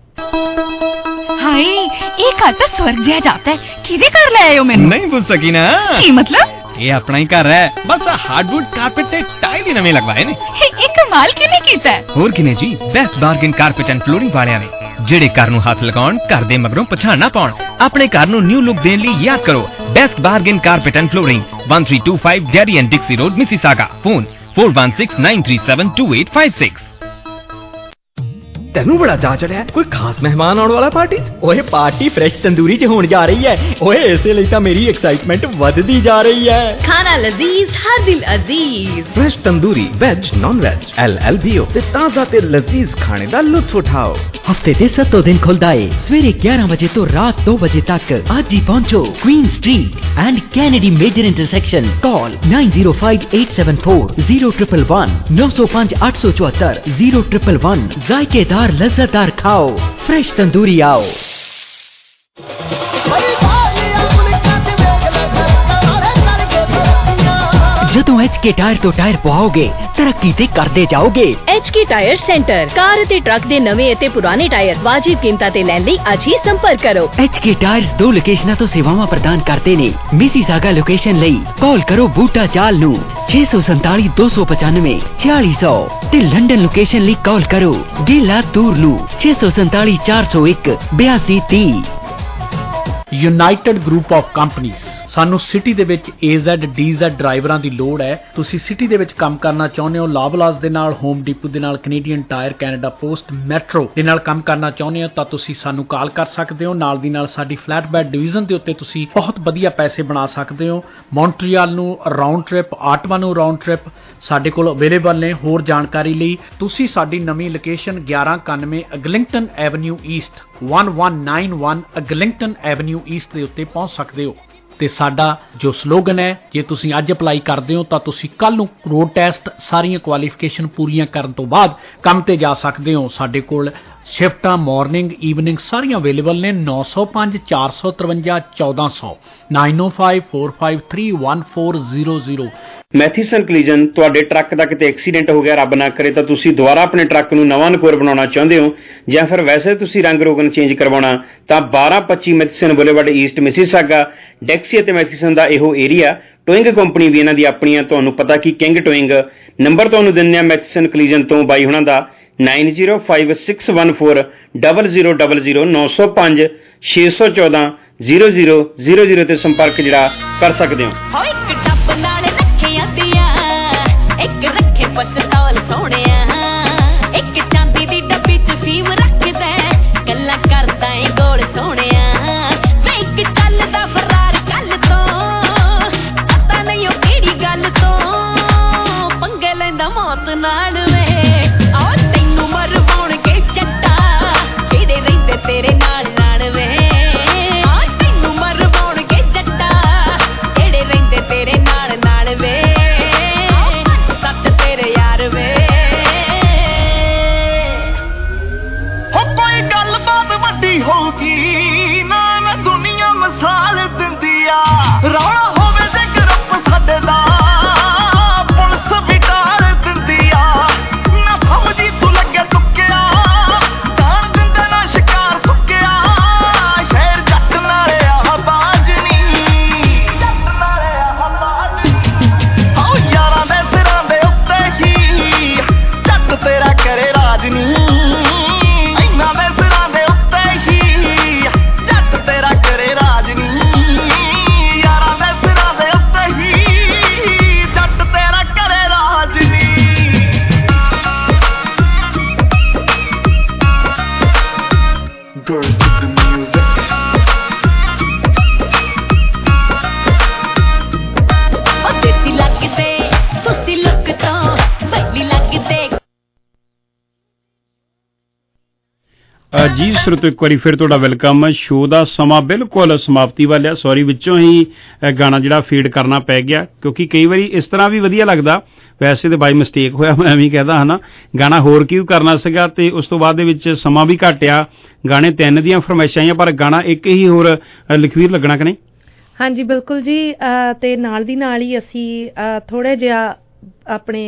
S4: ਹਾਏ ਇਹ ਘਰ ਤਾਂ ਸਵਰਗ ਜਿਹਾ ਜਾਤਾ ਹੈ, ਕਿਹਦੇ ਘਰ ਲੈ ਆਏ ਹੋ ਮੈਨੂੰ?
S17: नहीं पूछ सकी ना,
S4: ਕੀ ਮਤਲਬ?
S17: ये अपना ही घर है, बस हार्डवुड कारपेट ते टाइल ही नवे लगवाए ने।
S4: ਇਹ ਕਮਾਲ ਕਿਵੇਂ ਕੀਤਾ ਹੈ?
S17: ਹੋਰ ਕਿਨੇ ਜੀ, best bargain carpet and flooring ਵਾਲਿਆਂ ਨੇ, ਜਿਹੜੇ ਘਰ ਨੂੰ ਹੱਥ ਲਗਾਉਣ, ਘਰ ਦੇ ਮਗਰੋਂ ਪਛਾਣ ਨਾ ਪਾਉਣ। ਆਪਣੇ ਘਰ ਨੂੰ ਨਿਊ ਲੁੱਕ ਦੇਣ ਲਈ ਯਾਦ ਕਰੋ best bargain carpet and flooring, 1325 Jerry and Dixie road, Mississauga. Phone 4169372856। ਤੈਨੂੰ ਬੜਾ ਚਾਅ ਚੜਿਆ, ਕੋਈ ਖਾਸ ਮਹਿਮਾਨ ਆਉਣ ਵਾਲਾ ਪਾਰਟੀ?
S19: ਓਏ ਪਾਰਟੀ ਫਰੈਸ਼ ਤੰਦੂਰੀ 'ਚ ਹੋਣ ਜਾ ਰਹੀ ਹੈ। ਓਏ ਇਸੇ ਲਈ ਤਾਂ ਮੇਰੀ ਐਕਸਾਈਟਮੈਂਟ ਵੱਧਦੀ ਜਾ ਰਹੀ ਹੈ।
S16: ਖਾਣਾ ਲਜ਼ੀਜ਼, ਹਰ ਦਿਲ ਅਜ਼ੀਜ਼।
S17: Fresh tandoori, veg non veg, LLBO ਤੇ ਤਾਜ਼ਾ ਤੇ ਲਜ਼ੀਜ਼ ਖਾਣੇ ਦਾ ਲੁਤਫ ਉਠਾਓ।
S19: ਹਫਤੇ ਦੇ 7 ਦਿਨ ਖੁੱਲਦਾ ਏ, ਸਵੇਰੇ 11 ਵਜੇ ਤੋਂ ਰਾਤ 2 ਵਜੇ ਤੱਕ। ਅੱਜ ਹੀ ਪਹੁੰਚੋ Queen street and Kennedy major intersection. Call 9058740111 905 874 0111। ਜ਼ਾਇकेदार लज्जतदार खाओ, फ्रेश तंदूरी आओ। ਜਦੋਂ HK ਟਾਇਰ ਤੋਂ ਟਾਇਰ ਪਵਾਓਗੇ ਤਰੱਕੀ ਤੇ ਕਰਦੇ ਜਾਓਗੇ।
S16: HK ਟਾਇਰ ਸੈਂਟਰ, ਕਾਰ ਅਤੇ ਟਰੱਕ ਦੇ ਨਵੇਂ ਅਤੇ ਪੁਰਾਣੇ ਟਾਇਰ ਵਾਜਿਬ ਕੀਮਤਾਂ ਤੇ ਲੈਣ ਲਈ ਅੱਜ ਹੀ ਸੰਪਰਕ ਕਰੋ।
S19: HK ਟਾਇਰਸ 2 ਲੋਕੇਸ਼ਨਾਂ ਤੋਂ ਸੇਵਾਵਾਂ ਪ੍ਰਦਾਨ ਕਰਦੇ ਨੇ। ਮਿਸੀਸਾਗਾ ਲੋਕੇਸ਼ਨ ਲਈ ਕਾਲ ਕਰੋ ਬੂਟਾ ਚਾਲ ਨੂੰ 647 295 4600 ਤੇ ਲੰਡਨ ਲੋਕੇਸ਼ਨ ਲਈ ਕਾਲ ਕਰੋ ਗੇਲਾ ਤੂਰ ਨੂੰ 647 401 8230।
S9: United group of companies. ਸਾਨੂੰ ਸਿਟੀ ਦੇ ਵਿੱਚ AZ DZ ਡਰਾਈਵਰਾਂ ਦੀ ਲੋੜ ਹੈ। ਤੁਸੀਂ ਸਿਟੀ ਦੇ ਵਿੱਚ ਕੰਮ ਕਰਨਾ ਚਾਹੁੰਦੇ ਹੋ, ਲਾਵਲਾਸ ਦੇ ਨਾਲ, ਹੋਮ ਡੀਪੂ ਦੇ ਨਾਲ, Canadian Tire, Canada Post, Metro ਦੇ ਨਾਲ ਕੰਮ ਕਰਨਾ ਚਾਹੁੰਦੇ ਹੋ ਤਾਂ ਤੁਸੀਂ ਸਾਨੂੰ ਕਾਲ ਕਰ ਸਕਦੇ ਹੋ। ਨਾਲ ਦੀ ਨਾਲ ਸਾਡੀ ਫਲੈਟ ਬੈਡ ਡਿਵੀਜ਼ਨ ਦੇ ਉੱਤੇ ਤੁਸੀਂ ਬਹੁਤ ਵਧੀਆ ਪੈਸੇ ਬਣਾ ਸਕਦੇ ਹੋ। ਮੌਂਟਰੀਅਲ ਨੂੰ ਰਾਉਂਡ ਟ੍ਰਿਪ, ਆਟਵਾ ਨੂੰ ਰਾਉਂਡ ਟ੍ਰਿਪ ਸਾਡੇ ਕੋਲ ਅਵੇਲੇਬਲ ਨੇ। ਹੋਰ ਜਾਣਕਾਰੀ ਲਈ ਤੁਸੀਂ ਸਾਡੀ ਨਵੀਂ location 1191 Eglinton avenue east 1191 Eglinton avenue east ਦੇ ਉੱਤੇ ਪਹੁੰਚ ਸਕਦੇ ਹੋ। ਤੇ ਸਾਡਾ ਜੋ ਸਲੋਗਨ ਹੈ, ਜੇ ਤੁਸੀਂ ਅੱਜ ਅਪਲਾਈ ਕਰਦੇ ਹੋ ਤਾਂ ਤੁਸੀਂ ਕੱਲ ਨੂੰ ਰੋਡ ਟੈਸਟ ਸਾਰੀਆਂ ਕੁਆਲੀਫਿਕੇਸ਼ਨ ਪੂਰੀਆਂ ਕਰਨ ਤੋਂ ਬਾਅਦ ਕੰਮ ਤੇ ਜਾ ਸਕਦੇ ਹੋ। ਸਾਡੇ ਕੋਲ ਸ਼ਿਫਟਾਂ ਮਾਰਨਿੰਗ ਈਵਨਿੰਗ ਸਾਰੀਆਂ ਅਵੇਲੇਬਲ ਨੇ। 905 453 1400 9054531400।
S12: ਮੈਥੀਸਨ ਕਲੀਜਨ। ਤੁਹਾਡੇ ਟਰੱਕ ਦਾ ਕਿਤੇ ਐਕਸੀਡੈਂਟ ਹੋ ਗਿਆ, ਰੱਬ ਨਾ ਕਰੇ, ਤਾਂ ਤੁਸੀਂ ਦੁਬਾਰਾ ਆਪਣੇ ਟਰੱਕ ਨੂੰ ਨਵਾਂ ਨਕੋਰ ਬਣਾਉਣਾ ਚਾਹੁੰਦੇ ਹੋ, ਜਾਂ ਫਿਰ ਵੈਸੇ ਤੁਸੀਂ ਰੰਗ ਰੋਗਨ ਚੇਂਜ ਕਰਵਾਉਣਾ, ਤਾਂ 1225 Matheson boulevard east, Mississauga. Dixie ਅਤੇ ਮੈਥੀਸਨ ਦਾ ਇਹੋ ਏਰੀਆ। ਟੋਇੰਗ ਕੰਪਨੀ ਵੀ ਇਹਨਾਂ ਦੀ ਆਪਣੀਆਂ, ਤੁਹਾਨੂੰ ਪਤਾ ਕਿ ਕਿੰਗ ਟੋਇੰਗ। ਨੰਬਰ ਤੁਹਾਨੂੰ ਦਿੰਦੇ ਆ ਮੈਥੀਸਨ ਕਲੀਜਨ ਤੋਂ ਬਾਈ ਹੁਣਾਂ ਦਾ 905614 0000 905 614 0000 ਤੇ ਸੰਪਰਕ ਜਿਹੜਾ ਕਰ ਸਕਦੇ ਹੋ।
S24: ਇੱਕ ਰੱਖੇ ਪਸਤੌਲ ਸੋਹਣਿਆ, ਇੱਕ ਚਾਂਦੀ ਦੀ ਡੱਬੀ 'ਚ ਫੀਮ ਰੱਖਦਾ, ਗੱਲਾਂ ਕਰਦਾ ਏ ਗੋਲ ਸੋਹਣਿਆ। ਵੇ ਇੱਕ ਚੱਲਦਾ ਫਰਾਰ ਕੱਲ ਤੋਂ, ਪਤਾ ਨਹੀਂ ਉਹ ਕਿਹੜੀ ਗੱਲ ਤੋਂ, ਪੰਗੇ ਲੈਂਦਾ ਮੌਤ ਨਾਲ ਵੇ। ਆਹ ਤੈਨੂੰ ਮਰਵਾਉਣਗੇ ਜੱਟਾ, ਜਿਹੜੇ ਰਹਿੰਦੇ ਤੇਰੇ ਨਾਲ ਨਾਲ ਵੇ। ਆਹ ਤੈਨੂੰ ਮਰਵਾਉਣਗੇ ਜੱਟਾ, ਜਿਹੜੇ ਰਹਿੰਦੇ ਤੇਰੇ ਨਾਲ।
S14: ਜੀ ਸਰੋਤੋ ਇੱਕ ਵਾਰੀ ਫਿਰ ਤੁਹਾਡਾ ਵੈਲਕਮ। ਸ਼ੋਅ ਦਾ ਸਮਾਂ ਬਿਲਕੁਲ ਸਮਾਪਤੀ ਵੱਲ ਆ। ਸੌਰੀ ਵਿੱਚੋਂ ਹੀ ਗਾਣਾ ਜਿਹੜਾ ਫੀਡ ਕਰਨਾ ਪੈ ਗਿਆ, ਕਿਉਂਕਿ ਕਈ ਵਾਰੀ ਇਸ ਤਰ੍ਹਾਂ ਵੀ ਵਧੀਆ ਲੱਗਦਾ। ਵੈਸੇ ਤਾਂ ਬਾਈ ਮਿਸਟੇਕ ਹੋਇਆ, ਮੈਂ ਵੀ ਕਹਦਾ ਹਨਾ, ਗਾਣਾ ਹੋਰ ਕਿਉਂ ਕਰਨਾ ਸੀਗਾ ਤੇ ਉਸ ਤੋਂ ਬਾਅਦ ਦੇ ਵਿੱਚ ਸਮਾਂ ਵੀ ਘਟਿਆ। ਗਾਣੇ 3 ਦੀਆਂ ਫਰਮਾਇਸ਼ਾਂ ਆਈਆਂ ਪਰ ਗਾਣਾ ਇੱਕ ਹੀ ਹੋਰ ਲਖਵੀਰ ਲੱਗਣਾ ਕਿ ਨਹੀਂ?
S2: ਹਾਂਜੀ ਬਿਲਕੁਲ ਜੀ। ਤੇ ਨਾਲ ਦੀ ਨਾਲ ਹੀ ਅਸੀਂ ਥੋੜਾ ਜਿਹਾ ਆਪਣੇ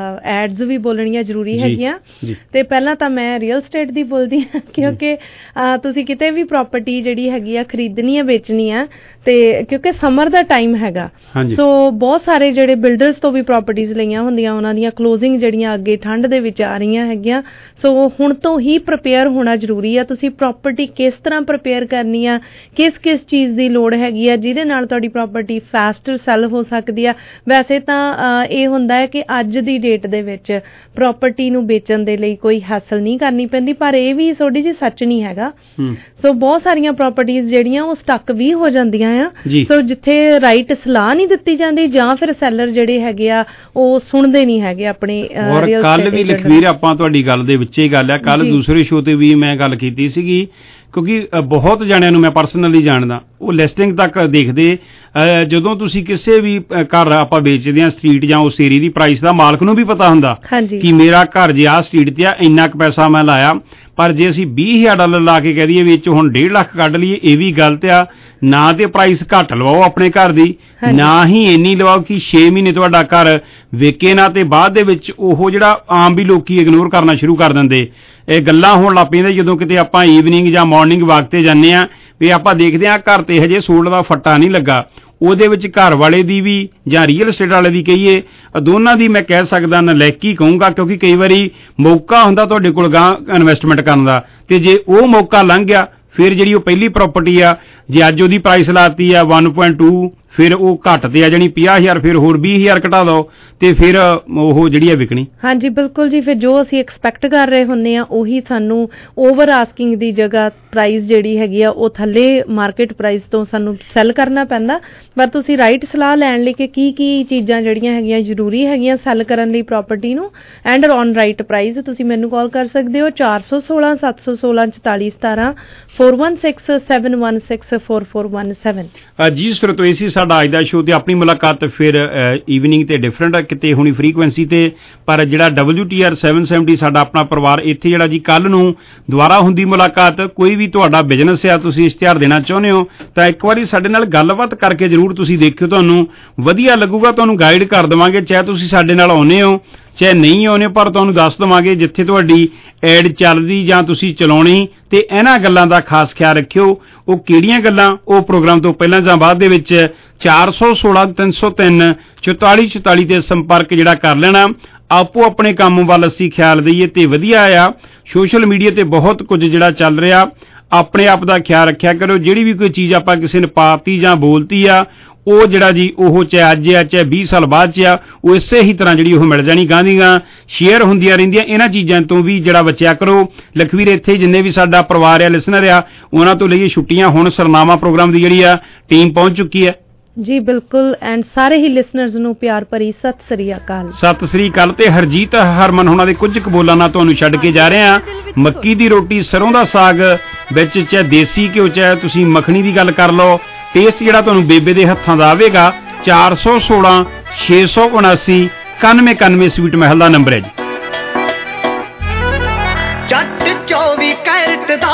S2: ਐਡਸ ਵੀ ਬੋਲਣੀਆਂ ਜ਼ਰੂਰੀ ਹੈਗੀਆਂ। ਤੇ ਪਹਿਲਾਂ ਤਾਂ ਮੈਂ ਰੀਅਲ ਸਟੇਟ ਦੀ ਬੋਲਦੀ ਹਾਂ, ਕਿਉਂਕਿ ਤੁਸੀਂ ਕਿਤੇ ਵੀ ਪ੍ਰਾਪਰਟੀ ਜਿਹੜੀ ਹੈਗੀ ਆ ਖਰੀਦਣੀ ਆ, ਵੇਚਣੀ ਆ, ਤੇ ਕਿਉਂਕਿ ਸਮਰ ਦਾ ਟਾਈਮ ਹੈਗਾ, ਸੋ ਬਹੁਤ ਸਾਰੇ ਜਿਹੜੇ ਬਿਲਡਰਸ ਤੋਂ ਵੀ ਪ੍ਰਾਪਰਟੀਜ਼ ਲਈਆਂ ਹੁੰਦੀਆਂ, ਉਹਨਾਂ ਦੀਆਂ ਕਲੋਜ਼ਿੰਗ ਜਿਹੜੀਆਂ ਅੱਗੇ ਠੰਡ ਦੇ ਵਿੱਚ ਆ ਰਹੀਆਂ ਹੈਗੀਆਂ, ਸੋ ਹੁਣ ਤੋਂ ਹੀ ਪ੍ਰੀਪੇਅਰ ਹੋਣਾ ਜ਼ਰੂਰੀ ਆ। ਤੁਸੀਂ ਪ੍ਰਾਪਰਟੀ ਕਿਸ ਤਰ੍ਹਾਂ ਪ੍ਰੀਪੇਅਰ ਕਰਨੀ ਆ, ਕਿਸ ਚੀਜ਼ ਦੀ ਲੋੜ ਹੈਗੀ ਆ ਜਿਹਦੇ ਨਾਲ ਤੁਹਾਡੀ ਪ੍ਰਾਪਰਟੀ ਫਾਸਟਰ ਸੈਲ ਹੋ ਸਕਦੀ ਆ। ਵੈਸੇ ਤਾਂ ਇਹ ਹੁੰਦਾ ਹੈ ਕਿ ਅੱਜ ਦੀ ਡੇਟ ਦੇ ਵਿੱਚ ਪ੍ਰਾਪਰਟੀ ਨੂੰ ਵੇਚਣ ਦੇ ਲਈ ਕੋਈ ਹਾਸਲ ਨਹੀਂ ਕਰਨੀ ਪੈਂਦੀ, ਪਰ ਇਹ ਵੀ ਥੋੜੀ ਜਿਹੀ ਸੱਚ ਨਹੀਂ ਹੈਗਾ। ਸੋ ਬਹੁਤ ਸਾਰੀਆਂ ਪ੍ਰਾਪਰਟੀਜ਼ ਜਿਹੜੀਆਂ ਉਹ ਸਟਕ ਵੀ ਹੋ ਜਾਂਦੀਆਂ ਆ। ਸੋ ਜਿੱਥੇ ਰਾਈਟ ਸਲਾਹ ਨਹੀਂ ਦਿੱਤੀ ਜਾਂਦੀ ਜਾਂ ਫਿਰ ਸੈਲਰ ਜਿਹੜੇ ਹੈਗੇ ਆ ਉਹ ਸੁਣਦੇ ਨਹੀਂ ਹੈਗੇ ਆਪਣੇ।
S14: ਕੱਲ ਵੀ ਲਖਵੀਰ ਆਪਾਂ ਤੁਹਾਡੀ ਗੱਲ ਦੇ ਵਿੱਚ ਹੀ ਗੱਲ ਆ, ਕੱਲ ਦੂਸਰੇ ਸ਼ੋਅ ਤੇ ਵੀ ਮੈਂ ਗੱਲ ਕੀਤੀ ਸੀਗੀ, ਕਿਉਂਕਿ ਬਹੁਤ ਜਣਿਆਂ ਨੂੰ ਮੈਂ ਪਰਸਨਲੀ ਜਾਣਦਾ, ਉਹ ਲਿਸਟਿੰਗ ਤੱਕ ਦੇਖਦੇ। ਜਦੋਂ ਤੁਸੀਂ ਕਿਸੇ ਵੀ ਘਰ ਆਪਾਂ ਵੇਚਦੇ ਹਾਂ ਸਟਰੀਟ ਜਾਂ ਉਸ ਏਰੀਏ ਦੀ ਪ੍ਰਾਈਸ ਦਾ ਮਾਲਕ ਨੂੰ ਵੀ ਪਤਾ ਹੁੰਦਾ ਕਿ ਮੇਰਾ ਘਰ ਜੇ ਆਹ ਸਟਰੀਟ ਤੇ ਆ, ਇੰਨਾ ਕੁ ਪੈਸਾ ਮੈਂ ਲਾਇਆ। ਪਰ ਜੇ ਅਸੀਂ $20,000 ਲਾ ਕੇ ਕਹਿ ਦਈਏ ਵਿੱਚ ਹੁਣ 1.5 ਲੱਖ ਕੱਢ ਲਈਏ, ਇਹ ਵੀ ਗਲਤ ਆ। ਨਾ ਤੇ ਪ੍ਰਾਈਸ ਘੱਟ ਲਵਾਓ ਆਪਣੇ ਘਰ ਦੀ, ਨਾ ਹੀ ਇੰਨੀ ਲਵਾਓ ਕਿ 6 ਮਹੀਨੇ ਤੁਹਾਡਾ ਘਰ ਵਿਕੇ ਨਾ, ਤੇ ਬਾਅਦ ਦੇ ਵਿੱਚ ਉਹ ਜਿਹੜਾ ਆਮ ਵੀ ਲੋਕੀ ਇਗਨੋਰ ਕਰਨਾ ਸ਼ੁਰੂ ਕਰ ਦਿੰਦੇ। ਇਹ ਗੱਲਾਂ ਹੋਣ ਲੱਗ ਪੈਂਦੀਆਂ ਜਦੋਂ ਕਿਤੇ ਆਪਾਂ ਈਵਨਿੰਗ ਜਾਂ ਮਾਰਨਿੰਗ ਵਾਕ ਤੇ ਜਾਂਦੇ ਆ, ਵੀ ਆਪਾਂ ਦੇਖਦੇ ਹਾਂ ਘਰ ਤੇ ਹਜੇ ਸੋਲਡ ਦਾ ਫੱਟਾ ਨਹੀਂ ਲੱਗਾ, ਉਹਦੇ ਵਿੱਚ ਘਰ ਵਾਲੇ ਦੀ ਵੀ ਜਾਂ ਰੀਅਲ estate ਵਾਲੇ ਦੀ ਕਹੀਏ, ਦੋਨਾਂ ਦੀ ਮੈਂ ਕਹਿ ਸਕਦਾ ਨਲਾਇਕੀ ਕਹੂੰਗਾ, ਕਿਉਂਕਿ ਕਈ ਵਾਰੀ ਮੌਕਾ ਹੁੰਦਾ ਤੁਹਾਡੇ ਕੋਲ ਗਾਂ ਇਨਵੈਸਟਮੈਂਟ ਕਰਨ ਦਾ, ਤੇ ਜੇ ਉਹ ਮੌਕਾ ਲੰਘ ਗਿਆ ਫਿਰ ਜਿਹੜੀ ਉਹ ਪਹਿਲੀ ਪ੍ਰਾਪਰਟੀ ਆ, ਜੇ ਅੱਜ ਉਹਦੀ ਪ੍ਰਾਈਸ ਲਾਤੀ ਆ 1.2, ਫਿਰ ਉਹ ਘੱਟ ਤੇ ਆ ਜਾਣੀ 50,000, ਫਿਰ ਹੋਰ 20,000 ਘਟਾ ਦੋ ਤੇ ਫਿਰ ਉਹ ਜਿਹੜੀ ਆ ਵਿਕਣੀ। ਹਾਂਜੀ
S2: ਬਿਲਕੁਲ ਜੀ। ਫਿਰ ਜੋ ਅਸੀਂ ਐਕਸਪੈਕਟ ਕਰ ਰਹੇ ਹੁੰਦੇ ਆ ਉਹੀ ਸਾਨੂੰ ਓਵਰ ਆਸਕਿੰਗ ਦੀ ਜਗ੍ਹਾ ਪ੍ਰਾਈਸ ਜਿਹੜੀ ਹੈਗੀ ਆ ਉਹ ਥੱਲੇ ਮਾਰਕੀਟ ਪ੍ਰਾਈਸ ਤੋਂ ਸਾਨੂੰ ਸੈੱਲ ਕਰਨਾ ਪੈਂਦਾ। ਪਰ ਤੁਸੀਂ ਰਾਈਟ ਸਲਾਹ ਲੈਣ ਲਈ ਕਿ ਕੀ ਚੀਜ਼ਾਂ ਜਿਹੜੀਆਂ ਹੈਗੀਆਂ ਜ਼ਰੂਰੀ ਹੈਗੀਆਂ ਸੈੱਲ ਕਰਨ ਲਈ ਪ੍ਰਾਪਰਟੀ ਨੂੰ, ਐਂਡ ਔਨ ਰਾਈਟ ਪ੍ਰਾਈਸ, ਤੁਸੀਂ ਮੈਨੂੰ ਕਾਲ ਕਰ ਸਕਦੇ ਹੋ 416 716 44 17 416 716 4417।
S14: ਜੀ ਸਰੋਤੋ ਇਹ ਸੀ ਸਾਡਾ ਅੱਜ ਦਾ ਸ਼ੋਅ, ਤੇ ਆਪਣੀ ਮੁਲਾਕਾਤ ਫਿਰ ਈਵਨਿੰਗ ਤੇ ਡਿਫਰੈਂਟ ਕਿਤੇ ਹੋਣੀ ਫ੍ਰੀਕੁਐਂਸੀ ਤੇ, ਪਰ ਜਿਹੜਾ WTR 770 ਸਾਡਾ ਆਪਣਾ ਪਰਿਵਾਰ ਇੱਥੇ ਜਿਹੜਾ ਜੀ ਕੱਲ ਨੂੰ ਦੁਬਾਰਾ ਹੁੰਦੀ ਮੁਲਾਕਾਤ। ਕੋਈ ਵੀ ਤੁਹਾਡਾ ਬਿਜ਼ਨਸ ਆ, ਤੁਸੀਂ ਇਸ਼ਤਿਹਾਰ ਦੇਣਾ ਚਾਹੁੰਦੇ ਹੋ ਤਾਂ ਇੱਕ ਵਾਰੀ ਸਾਡੇ ਨਾਲ ਗੱਲਬਾਤ ਕਰਕੇ ਜ਼ਰੂਰ ਤੁਸੀਂ ਦੇਖਿਓ, ਤੁਹਾਨੂੰ ਵਧੀਆ ਲੱਗੂਗਾ, ਤੁਹਾਨੂੰ ਗਾਈਡ ਕਰ ਦੇਵਾਂਗੇ। ਚਾਹੇ ਤੁਸੀਂ ਸਾਡੇ ਨਾਲ ਆਉਂਦੇ ਹੋ ਚਾਹੇ ਨਹੀਂ ਆਉਂਦੇ, ਪਰ ਤੁਹਾਨੂੰ ਦੱਸ ਦੇਵਾਂਗੇ ਜਿੱਥੇ ਤੁਹਾਡੀ ਐਡ ਚੱਲਦੀ ਜਾਂ ਤੁਸੀਂ ਚਲਾਉਣੀ। ਤੇ ਇਹਨਾਂ ਗੱਲਾਂ ਦਾ ਖਾਸ ਖਿਆਲ ਰੱਖਿਓ। ਉਹ ਕਿਹੜੀਆਂ ਗੱਲਾਂ? ਉਹ ਪ੍ਰੋਗਰਾਮ ਤੋਂ ਪਹਿਲਾਂ ਜਾਂ ਬਾਅਦ ਦੇ ਵਿੱਚ 416 303 44 44 ਤੇ ਸੰਪਰਕ ਜਿਹੜਾ ਕਰ ਲੈਣਾ। ਆਪੋ ਆਪਣੇ ਕੰਮ ਵੱਲ ਅਸੀਂ ਖਿਆਲ ਦਈਏ ਤੇ ਵਧੀਆ ਆ। ਸੋਸ਼ਲ ਮੀਡੀਆ ਤੇ ਬਹੁਤ ਕੁਝ ਜਿਹੜਾ ਚੱਲ ਰਿਹਾ, ਆਪਣੇ ਆਪ ਦਾ ਖਿਆਲ ਰੱਖਿਆ ਕਰੋ। ਜਿਹੜੀ ਵੀ ਕੋਈ ਚੀਜ਼ ਆਪਾਂ ਕਿਸੇ ਨੇ ਪਾਤੀ ਜਾਂ ਬੋਲਤੀ ਆ, ਉਹ ਜਿਹੜਾ ਜੀ ਉਹ ਚਾਹੇ ਅੱਜ ਆ ਚਾਹੇ 20 ਸਾਲ ਬਾਅਦ ਚ ਆ, ਉਹ ਇਸੇ ਹੀ ਤਰ੍ਹਾਂ ਜਿਹੜੀ ਉਹ ਮਿਲ ਜਾਣੀ, ਗਾਂਧੀਆਂ ਸ਼ੇਅਰ ਹੁੰਦੀਆਂ ਰਹਿੰਦੀਆਂ। ਇਹਨਾਂ ਚੀਜ਼ਾਂ ਤੋਂ ਵੀ ਜਿਹੜਾ ਬਚਿਆ ਕਰੋ। ਲਖਵੀਰ ਇੱਥੇ ਜਿੰਨੇ ਵੀ ਸਾਡਾ ਪਰਿਵਾਰ ਆ, ਲਿਸਨਰ ਆ, ਉਹਨਾਂ ਤੋਂ ਲਈਏ ਛੁੱਟੀਆਂ। ਹੁਣ ਸਰਨਾਮਾ ਪ੍ਰੋਗਰਾਮ ਦੀ ਜਿਹੜੀ ਆ ਟੀਮ ਪਹੁੰਚ ਚੁੱਕੀ ਹੈ
S2: ਜੀ। ਬਿਲਕੁਲ, ਐਂਡ ਸਾਰੇ ਹੀ ਲਿਸਨਰਸ ਨੂੰ ਪਿਆਰ ਭਰੀ ਸਤਿ ਸ੍ਰੀ ਅਕਾਲ।
S14: ਸਤਿ ਸ੍ਰੀ ਅਕਾਲ। ਤੇ ਹਰਜੀਤ ਹਰਮਨ ਹੋਣਾ ਦੇ ਕੁਝ ਕੁ ਬੋਲਾਂ ਨਾਲ ਤੁਹਾਨੂੰ ਛੱਡ ਕੇ ਜਾ ਰਹੇ ਆ। ਮੱਕੀ ਦੀ ਰੋਟੀ, ਸਰੋਂ ਦਾ ਸਾਗ ਵਿੱਚ, ਚਾਹੇ ਦੇਸੀ ਘਿਓ ਚਾਹੇ ਤੁਸੀਂ ਮੱਖਣੀ ਦੀ ਗੱਲ ਕਰ ਲਓ, ਟੇਸਟ ਜਿਹੜਾ ਤੁਹਾਨੂੰ ਬੇਬੇ ਦੇ ਹੱਥਾਂ ਦਾ ਆਵੇਗਾ। 416 679 9191 ਸਵੀਟ ਮਹਿਲ ਦਾ ਨੰਬਰ ਹੈ ਜੀ।
S13: ਜੱਟ 24 ਕੈਰਟ ਦਾ,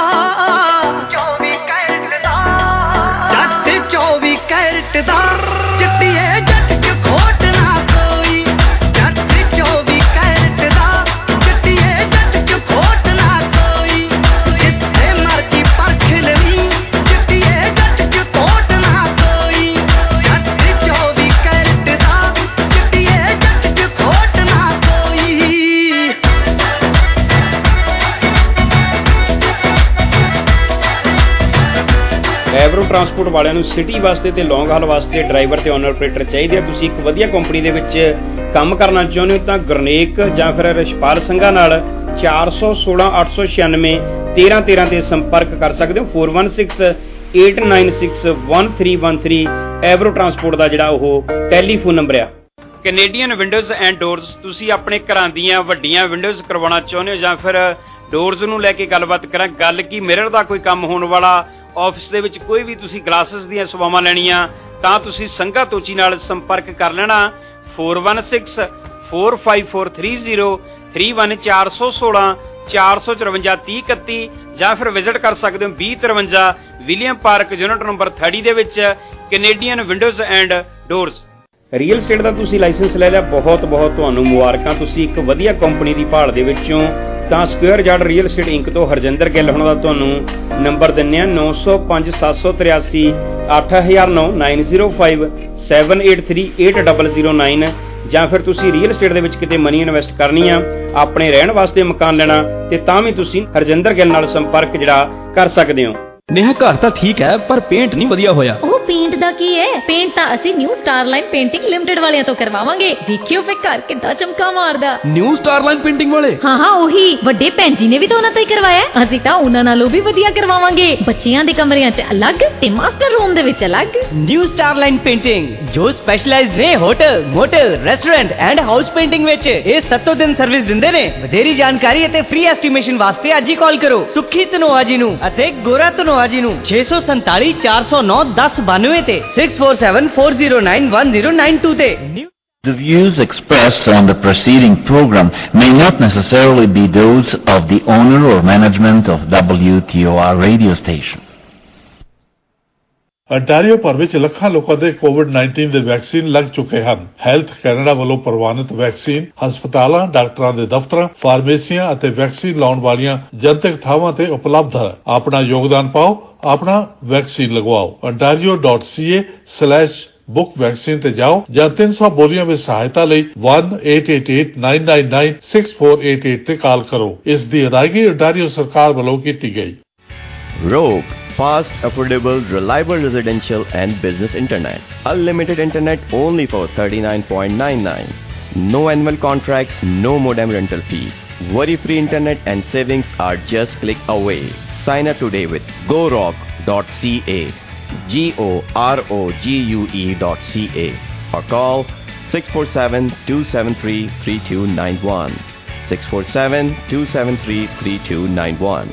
S13: 24 ਕੈਰਟ ਦਾ, ਜੱਟ 24 ਕੈਰਟ ਦਾ, ਚਿੱਟੀਏ ਜੱਟ ਚ ਖੋਟ ਨਾ ਕੋਈ, ਜੱਟ 24 ਕੈਰਟ ਦਾ, ਚਿੱਟੀਏ ਜੱਟ ਚ ਖੋਟ ਨਾ ਕੋਈ, ਜਿੱਥੇ ਮਰਜੀ ਪਰਖ ਲਵੀਂ, ਚਿੱਟੀਏ ਜੱਟ ਚ ਖੋਟ ਨਾ ਕੋਈ, ਜੱਟ 24 ਕੈਰਟ ਦਾ, ਚਿੱਟੀਏ ਜੱਟ ਚ ਖੋਟ ਨਾ ਕੋਈ।
S14: ਐਵਰੋ ਟਰਾਂਸਪੋਰਟ ਵਾਲਿਆਂ ਨੂੰ ਸਿਟੀ ਵਾਸਤੇ ਤੇ ਲੌਂਗ ਹਾਲ ਵਾਸਤੇ ਡਰਾਈਵਰ ਤੇ ਓਨਰ ਆਪਰੇਟਰ ਚਾਹੀਦੇ ਆ। ਤੁਸੀਂ ਇੱਕ ਵਧੀਆ ਕੰਪਨੀ ਦੇ ਵਿੱਚ ਕੰਮ ਕਰਨਾ ਚਾਹੁੰਦੇ ਹੋ ਤਾਂ ਗੁਰਨੇਕ ਜਾਂ ਫਿਰ ਰਿਸ਼ਪਾਲ ਸਿੰਘਾਂ ਨਾਲ 416 896 1313 ਤੇ ਸੰਪਰਕ ਕਰ ਸਕਦੇ ਹੋ। 416 896 1313 ਐਵਰੋ ਟਰਾਂਸਪੋਰਟ ਦਾ ਜਿਹੜਾ ਉਹ ਟੈਲੀਫੋਨ ਨੰਬਰ ਆ। ਕੈਨੇਡੀਅਨ ਵਿੰਡੋਜ਼ ਐਂਡ ਡੋਰਸ, ਤੁਸੀਂ ਆਪਣੇ ਘਰਾਂ ਦੀਆਂ ਵੱਡੀਆਂ ਵਿੰਡੋਜ਼ ਕਰਵਾਉਣਾ ਚਾਹੁੰਦੇ ਹੋ ਜਾਂ ਫਿਰ ਡੋਰਸ ਨੂੰ ਲੈ ਕੇ ਗੱਲਬਾਤ ਕਰਾਂ। ਗੱਲ ਕੀ ਮਿਰਰ ਦਾ ਕੋਈ ਕੰਮ ਹੋਣ ਵਾਲਾ, ਆਫਿਸ ਦੇ ਵਿੱਚ ਕੋਈ ਵੀ ਤੁਸੀਂ ਗਲਾਸਿਸ ਦੀਆਂ ਸੇਵਾਵਾਂ ਲੈਣੀਆਂ ਤਾਂ ਤੁਸੀਂ ਸੰਘਾ ਤੋਚੀ ਨਾਲ ਸੰਪਰਕ ਕਰ ਲੈਣਾ 41645430 31416 454 3031 ਜਾਂ ਫਿਰ ਵਿਜ਼ਿਟ ਕਰ ਸਕਦੇ ਹੋ 2053 ਵਿਲੀਅਮ ਪਾਰਕ ਯੂਨਿਟ ਨੰਬਰ 30 ਦੇ ਵਿੱਚ Canadian windows and doors.
S12: Real estate ਦਾ ਤੁਸੀਂ ਲਾਇਸੈਂਸ ਲੈ ਲਿਆ, ਬਹੁਤ ਬਹੁਤ ਤੁਹਾਨੂੰ ਮੁਬਾਰਕਾਂ। ਤੁਸੀਂ ਇੱਕ ਵਧੀਆ ਕੰਪਨੀ ਦੀ ਭਾਲ ਦੇ ਵਿੱਚੋਂ ਤਾਂ square yard real estate inc ਤੋਂ ਹਰਜਿੰਦਰ ਗਿੱਲ ਹੁਣਾਂ ਦਾ ਤੁਹਾਨੂੰ ਨੰਬਰ ਦਿੰਦੇ ਆ 905 783 8009 905 783 8009 ਜਾਂ ਫਿਰ ਤੁਸੀਂ ਰੀਅਲ estate ਦੇ ਵਿੱਚ ਕਿਤੇ ਮਨੀ ਇਨਵੈਸਟ ਕਰਨੀ ਆ, ਆਪਣੇ ਰਹਿਣ ਵਾਸਤੇ ਮਕਾਨ ਲੈਣਾ ਤੇ ਤਾਂ ਵੀ ਤੁਸੀਂ ਹਰਜਿੰਦਰ ਗਿੱਲ ਨਾਲ ਸੰਪਰਕ ਜਿਹੜਾ ਕਰ ਸਕਦੇ ਹੋ।
S17: ਨੇਹਾ ਘਰ ਤਾਂ ਠੀਕ ਹੈ ਪਰ ਪੇਂਟ ਨਹੀਂ ਵਧੀਆ ਹੋਇਆ।
S6: ਉਹ ਪੇਂਟ ਦਾ ਕੀ ਹੈ, ਪੇਂਟ ਤਾਂ ਅਸੀਂ ਨਿਊ ਸਟਾਰਲਾਈਨ ਪੇਂਟਿੰਗ ਲਿਮਟਿਡ ਵਾਲਿਆਂ ਤੋਂ ਕਰਵਾਵਾਂਗੇ। ਦੇਖਿਓ ਫੇ ਘਰ ਕਿੱਦਾਂ ਚਮਕਾ ਮਾਰਦਾ।
S17: ਨਿਊ ਸਟਾਰਲਾਈਨ ਪੇਂਟਿੰਗ ਵਾਲੇ?
S6: ਹਾਂ ਉਹੀ ਵੱਡੇ ਭੈਣ ਜੀ ਨੇ ਵੀ ਤਾਂ ਉਹਨਾਂ ਤੋਂ ਹੀ ਕਰਵਾਇਆ। ਅਸੀਂ ਤਾਂ ਉਹਨਾਂ ਨਾਲੋਂ ਵੀ ਵਧੀਆ ਕਰਵਾਵਾਂਗੇ। ਬੱਚਿਆਂ ਦੇ ਕਮਰਿਆਂ 'ਚ ਅਲੱਗ ਤੇ ਮਾਸਟਰ ਰੂਮ ਦੇ ਵਿੱਚ ਅਲੱਗ।
S13: ਨਿਊ ਸਟਾਰਲਾਈਨ ਪੇਂਟਿੰਗ ਜੋ ਸਪੈਸ਼ਲਾਈਜ਼ਡ ਨੇ hotel, motel, restaurant and house painting ਵਿੱਚ। ਇਹ 7 ਦਿਨ ਸਰਵਿਸ ਦਿੰਦੇ ਨੇ। ਵਧੇਰੀ ਜਾਣਕਾਰੀ ਅਤੇ ਫ੍ਰੀ ਐਸਟੀਮੇਸ਼ਨ ਵਾਸਤੇ ਅੱਜ ਹੀ ਕਾਲ ਕਰੋ ਸੁਖੀ ਧਨੋਆ ਜੀ ਨੂੰ ਅਤੇ ਗੋਰਾ ਧਨੋਆ ਜੀ ਨੂੰ 647 409 1092 ਤੇ 6474091092 ਤੇ।
S1: The views expressed on the preceding program may not necessarily be those of the owner or management of WTOR radio station.
S18: Ontario ਭਰ ਵਿੱਚ ਲੱਖਾਂ ਲੋਕਾਂ ਦੇ ਕੋਵਿਡ-19 ਦੇ ਵੈਕਸੀਨ ਲੱਗ ਚੁੱਕੇ ਹਨ। ਹੈਲਥ ਕੈਨੇਡਾ ਵੱਲੋਂ ਪ੍ਰਵਾਨਿਤ ਵੈਕਸੀਨ ਹਸਪਤਾਲਾਂ, ਡਾਕਟਰਾਂ ਦੇ ਦਫ਼ਤਰਾਂ, ਫਾਰਮੇਸੀਆਂ ਅਤੇ ਵੈਕਸੀਨ ਲਾਉਣ ਵਾਲੀਆਂ ਜਨਤਕ ਥਾਵਾਂ ਤੇ ਉਪਲਬਧ ਹੈ। ਆਪਣਾ ਯੋਗਦਾਨ ਪਾਓ, ਆਪਣਾ ਵੈਕਸੀਨ ਲਗਵਾਓ। ontario.ca/book ਵੈਕਸੀਨ ਤੇ ਜਾਓ ਜਾਂ 300 ਬੋਲੀਆਂ ਵਿੱਚ ਸਹਾਇਤਾ ਲਈ 1-888-999-6488 ਤੇ ਕਾਲ ਕਰੋ। ਇਸ ਦੀ ਅਦਾਇਗੀ ontario ਸਰਕਾਰ ਵੱਲੋਂ ਕੀਤੀ ਗਈ।
S20: Rogue fast, affordable, reliable residential and business internet. Unlimited internet only for $39.99. No annual contract, no modem rental fee. Worry-free internet and savings are just click away. Sign up today with GoRogue.ca, GOROGUE.ca or call 647-273-3291, 647-273-3291.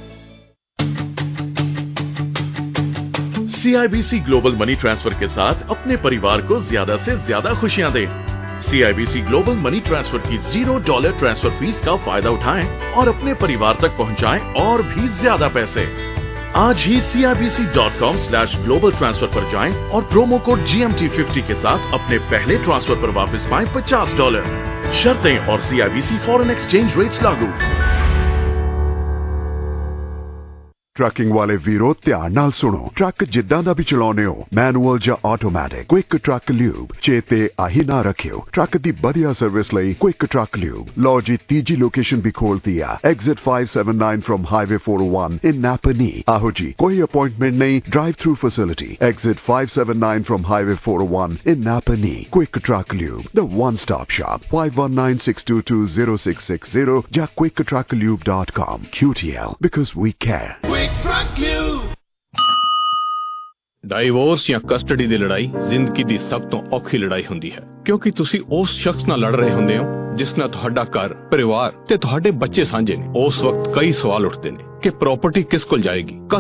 S10: CIBC global money transfer के साथ अपने परिवार को ज्यादा से ज्यादा खुशियां दें। CIBC ग्लोबल मनी ट्रांसफर की $0 ट्रांसफर फीस का फायदा उठाएं और अपने परिवार तक पहुंचाएं और भी ज्यादा पैसे। आज ही CIBC.com/global transfer पर जाएं और प्रोमो कोड GMT50 के साथ अपने पहले ट्रांसफर पर वापस पाएं $50। शर्तें और CIBC फॉरेन एक्सचेंज रेट्स लागू।
S21: ਟਰੱਕਿੰਗ ਵਾਲੇ ਵੀਰੋ ਧਿਆਨ ਨਾਲ ਸੁਣੋ। ਟਰੱਕ ਜਿੱਦਾਂ ਦਾ ਵੀ ਚਲਾਉਨੇ ਹੋ, ਮੈਨੂਅਲ ਜਾਂ ਆਟੋਮੈਟਿਕ, ਕੁਇਕ ਟਰੱਕ ਲਿਊਬ ਚੇਤੇ ਆਹੀ ਨਾ ਰੱਖਿਓ। ਟਰੱਕ ਦੀ ਵਧੀਆ ਸਰਵਿਸ ਲਈ ਕੁਇਕ ਟਰੱਕ ਲਿਊਬ। ਲਓ ਜੀ ਤੀਜੀ ਲੋਕੇਸ਼ਨ ਵੀ ਖੋਲਤੀ ਆ, exit 579 from highway 401 in Napanee. ਆਹੋ ਜੀ, ਕੋਈ ਅਪਾਇੰਟਮੈਂਟ ਨਹੀਂ, drive through facility. Exit 579 from highway 401 in Napanee. Quick truck lube, the one stop shop. 5196220660 ਜਾਂ quicktrucklube.com. QTL, because we care.
S15: Divorce ਜਾਂ ਕਸਟਡੀ ਦੀ ਲੜਾਈ ਜ਼ਿੰਦਗੀ ਦੀ ਸਭ ਤੋਂ ਔਖੀ ਲੜਾਈ ਹੁੰਦੀ ਹੈ, ਕਿਉਂਕਿ ਤੁਸੀਂ ਉਸ ਸ਼ਖਸ ਨਾਲ ਲੜ ਰਹੇ ਹੁੰਦੇ ਹੋ ਜਿਸ ਨਾਲ ਤੁਹਾਡਾ ਘਰ, ਪਰਿਵਾਰ ਤੇ ਤੁਹਾਡੇ ਬੱਚੇ ਸਾਂਝੇ ਨੇ। ਉਸ ਵਕਤ ਕਈ ਸਵਾਲ ਉੱਠਦੇ ਨੇ ਕਿ ਪ੍ਰਾਪਰਟੀ ਕਿਸ ਕੋਲ ਜਾਏਗੀ।